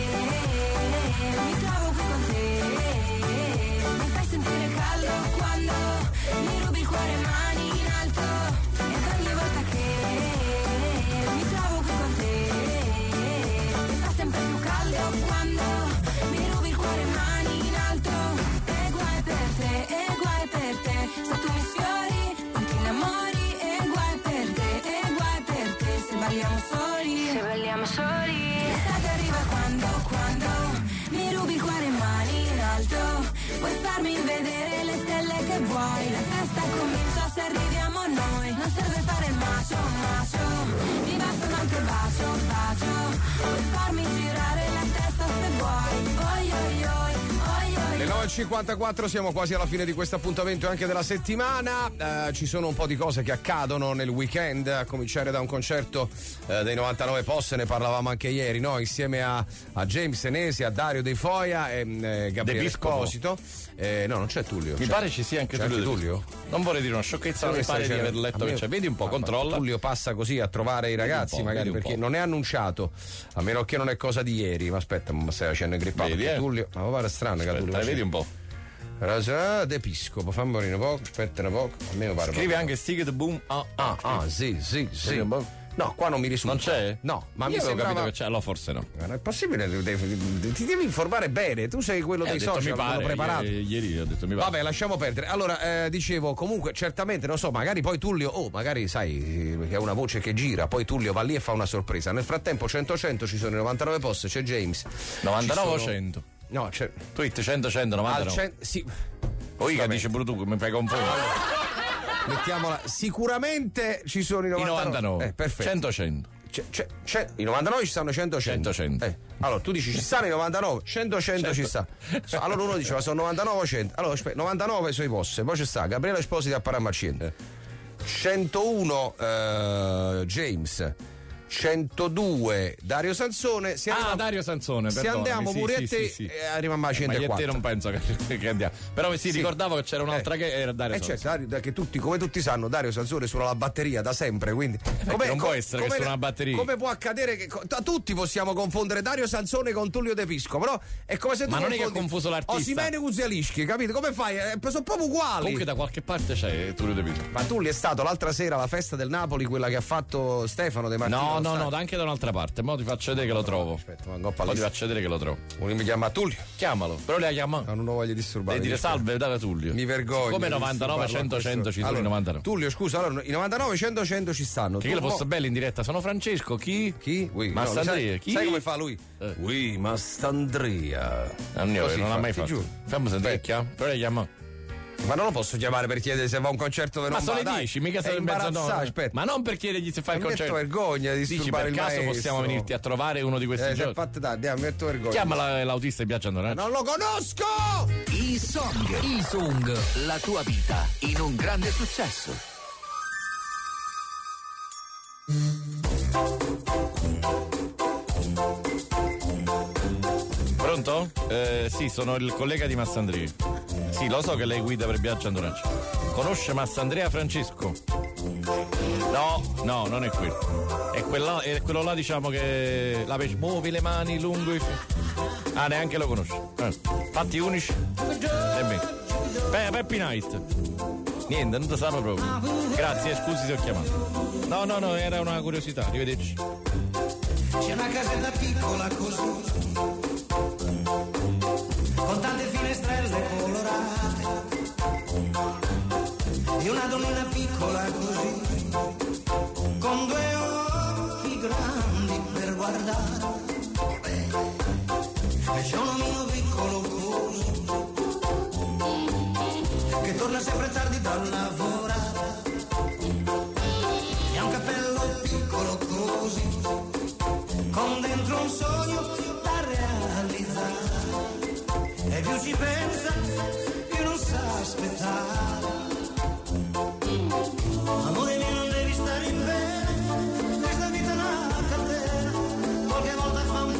mi trovo qui con te mi fai sentire caldo quando mi rubi il cuore mani in alto. E ogni volta che mi trovo qui con te mi fa sempre più caldo quando mi rubi il cuore mani in alto. E guai per te, e guai per te. Se tu mi sfiori, non ti innamori. E guai per te, e guai per te. Se balliamo soli, se balliamo soli. L'estate arriva quando, quando mi rubi il cuore mani in alto. Puoi farmi vedere le stelle che vuoi. La festa comincia se arriviamo noi. Non serve fare il macio, macio. Mi basta anche il bacio, bacio. Puoi farmi girare la testa se vuoi. Oi oi oi, oi oi. Le nove e cinquantaquattro, siamo quasi alla fine di questo appuntamento anche della settimana. Eh, ci sono un po' di cose che accadono nel weekend, a cominciare da un concerto eh, dei novantanove Posse, ne parlavamo anche ieri, no? Insieme a, a James Senesi, a Dario De Foia e eh, Gabriele De Piscopo. Esposito. Eh, no, non c'è Tullio. Mi c'è, pare ci sia anche c'è Tullio. anche Tullio? Non vorrei dire una sciocchezza, ma mi pare di aver letto che c'è. Vedi un po', Ah, controlla. Tullio passa così a trovare i ragazzi, po', magari, vedi un perché po'. non è annunciato, a meno che non è cosa di ieri. Ma aspetta, ma stai facendo il grippato. Vedi, eh? Tullio, ma pare strano che Tullio. Aspetta, vedi un po'. Rasa De Piscopo, fammi morire un po', aspetta un po', almeno pare. Scrive anche Stig Boom. Ah, Ah, ah, sì, sì, sì. No, qua non mi risulta. Non c'è? No, ma Io mi avevo sembrava... capito che c'è, allora forse no. Ma non è possibile, devi- ti devi informare bene, tu sei quello Eh, dei ho detto, social, mi pare, quello preparato. Ieri, ieri ho detto mi pare. Vabbè, lasciamo perdere. Allora, eh, dicevo, comunque, certamente, non so, magari poi Tullio, oh, magari sai che è una voce che gira, poi Tullio va lì e fa una sorpresa. Nel frattempo, cento cento ci sono i novantanove Posse, c'è James. novantanove o Ci sono- cento? No, c'è. Tweet cento cento novantanove. Al cen- sì. Poi che Vabbè. dice pure tu, mi fai confondere. Mettiamola. Sicuramente ci sono i I novantanove. novantanove. Eh, perfetto. cento cento. C'è, c'è, c'è- I novantanove ci stanno cento cento. cento cento. Eh, allora tu dici ci stanno i novantanove, cento cento ci sta. So, allora uno dice ma sono novantanove o cento. Allora aspetta, novantanove sono i Posse, poi ci sta Gabriele Esposito a Paramarciente. centouno eh, James. centodue Dario Sansone. Se Ah, arriva- Dario Sansone, se perdonami, andiamo sì, pure sì, a te sì, sì. eh, arriviamo a Ma io e te centoquattro. non penso che, che andiamo. Però sì, Sì. ricordavo che c'era un'altra Eh. che era Dario Eh, Sansone. certo, Dario- che tutti, come tutti sanno, Dario Sansone suona la batteria da sempre, quindi Perché non può essere che suona la batteria. come può accadere che co- t- tutti possiamo confondere Dario Sansone con Tullio De Piscopo, però è come se tu Ma non è che confondi ha confuso l'artista. Osimene Guzialischi, capito? Come fai? Eh, sono proprio uguali. Comunque da qualche parte c'è Tullio De Piscopo. Ma Tullio è stato l'altra sera alla festa del Napoli, quella che ha fatto Stefano De Martino. No, lo no, sai? no, anche da un'altra parte. Mo ti faccio vedere che lo trovo. Aspetta, ma coppa Mo ti lì. faccio vedere che lo trovo. Uno mi chiama Tullio. Chiamalo, però le ha chiamato. No, non ho voglia di disturbare. Devi dire salve, dare Tullio. Mi vergogno. Come di novantanove, disturbarlo cento, a cento ci sono allora, i novantanove. Tullio, scusa, allora i novantanove, cento, cento ci stanno. Che Tu io le mo- posso belle in diretta. Sono Francesco, chi? Chi? Ui, Mastandrea, no, sai, chi? sai come fa lui? Eh. Ui, Mastandrea. Anni, Così non fa, l'ha mai ti fatto. giuro. Fammi sentire che chiama. Però le chiama. Ma non lo posso chiamare per chiedere se va a un concerto dove Ma non sono va, le dai. dieci, mica È sono in mezzanotte. imbarazzante, aspetta. Ma non per chiedergli se fai il Mi metto concerto. vergogna di Dici, disturbare per il caso maestro. possiamo venirti a trovare uno di questi Eh, se giorni? fatte da, andiamo, mi metto vergogna. Chiama la- l'autista di Piazza Andorra. Non lo conosco! I Song. I Song. La tua vita in un grande successo. Pronto? Eh, sì, sono il collega di Massandria. Sì, lo so che lei guida per Biagio Andoracci. Conosce Massandrea Francesco? No, no, non è quello. È, quella, è quello là, diciamo che la pesce muovi le mani lungo i... Ah, neanche lo conosce. Eh. Fatti unici? Nemmeno. Pe- Peppy Night. Niente, non ti sanno proprio. Grazie, scusi se ho chiamato. No, no, no, era una curiosità. Arrivederci. C'è una casetta piccola così, con tante finestrelle colorate, e una donnina piccola così, con due occhi grandi per guardare, e c'è uno mio piccolo coso, che torna sempre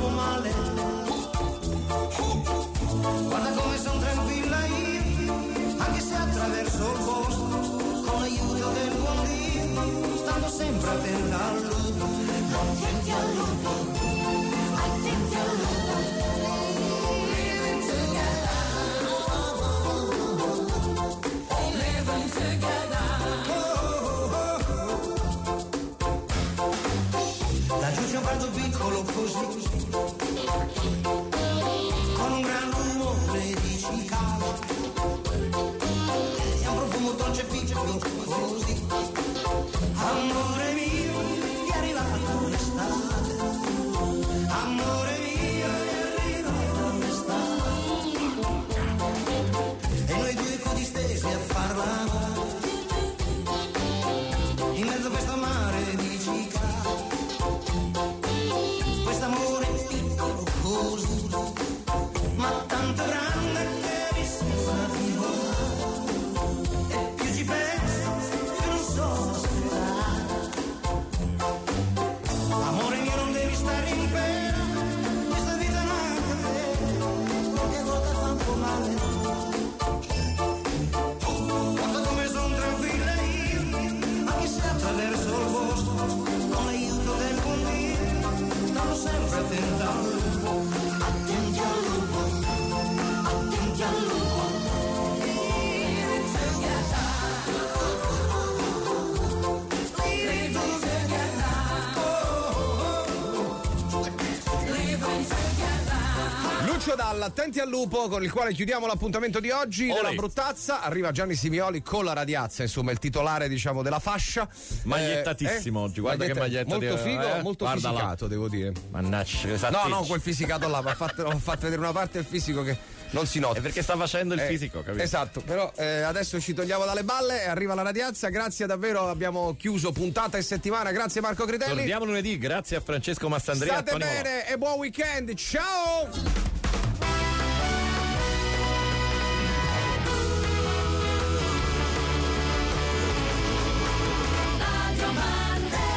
fatto male. Guarda come son tranquilla io, anche se attraverso il bosco, con l'aiuto del buon Dio, stando sempre attenta al lupo. Attenti al lupo, attenti al lupo. Living together. Da giù c'è un prato piccolo così, con un gran rumore di cicale, e un profumo dolce piccolo così. Amore mio, è arrivato l'estate. Amore mio, è arrivato l'estate. E noi due codistesi a far l'amore, in mezzo a questo mare di cicale. Quest'amore piccolo così, ma tanto grande che mi sembra di volare. E più ci penso, più non so aspettare. Amore mio, non devi stare in pena, questa vita è una catena, qualche volta fa un po' male. Guarda come son tranquilla io, anche se attraverso il bosco, con l'aiuto del buon Dio, stavo sempre attenta al lupo. Attenti al lupo, attenti al lupo. Living together. Living together. Living together. Lucio Dalla, attenti al lupo, con il quale chiudiamo l'appuntamento di oggi della bruttazza. Arriva Gianni Simioli con la radiazza, insomma il titolare, diciamo, della fascia. Magliettatissimo Eh, oggi, guarda maglietta- che maglietta molto di- figo, eh? molto Guarda là. fisicato, devo dire. Mannaggia, che No, no, quel fisicato là, mi ha fatto, ho fatto vedere una parte del fisico che non si nota. È perché sta facendo il Eh, fisico, capito? Esatto, però eh, adesso ci togliamo dalle balle e arriva la radiazza. Grazie davvero, abbiamo chiuso puntata e settimana. Grazie Marco Critelli. Torniamo lunedì, grazie a Francesco Massandrea. State Tony Molò. bene e buon weekend. Ciao!